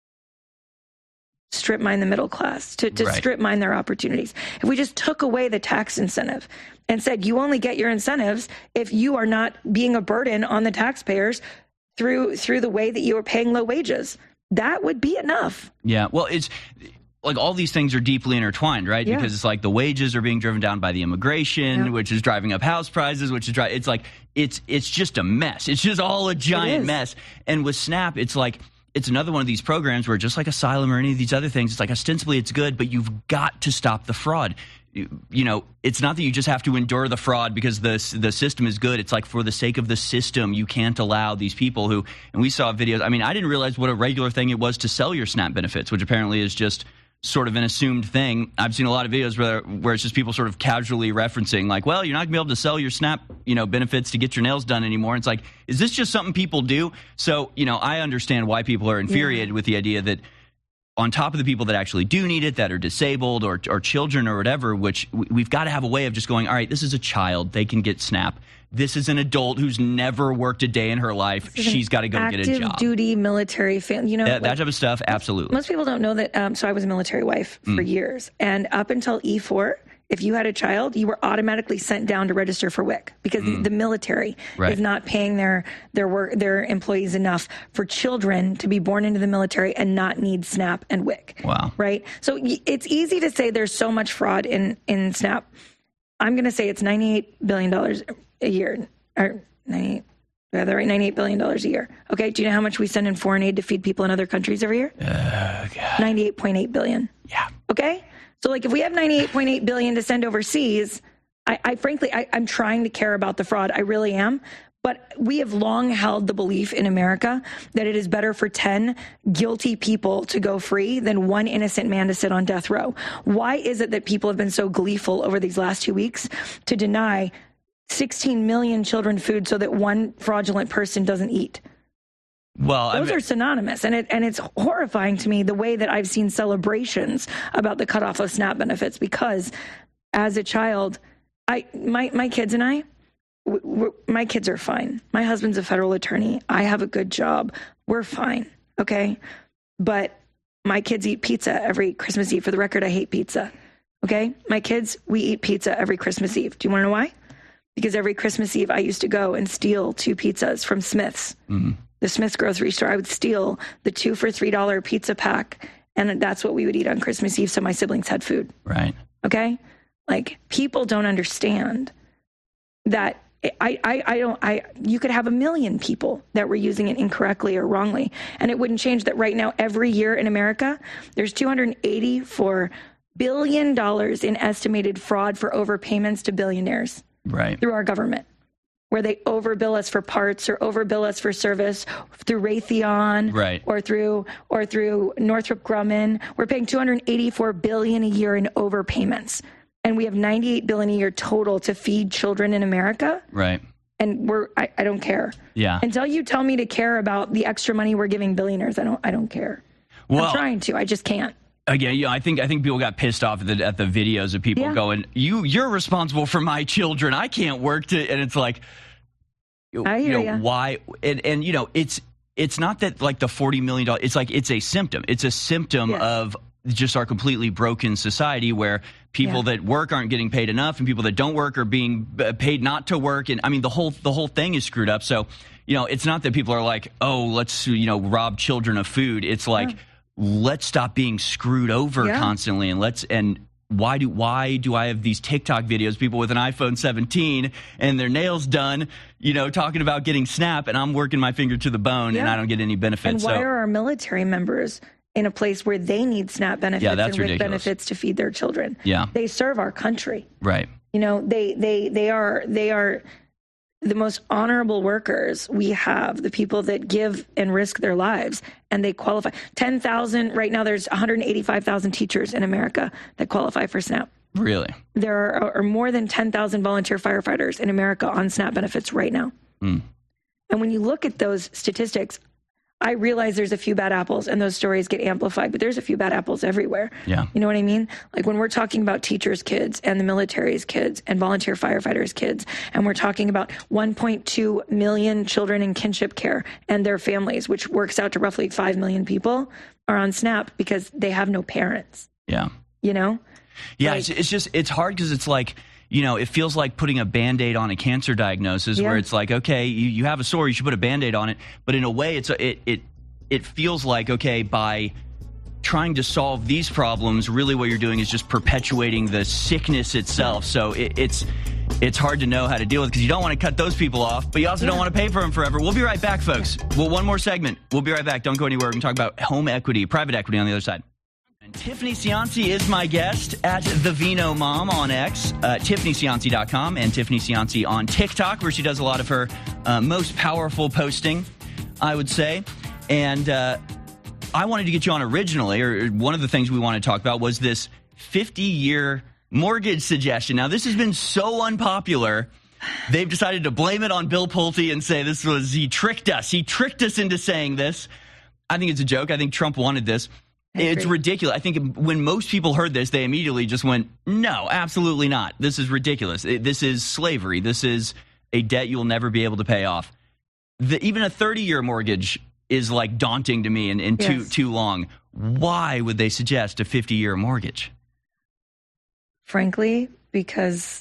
strip mine the middle class, to, to Right. strip mine their opportunities. If we just took away the tax incentive and said, you only get your incentives if you are not being a burden on the taxpayers through through the way that you are paying low wages, that would be enough. Yeah. Well, it's like all these things are deeply intertwined, right? Yeah. Because it's like the wages are being driven down by the immigration, Yeah. which is driving up house prices, which is dri- it's like it's it's just a mess. It's just all a giant is. mess. And with SNAP, it's like it's another one of these programs where, just like Asylum or any of these other things, it's like ostensibly it's good, but you've got to stop the fraud. You, you know, it's not that you just have to endure the fraud because the the system is good. It's like for the sake of the system, you can't allow these people who, and we saw videos. I mean, I didn't realize what a regular thing it was to sell your SNAP benefits, which apparently is just sort of an assumed thing. I've seen a lot of videos where where it's just people sort of casually referencing, like, well, you're not going to be able to sell your SNAP, you know, benefits to get your nails done anymore. It's like, is this just something people do? So, you know, I understand why people are infuriated yeah. with the idea that on top of the people that actually do need it, that are disabled or, or children or whatever, which we've got to have a way of just going, all right, this is a child. They can get SNAP. This is an adult who's never worked a day in her life. She's got to go get a job. Active duty military family, you know. That, like, that type of stuff, absolutely. Most people don't know that. Um, so I was a military wife for mm. years. And up until E four, if you had a child, you were automatically sent down to register for W I C because mm. the, the military right. is not paying their their work their employees enough for children to be born into the military and not need SNAP and W I C. Wow. Right? So it's easy to say there's so much fraud in, in SNAP. I'm going to say it's ninety-eight billion dollars a year. Or ninety-eight, do I have that right? ninety-eight billion dollars a year. Okay, do you know how much we send in foreign aid to feed people in other countries every year? Uh, ninety-eight point eight billion dollars. Yeah. Okay? So, like, if we have ninety-eight point eight billion dollars to send overseas, I, I frankly, I, I'm trying to care about the fraud. I really am. But we have long held the belief in America that it is better for ten guilty people to go free than one innocent man to sit on death row. Why is it that people have been so gleeful over these last two weeks to deny sixteen million children food so that one fraudulent person doesn't eat? Well, those I mean, are synonymous, and it and it's horrifying to me the way that I've seen celebrations about the cutoff of SNAP benefits. Because as a child, I my my kids and I, w- w- my kids are fine. My husband's a federal attorney. I have a good job. We're fine, okay. But my kids eat pizza every Christmas Eve. For the record, I hate pizza. Okay, my kids, we eat pizza every Christmas Eve. Do you want to know why? Because every Christmas Eve, I used to go and steal two pizzas from Smith's. Mm-hmm. The Smith's grocery store. I would steal the two for three dollar pizza pack, and that's what we would eat on Christmas Eve, so my siblings had food. Right. Okay? Like, people don't understand that I, I, I don't, I, you could have a million people that were using it incorrectly or wrongly, and it wouldn't change that right now, every year in America, there's two hundred eighty-four billion dollars in estimated fraud for overpayments to billionaires. Right. Through our government, where they overbill us for parts or overbill us for service through Raytheon, right. or through or through Northrop Grumman. We're paying two hundred eighty-four billion dollars a year in overpayments, and we have ninety-eight billion dollars a year total to feed children in America. Right. And we're I, I don't care. Yeah. Until you tell me to care about the extra money we're giving billionaires, I don't I don't care. Well, I'm trying to. I just can't. Again, yeah, I think I think people got pissed off at the, at the videos of people Yeah. going, "You, you're responsible for my children. I can't work to," and it's like, I hear you know, ya. why? And, and you know, it's it's not that like the forty million dollars. It's like it's a symptom. It's a symptom Yes. of just our completely broken society where people Yeah. that work aren't getting paid enough, and people that don't work are being uh, paid not to work. And I mean, the whole the whole thing is screwed up. So, you know, it's not that people are like, "Oh, let's you know rob children of food." It's like, Yeah. let's stop being screwed over Yeah. constantly, and let's and why do why do I have these TikTok videos, people with an iPhone seventeen and their nails done, you know, talking about getting SNAP, and I'm working my finger to the bone, and Yeah. I don't get any benefits. And why so are our military members in a place where they need SNAP benefits Yeah, that's and W I C ridiculous. benefits to feed their children? Yeah. They serve our country. right, You know, they they they are they are the most honorable workers we have, the people that give and risk their lives, and they qualify. ten thousand, right now there's one hundred eighty-five thousand teachers in America that qualify for SNAP. really, There are, are more than ten thousand volunteer firefighters in America on SNAP benefits right now. Mm. And when you look at those statistics, I realize there's a few bad apples and those stories get amplified, but there's a few bad apples everywhere. Yeah. You know what I mean? Like when we're talking about teachers' kids and the military's kids and volunteer firefighters' kids, and we're talking about one point two million children in kinship care and their families, which works out to roughly five million people, are on SNAP because they have no parents, yeah, you know? yeah. Like- it's, it's just it's hard because it's like, you know, it feels like putting a Band-Aid on a cancer diagnosis, Yeah. where it's like, okay, you, you have a sore, you should put a Band-Aid on it, but in a way, it's a, it it it feels like, okay, by trying to solve these problems, really what you're doing is just perpetuating the sickness itself. So it, it's it's hard to know how to deal with because you don't want to cut those people off, but you also don't Yeah. want to pay for them forever. We'll be right back, folks. Well, one more segment. We'll be right back. Don't go anywhere. We're going to talk about home equity, private equity on the other side. And Tiffany Cianci is my guest at The Vino Mom on X, uh, Tiffany Cianci dot com, and Tiffany Cianci on TikTok, where she does a lot of her uh, most powerful posting, I would say. And uh, I wanted to get you on originally, or one of the things we wanted to talk about was this fifty-year mortgage suggestion. Now, this has been so unpopular. They've decided to blame it on Bill Pulte and say this was, he tricked us. He tricked us into saying this. I think it's a joke. I think Trump wanted this. It's ridiculous. I think when most people heard this, they immediately just went, no, absolutely not. This is ridiculous. This is slavery. This is a debt you'll never be able to pay off. The, even a thirty-year mortgage is like daunting to me and, and too Yes. too long. Why would they suggest a fifty-year mortgage? Frankly, because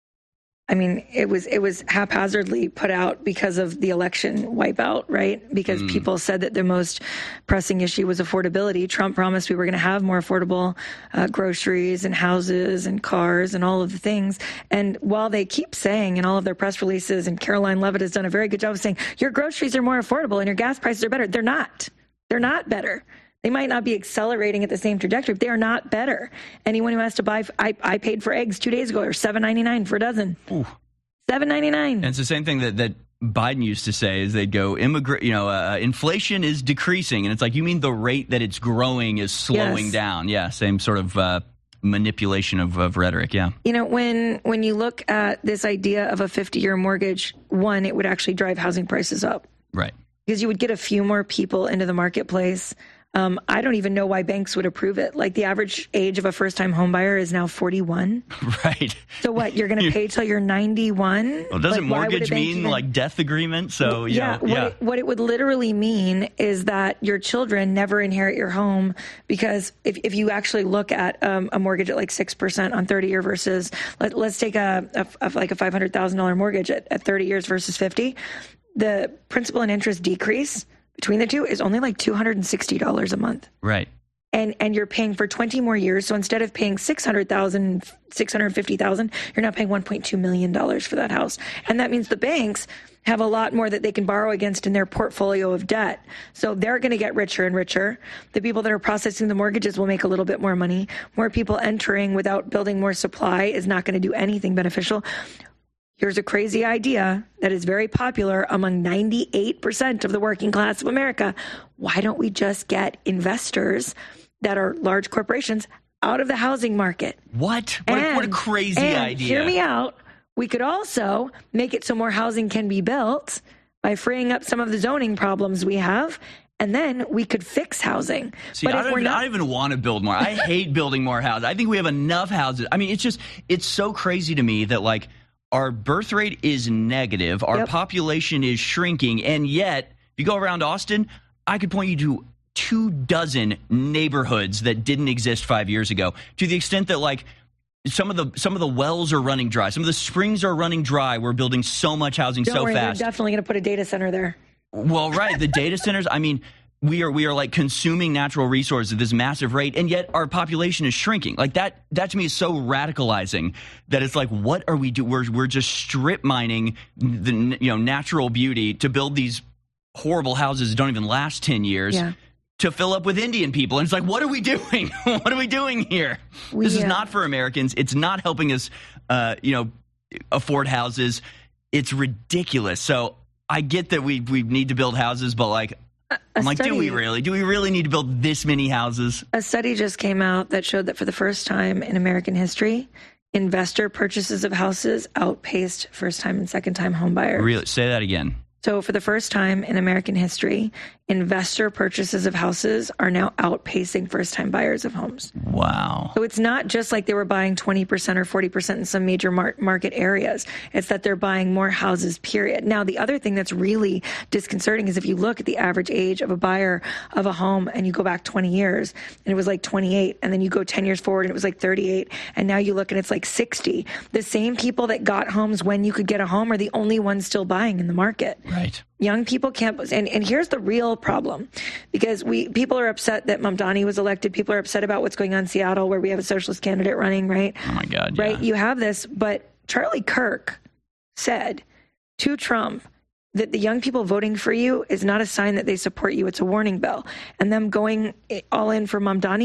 I mean, it was it was haphazardly put out because of the election wipeout, right? Because Mm. people said that the most pressing issue was affordability. Trump promised we were going to have more affordable uh, groceries and houses and cars and all of the things. And while they keep saying in all of their press releases, and Caroline Levitt has done a very good job of saying, your groceries are more affordable and your gas prices are better. They're not. They're not better. They might not be accelerating at the same trajectory, but they are not better. Anyone who has to buy, I, I paid for eggs two days ago, or seven ninety-nine for a dozen. seven ninety-nine. And it's the same thing that, that Biden used to say is they'd go, immigrant, you know, uh, inflation is decreasing. And it's like, you mean the rate that it's growing is slowing Yes. down. Yeah, same sort of uh, manipulation of, of rhetoric. Yeah. You know, when when you look at this idea of a fifty-year mortgage, one, it would actually drive housing prices up Right. because you would get a few more people into the marketplace. Um, I don't even know why banks would approve it. Like the average age of a first-time home buyer is now forty-one. Right. So what? You're going to pay till you're ninety-one? Well, doesn't Like, why would a mortgage bank mean even- like death agreement? So, you yeah, know, what, yeah. It, what it would literally mean is that your children never inherit your home, because if, if you actually look at um, a mortgage at like six percent on thirty year versus, let, let's take a, a, a like a five hundred thousand dollars mortgage at, at thirty years versus fifty, the principal and interest decrease between the two is only like two hundred sixty dollars a month. Right. And and you're paying for twenty more years. So instead of paying six hundred thousand dollars, six hundred fifty thousand dollars, you're now paying one point two million dollars for that house. And that means the banks have a lot more that they can borrow against in their portfolio of debt. So they're going to get richer and richer. The people that are processing the mortgages will make a little bit more money. More people entering without building more supply is not going to do anything beneficial. Here's a crazy idea that is very popular among ninety-eight percent of the working class of America. Why don't we just get investors that are large corporations out of the housing market? What? What, a, what a crazy and idea. Hear me out. We could also make it so more housing can be built by freeing up some of the zoning problems we have. And then we could fix housing. See, but I if don't, we're even, not, I don't even want to build more. I hate building more houses. I think we have enough houses. I mean, it's just, it's so crazy to me that, like, our birth rate is negative, our Yep. population is shrinking, and yet, if you go around Austin, I could point you to two dozen neighborhoods that didn't exist five years ago, to the extent that, like, some of the some of the wells are running dry, some of the springs are running dry. We're building so much housing don't so worry, fast. they're definitely going to put a data center there. Well, right. The data centers, I mean, we are we are like consuming natural resources at this massive rate, and yet our population is shrinking. Like that that to me is so radicalizing that it's like, what are we doing? We're we're just strip mining the you know natural beauty to build these horrible houses that don't even last ten years. Yeah. To fill up with Indian people. And it's like, what are we doing? What are we doing here? We, this is uh, not for Americans. It's not helping us, uh, you know, afford houses. It's ridiculous. So I get that we we need to build houses, but like, I'm like, do we study- really? Do we really need to build this many houses? A study just came out that showed that for the first time in American history, investor purchases of houses outpaced first-time and second-time home buyers. Really? Say that again. So for the first time in American history, investor purchases of houses are now outpacing first-time buyers of homes. Wow. So it's not just like they were buying twenty percent or forty percent in some major mar- market areas. It's that they're buying more houses, period. Now, the other thing that's really disconcerting is if you look at the average age of a buyer of a home and you go back twenty years and it was like twenty-eight, and then you go ten years forward and it was like thirty-eight, and now you look and it's like sixty. The same people that got homes when you could get a home are the only ones still buying in the market. Right. Young people can't, and, and here's the real problem, because we people are upset that Mamdani was elected. People are upset about what's going on in Seattle, where we have a socialist candidate running, right? Oh my God. Yeah. Right? You have this, but Charlie Kirk said to Trump that the young people voting for you is not a sign that they support you. It's a warning bell. And them going all in for Mamdani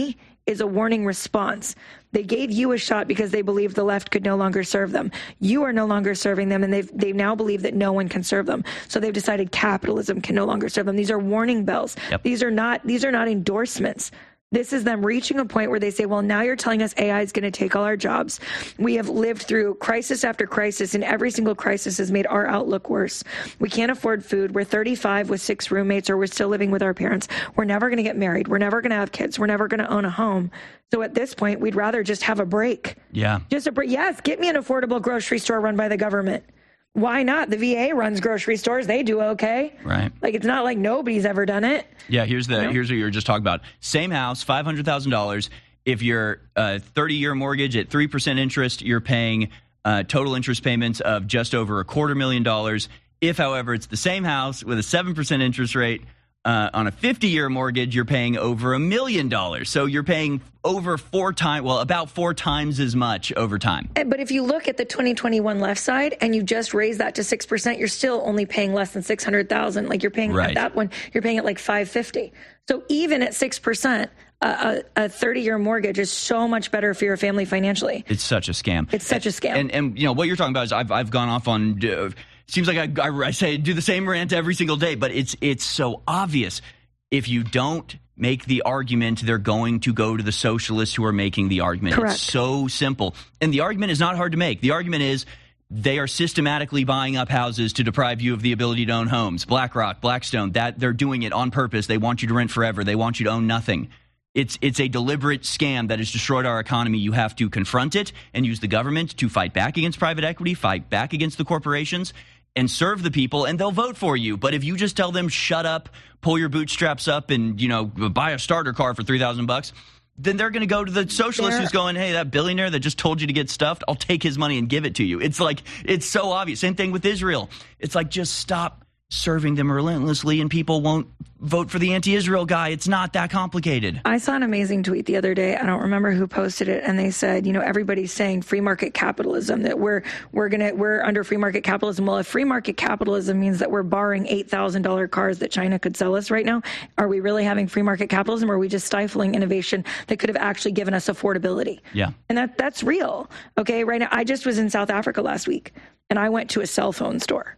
is a warning response. They gave you a shot because they believed the left could no longer serve them. You are no longer serving them, and they've they now believe that no one can serve them. So they've decided capitalism can no longer serve them. These are warning bells. Yep. These are not these are not endorsements. This is them reaching a point where they say, well, now you're telling us A I is going to take all our jobs. We have lived through crisis after crisis, and every single crisis has made our outlook worse. We can't afford food. We're thirty-five with six roommates, or we're still living with our parents. We're never going to get married. We're never going to have kids. We're never going to own a home. So at this point, we'd rather just have a break. Yeah. Just a break. Yes, get me an affordable grocery store run by the government. Why not? The V A runs grocery stores. They do okay. Right. Like, it's not like nobody's ever done it. Yeah, here's the You know? here's what you were just talking about. Same house, five hundred thousand dollars. If you're a thirty-year mortgage at three percent interest, you're paying uh, total interest payments of just over a quarter million dollars. If, however, it's the same house with a seven percent interest rate, uh, on a fifty-year mortgage, you're paying over a million dollars. So you're paying over four times, well, about four times as much over time. But if you look at the twenty twenty-one left side and you just raise that to six percent, you're still only paying less than six hundred thousand dollars. Like, you're paying Right. at that one, you're paying at like five hundred fifty thousand dollars. So even at six percent, a, a thirty-year mortgage is so much better for your family financially. It's such a scam. It's such a scam. And, and you know, what you're talking about is I've, I've gone off on, uh, seems like I, I, I say do the same rant every single day, but it's it's so obvious. If you don't make the argument, they're going to go to the socialists who are making the argument. Correct. It's so simple. And the argument is not hard to make. The argument is they are systematically buying up houses to deprive you of the ability to own homes. BlackRock, Blackstone, that they're doing it on purpose. They want you to rent forever. They want you to own nothing. It's it's a deliberate scam that has destroyed our economy. You have to confront it and use the government to fight back against private equity, fight back against the corporations, and serve the people, and they'll vote for you. But if you just tell them, shut up, pull your bootstraps up, and, you know, buy a starter car for three thousand bucks, then they're going to go to the socialist They're- who's going, hey, that billionaire that just told you to get stuffed, I'll take his money and give it to you. It's like, it's so obvious. Same thing with Israel. It's like, just stop serving them relentlessly and people won't vote for the anti-Israel guy. It's not that complicated. I saw an amazing tweet the other day. I don't remember who posted it, and they said, you know, everybody's saying free market capitalism, that we're we're gonna we're under free market capitalism. Well, if free market capitalism means that we're borrowing eight thousand dollar cars that China could sell us right now, are we really having free market capitalism, or are we just stifling innovation that could have actually given us affordability? Yeah. And that that's real. Okay, right now I just was in South Africa last week, and I went to a cell phone store.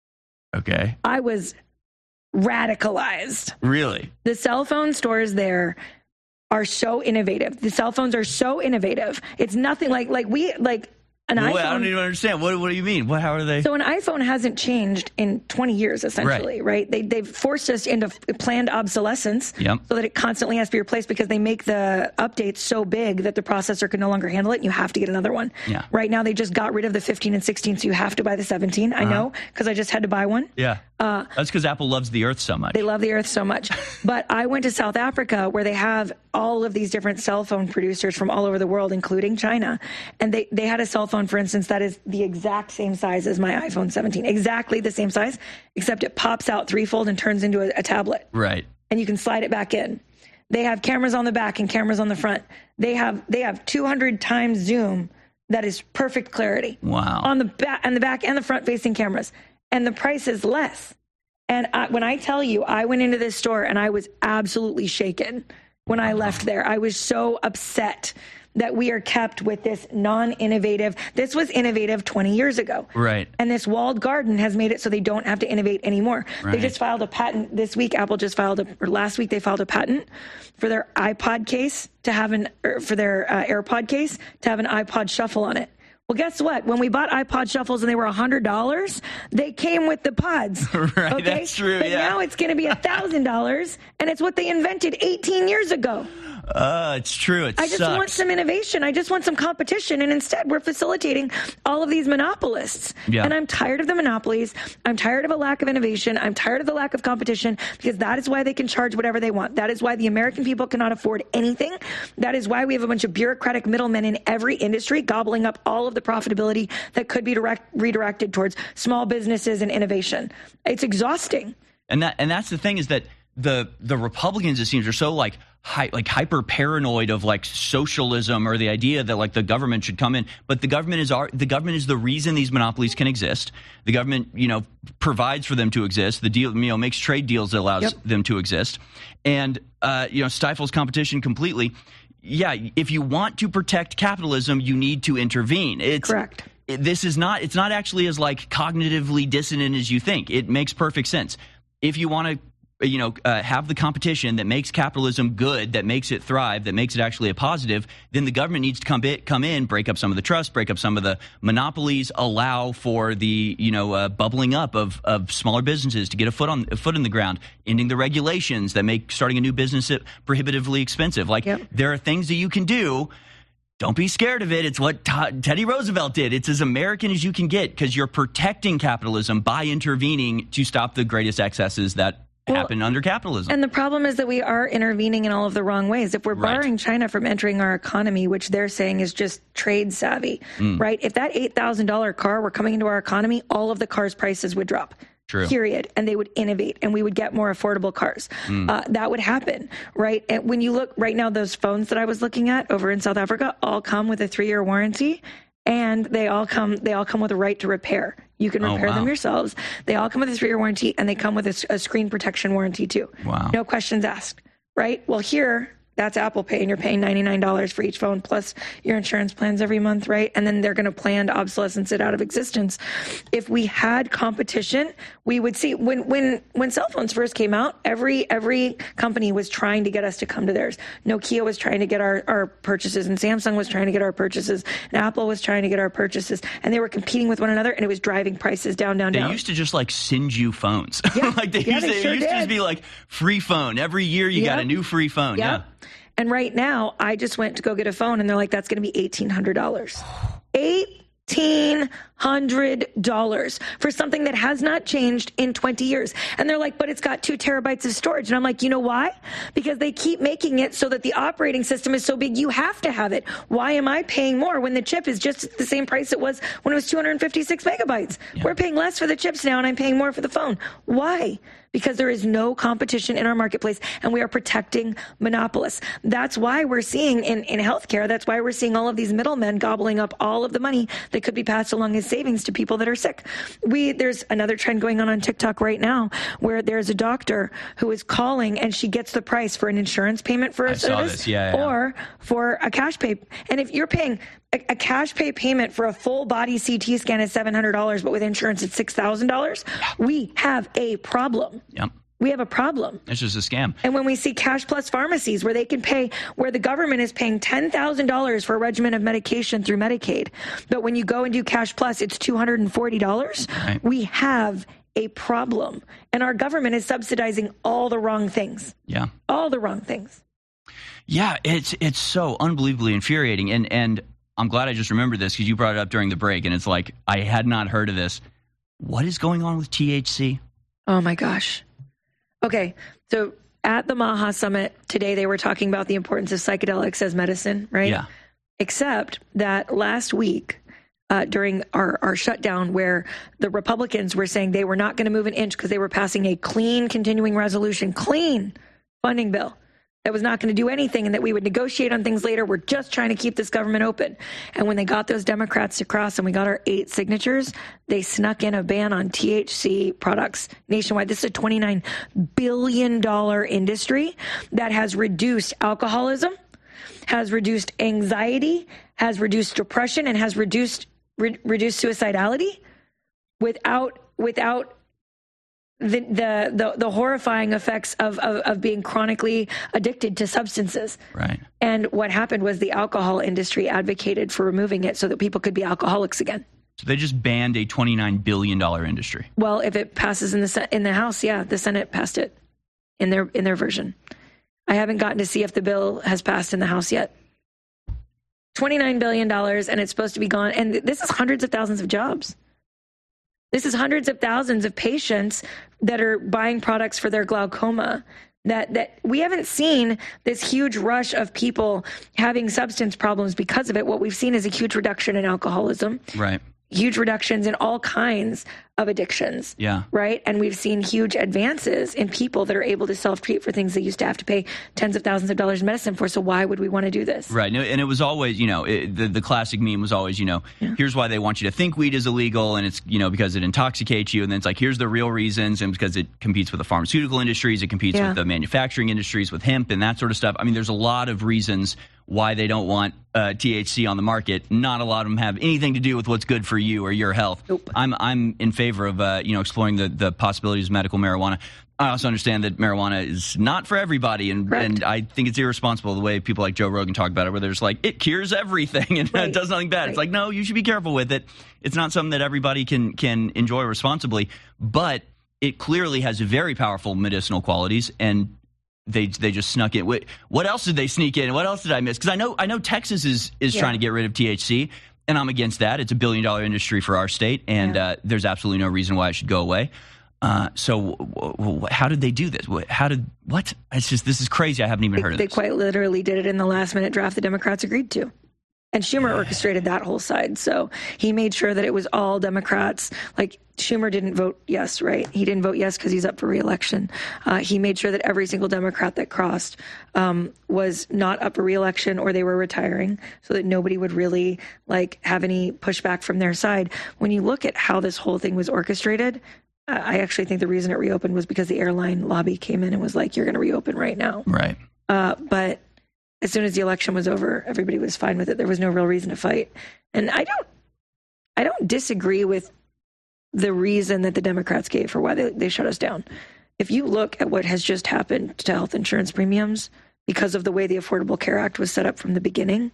Okay. I was radicalized. Really? The cell phone stores there are so innovative. The cell phones are so innovative. It's nothing like like we like an Wait, iPhone. I don't even understand. What, what do you mean? What? How are they? So an iPhone hasn't changed in twenty years, essentially, right? They, they've forced us into planned obsolescence Yep. so that it constantly has to be replaced because they make the updates so big that the processor can no longer handle it and you have to get another one. Yeah. Right now, they just got rid of the fifteen and sixteen, so you have to buy the seventeen. I Uh-huh. know, because I just had to buy one. Yeah. Uh, That's because Apple loves the earth so much. They love the earth so much. But I went to South Africa where they have all of these different cell phone producers from all over the world, including China. And they, they had a cell phone, for instance, that is the exact same size as my iPhone seventeen. Exactly the same size, except it pops out threefold and turns into a, a tablet. Right. And you can slide it back in. They have cameras on the back and cameras on the front. They have they have two hundred times zoom that is perfect clarity. Wow. On the back and the back and the front facing cameras. And the price is less. And I, when I tell you, I went into this store and I was absolutely shaken when I left there. I was so upset that we are kept with this non-innovative. This was innovative twenty years ago. Right. And this walled garden has made it so they don't have to innovate anymore. Right. They just filed a patent this week. Apple just filed a, or last week they filed a patent for their iPod case to have an, or for their uh, AirPod case to have an iPod Shuffle on it. Well, guess what? When we bought iPod Shuffles and they were one hundred dollars, they came with the pods. Right, okay? that's true, But yeah. now it's going to be one thousand dollars, and it's what they invented eighteen years ago. Uh, it's true. It I just sucks. want some innovation. I just want some competition. And instead, we're facilitating all of these monopolists. Yeah. And I'm tired of the monopolies. I'm tired of a lack of innovation. I'm tired of the lack of competition, because that is why they can charge whatever they want. That is why the American people cannot afford anything. That is why we have a bunch of bureaucratic middlemen in every industry gobbling up all of the profitability that could be direct, redirected towards small businesses and innovation. It's exhausting. And that and that's the thing, is that the the Republicans, it seems, are so like hi, like hyper paranoid of like socialism, or the idea that like the government should come in. But the government is our the government is the reason these monopolies can exist. The government, you know, provides for them to exist. The deal, you know, makes trade deals that allows Yep. them to exist, and uh, you know, stifles competition completely. yeah, if you want to protect capitalism, you need to intervene. It's, Correct. It, this is not, it's not actually as like cognitively dissonant as you think. It makes perfect sense. If you want to, you know, uh, have the competition that makes capitalism good, that makes it thrive, that makes it actually a positive, then the government needs to come, bit, come in, break up some of the trust, break up some of the monopolies, allow for the, you know, uh, bubbling up of, of smaller businesses to get a foot on a foot in the ground, ending the regulations that make starting a new business prohibitively expensive. Like, yep. there are things that you can do. Don't be scared of it. It's what T- Teddy Roosevelt did. It's as American as you can get because you're protecting capitalism by intervening to stop the greatest excesses that happen under capitalism. And the problem is that we are intervening in all of the wrong ways. If we're Right. barring China from entering our economy, which they're saying is just trade savvy, Mm. right? If that eight thousand dollars car were coming into our economy, all of the cars' prices would drop. True. Period. And they would innovate and we would get more affordable cars. Mm. Uh, that would happen, right? And when you look right now, those phones that I was looking at over in South Africa all come with a three-year warranty. And they all come. They all come with a right to repair. You can Oh, repair wow. them yourselves. They all come with a three-year warranty, and they come with a, s- a screen protection warranty too. Wow. No questions asked. Right? Well, here that's Apple Pay, and you're paying ninety-nine dollars for each phone plus your insurance plans every month, right? And then they're going to plan to obsolescence it out of existence. If we had competition, we would see when when when cell phones first came out, every every company was trying to get us to come to theirs. Nokia was trying to get our, our purchases, and Samsung was trying to get our purchases, and Apple was trying to get our purchases, and they were competing with one another, and it was driving prices down, down, They down. used to just like send you phones. Yeah. like they Yeah, used, they to, sure it used to just did. be like free phone. Every year you got Yep. a new free phone. Yep. Yeah. And right now, I just went to go get a phone, and they're like, that's going to be eighteen hundred dollars. eighteen hundred dollars for something that has not changed in twenty years. And they're like, but it's got two terabytes of storage. And I'm like, you know why? Because they keep making it so that the operating system is so big, you have to have it. Why am I paying more when the chip is just the same price it was when it was two hundred fifty-six megabytes? Yeah. We're paying less for the chips now, and I'm paying more for the phone. Why? Because there is no competition in our marketplace, and we are protecting monopolists. That's why we're seeing in, in healthcare, that's why we're seeing all of these middlemen gobbling up all of the money that could be passed along as savings to people that are sick. We There's another trend going on on TikTok right now where there's a doctor who is calling, and she gets the price for an insurance payment for a I saw service this. Yeah, yeah. or for a cash pay. And if you're paying a, a cash pay payment for a full body C T scan is seven hundred dollars, but with insurance it's six thousand dollars, we have a problem. Yep. We have a problem. It's just a scam. And when we see cash plus pharmacies where they can pay, where the government is paying ten thousand dollars for a regimen of medication through Medicaid, but when you go and do cash plus, it's two hundred forty dollars, Right. we have a problem. And our government is subsidizing all the wrong things. Yeah. All the wrong things. Yeah, it's it's so unbelievably infuriating. And and I'm glad I just remembered this because you brought it up during the break, and it's like, I had not heard of this. What is going on with T H C? Oh my gosh. Okay, so at the Maha Summit today, they were talking about the importance of psychedelics as medicine, right? Yeah. Except that last week, uh, during our, our shutdown, where the Republicans were saying they were not going to move an inch because they were passing a clean continuing resolution, clean funding bill that was not going to do anything, and that we would negotiate on things later. We're just trying to keep this government open. And when they got those Democrats to cross and we got our eight signatures, they snuck in a ban on T H C products nationwide. This is a twenty-nine billion dollars industry that has reduced alcoholism, has reduced anxiety, has reduced depression, and has reduced re- reduced suicidality without without the the the, the horrifying effects of, of of being chronically addicted to substances. Right. And what happened was the alcohol industry advocated for removing it so that people could be alcoholics again. So they just banned a twenty-nine billion dollars industry. Well, if it passes in the Sen- in the House, yeah, the Senate passed it in their in their version. I haven't gotten to see if the bill has passed in the House yet. twenty-nine billion dollars, and it's supposed to be gone. And this is hundreds of thousands of jobs. This is hundreds of thousands of patients that are buying products for their glaucoma. That that we haven't seen this huge rush of people having substance problems because of it. What we've seen is a huge reduction in alcoholism. Right. Huge reductions in all kinds of addictions. Yeah. Right. And we've seen huge advances in people that are able to self-treat for things they used to have to pay tens of thousands of dollars in medicine for. So why would we want to do this? Right. And it was always, you know, it, the, the classic meme was always, you know, Yeah. here's why they want you to think weed is illegal. And it's, you know, because it intoxicates you. And then it's like, here's the real reasons. And because it competes with the pharmaceutical industries, it competes Yeah. with the manufacturing industries, with hemp and that sort of stuff. I mean, there's a lot of reasons why they don't want uh, T H C on the market. Not a lot of them have anything to do with what's good for you or your health. Nope. I'm I'm in favor of uh, you know exploring the the possibilities of medical marijuana. I also understand that marijuana is not for everybody, and, and I think it's irresponsible the way people like Joe Rogan talk about it, where there's like, it cures everything and Right. it does nothing bad. Right. It's like, no, you should be careful with it. It's not something that everybody can can enjoy responsibly, but it clearly has very powerful medicinal qualities, and they they just snuck it. What, what else did they sneak in? What else did I miss? Because I know I know Texas is is Yeah. trying to get rid of T H C, and I'm against that. It's a billion dollar industry for our state, and Yeah. uh, there's absolutely no reason why it should go away. Uh, so w- w- how did they do this? Wh- How did what? It's just this is crazy. I haven't even They, heard of they this. quite literally did it in the last minute draft the Democrats agreed to. And Schumer orchestrated that whole side. So he made sure that it was all Democrats. Like Schumer didn't vote yes, right? He didn't vote yes because he's up for reelection. Uh, he made sure that every single Democrat that crossed um, was not up for reelection or they were retiring, so that nobody would really like have any pushback from their side. When you look at how this whole thing was orchestrated, uh, I actually think the reason it reopened was because the airline lobby came in and was like, "You're going to reopen right now." Right. Uh, but as soon as the election was over, everybody was fine with it. There was no real reason to fight. And I don't, I don't disagree with the reason that the Democrats gave for why they, they shut us down. If you look at what has just happened to health insurance premiums because of the way the Affordable Care Act was set up from the beginning,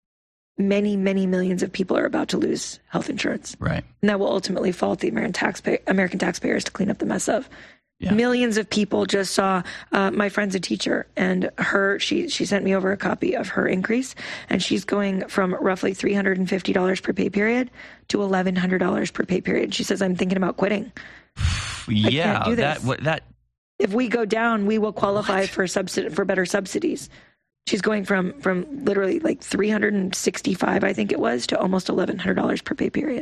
many, many millions of people are about to lose health insurance. Right. And that will ultimately fall to the American, taxpay- American taxpayers to clean up the mess of. Yeah. Millions of people just saw, uh, my friend's a teacher, and her, she, she sent me over a copy of her increase, and she's going from roughly three hundred fifty dollars per pay period to eleven hundred dollars per pay period. She says, I'm thinking about quitting. Yeah, can't do that this. what that If we go down, we will qualify for subsidi- for better subsidies. She's going from, from literally like three hundred sixty-five, I think it was, to almost eleven hundred dollars per pay period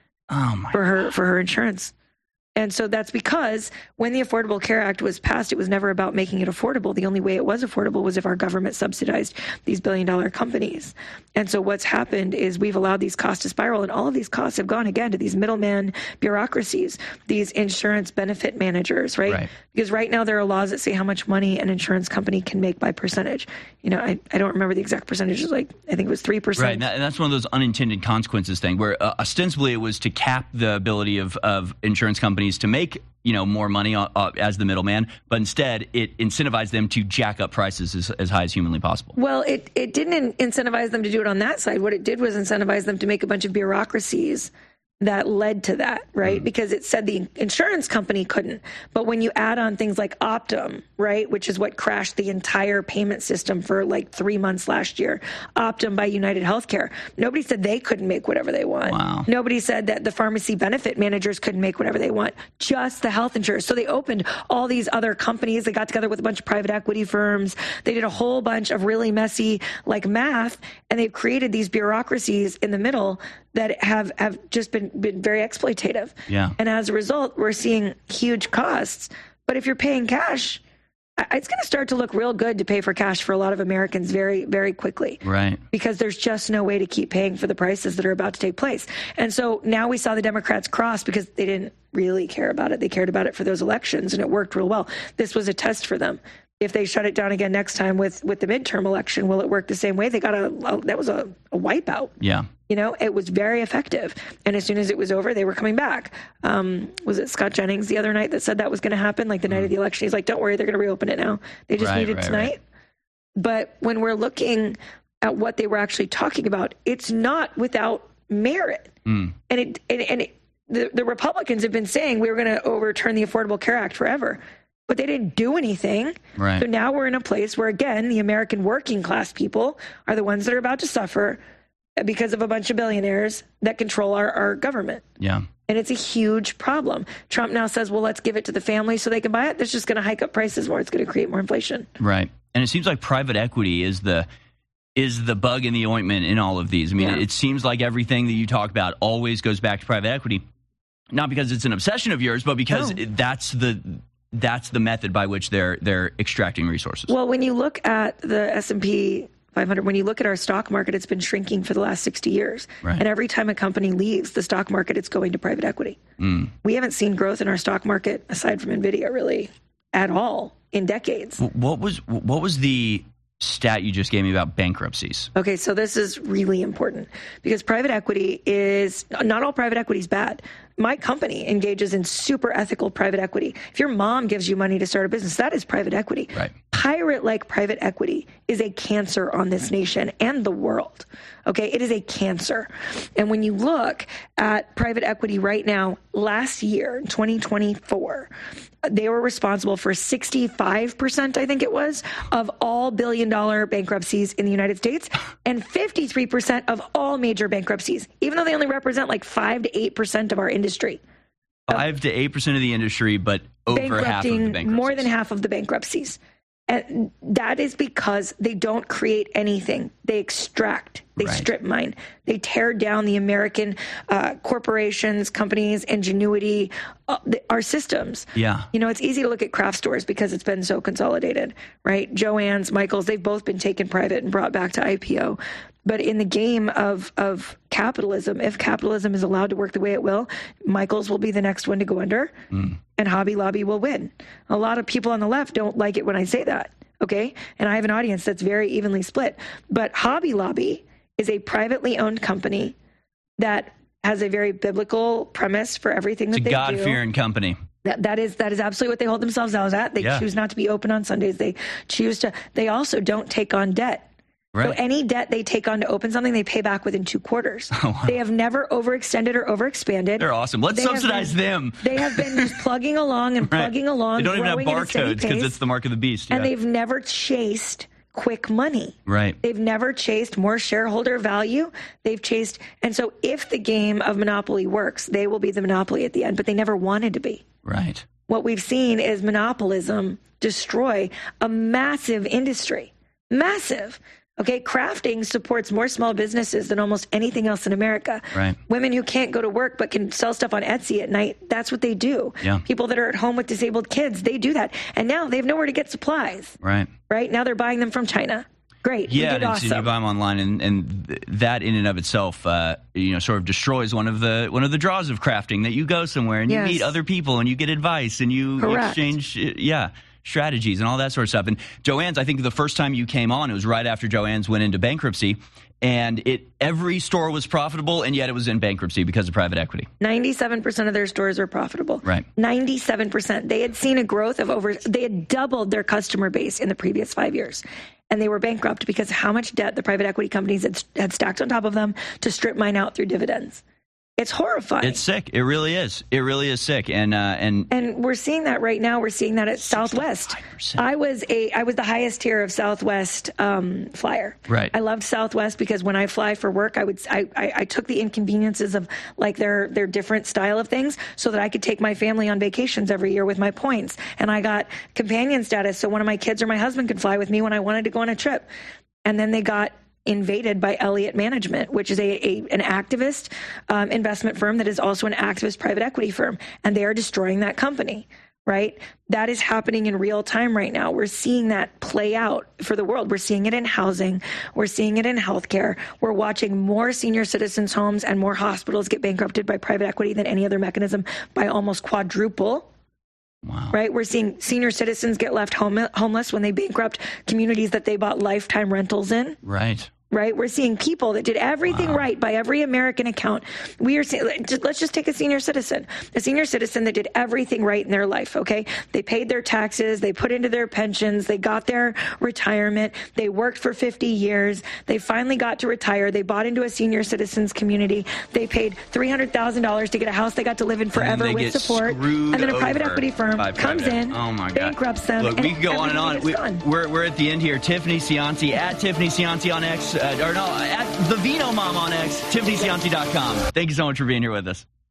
oh my for her, for her insurance. And so that's because when the Affordable Care Act was passed, it was never about making it affordable. The only way it was affordable was if our government subsidized these billion dollar companies. And so what's happened is we've allowed these costs to spiral, and all of these costs have gone again to these middleman bureaucracies, these insurance benefit managers, right? Right. Because right now there are laws that say how much money an insurance company can make by percentage. You know, I, I don't remember the exact percentages, like I think it was three percent. Right, and, that, and that's one of those unintended consequences thing, where uh, ostensibly it was to cap the ability of, of insurance companies to make you know more money uh, uh, as the middleman, but instead it incentivized them to jack up prices as, as high as humanly possible. Well, it, it didn't incentivize them to do it on that side. What it did was incentivize them to make a bunch of bureaucracies that led to that, right? Mm. Because it said the insurance company couldn't. But when you add on things like Optum, right, which is what crashed the entire payment system for like three months last year, Optum by United Healthcare, nobody said they couldn't make whatever they want. Wow. Nobody said that the pharmacy benefit managers couldn't make whatever they want, just the health insurers. So they opened all these other companies. They got together with a bunch of private equity firms. They did a whole bunch of really messy like math, and they've created these bureaucracies in the middle that have, have just been, been very exploitative. Yeah. And as a result, we're seeing huge costs. But if you're paying cash, it's going to start to look real good to pay for cash for a lot of Americans very, very quickly. Right. Because there's just no way to keep paying for the prices that are about to take place. And so now we saw the Democrats cross because they didn't really care about it. They cared about it for those elections, and it worked real well. This was a test for them. If they shut it down again next time with, with the midterm election, will it work the same way? They got a, a that was a, a wipeout. Yeah. You know, it was very effective. And as soon as it was over, they were coming back. Um, was it Scott Jennings the other night that said that was going to happen? Like the night of the election, he's like, don't worry, they're going to reopen it now. They just Right, need it right, tonight. right. But when we're looking at what they were actually talking about, it's not without merit. Mm. And it, and, and it, the, the Republicans have been saying we were going to overturn the Affordable Care Act forever. But they didn't do anything. Right. So now we're in a place where, again, the American working class people are the ones that are about to suffer because of a bunch of billionaires that control our, our government. Yeah. And it's a huge problem. Trump now says, well, let's give it to the family so they can buy it. That's just going to hike up prices more. It's going to create more inflation. Right. And it seems like private equity is the is the bug in the ointment in all of these. I mean, Yeah. it, it seems like everything that you talk about always goes back to private equity. Not because it's an obsession of yours, but because No. it, that's the that's the method by which they're they're extracting resources. Well, when you look at the S and P five hundred, when you look at our stock market, it's been shrinking for the last sixty years. Right. And every time a company leaves the stock market, it's going to private equity. Mm. We haven't seen growth in our stock market, aside from NVIDIA, really, at all in decades. What was what was the stat you just gave me about bankruptcies. Okay, so this is really important because private equity is, not all private equity is bad. My company engages in super ethical private equity. If your mom gives you money to start a business, that is private equity. Right. Pirate-like private equity is a cancer on this nation and the world. Okay, it is a cancer. And when you look at private equity right now, last year, in twenty twenty-four, they were responsible for sixty-five percent, I think it was, of all billion-dollar bankruptcies in the United States and fifty-three percent of all major bankruptcies, even though they only represent like five to eight percent of our industry. Five to eight percent of the industry, but over half of the bankruptcies. More than half of the bankruptcies. And that is because they don't create anything. They extract. They Right. strip mine. They tear down the American uh, corporations, companies, ingenuity, uh, the, our systems. Yeah. You know, it's easy to look at craft stores because it's been so consolidated, right? Joann's, Michael's, they've both been taken private and brought back to I P O. But in the game of, of capitalism, if capitalism is allowed to work the way it will, Michael's will be the next one to go under, Mm. and Hobby Lobby will win. A lot of people on the left don't like it when I say that, okay? And I have an audience that's very evenly split. But Hobby Lobby is a privately owned company that has a very biblical premise for everything that It's a they do. God-fearing company. That, that is that is absolutely what they hold themselves out at. They Yeah. choose not to be open on Sundays. They choose to. They also don't take on debt. Right. So any debt they take on to open something, they pay back within two quarters. Oh, wow. They have never overextended or overexpanded. They're awesome. Let's They have subsidize been- them. They have been just plugging along and Right. plugging along. They don't even have growing at a steady barcodes because pace, it's the mark of the beast. and Yeah. they've never chased quick money. Right. They've never chased more shareholder value. They've chased, and so if the game of monopoly works, they will be the monopoly at the end, but they never wanted to be. Right. What we've seen is monopolism destroy a massive industry. Massive. Okay, crafting supports more small businesses than almost anything else in America. Right. Women who can't go to work but can sell stuff on Etsy at night, that's what they do. Yeah. People that are at home with disabled kids, they do that. And now they have nowhere to get supplies, Right. right? Now they're buying them from China. Great. we Yeah, did and it's- awesome. you buy them online, and, and th- that in and of itself, uh, you know, sort of destroys one of the one of the draws of crafting. That you go somewhere and Yes. you meet other people and you get advice and you Correct. exchange, uh, yeah, strategies and all that sort of stuff. And Joann's, I think the first time you came on, it was right after Joann's went into bankruptcy, and it every store was profitable, and yet it was in bankruptcy because of private equity. ninety-seven percent of their stores are profitable. Right. ninety-seven percent. They had seen a growth of over, they had doubled their customer base in the previous five years. And they were bankrupt because of how much debt the private equity companies had, had stacked on top of them to strip mine out through dividends. It's horrifying. It's sick. It really is. It really is sick. And uh, and And we're seeing that right now. We're seeing that at Southwest. I was a I was the highest tier of Southwest um, flyer. Right. I loved Southwest because when I fly for work, I would I, I, I took the inconveniences of like their their different style of things so that I could take my family on vacations every year with my points. And I got companion status, so one of my kids or my husband could fly with me when I wanted to go on a trip. And then they got invaded by Elliott Management, which is a, a an activist um, investment firm that is also an activist private equity firm, and they are destroying that company, right? That is happening in real time right now. We're seeing that play out for the world. We're seeing it in housing. We're seeing it in healthcare. We're watching more senior citizens' homes and more hospitals get bankrupted by private equity than any other mechanism by almost quadruple. Wow. Right? We're seeing senior citizens get left home, homeless when they bankrupt communities that they bought lifetime rentals in. right. Right? We're seeing people that did everything Wow. right by every American account. We are seeing, let's just take a senior citizen, a senior citizen that did everything right in their life. Okay. They paid their taxes. They put into their pensions. They got their retirement. They worked for fifty years. They finally got to retire. They bought into a senior citizens community. They paid three hundred thousand dollars to get a house they got to live in forever they with get support. screwed And then a private over equity firm by comes private- in, oh my God. bankrupts them. Look, we could go on and on. We, everything is gone. we're, we're at the end here. Tiffany Cianci, at Tiffany Cianci on X, uh, or no, at the Vino Mom on X, Tiffany Cianci dot com. Thank you so much for being here with us.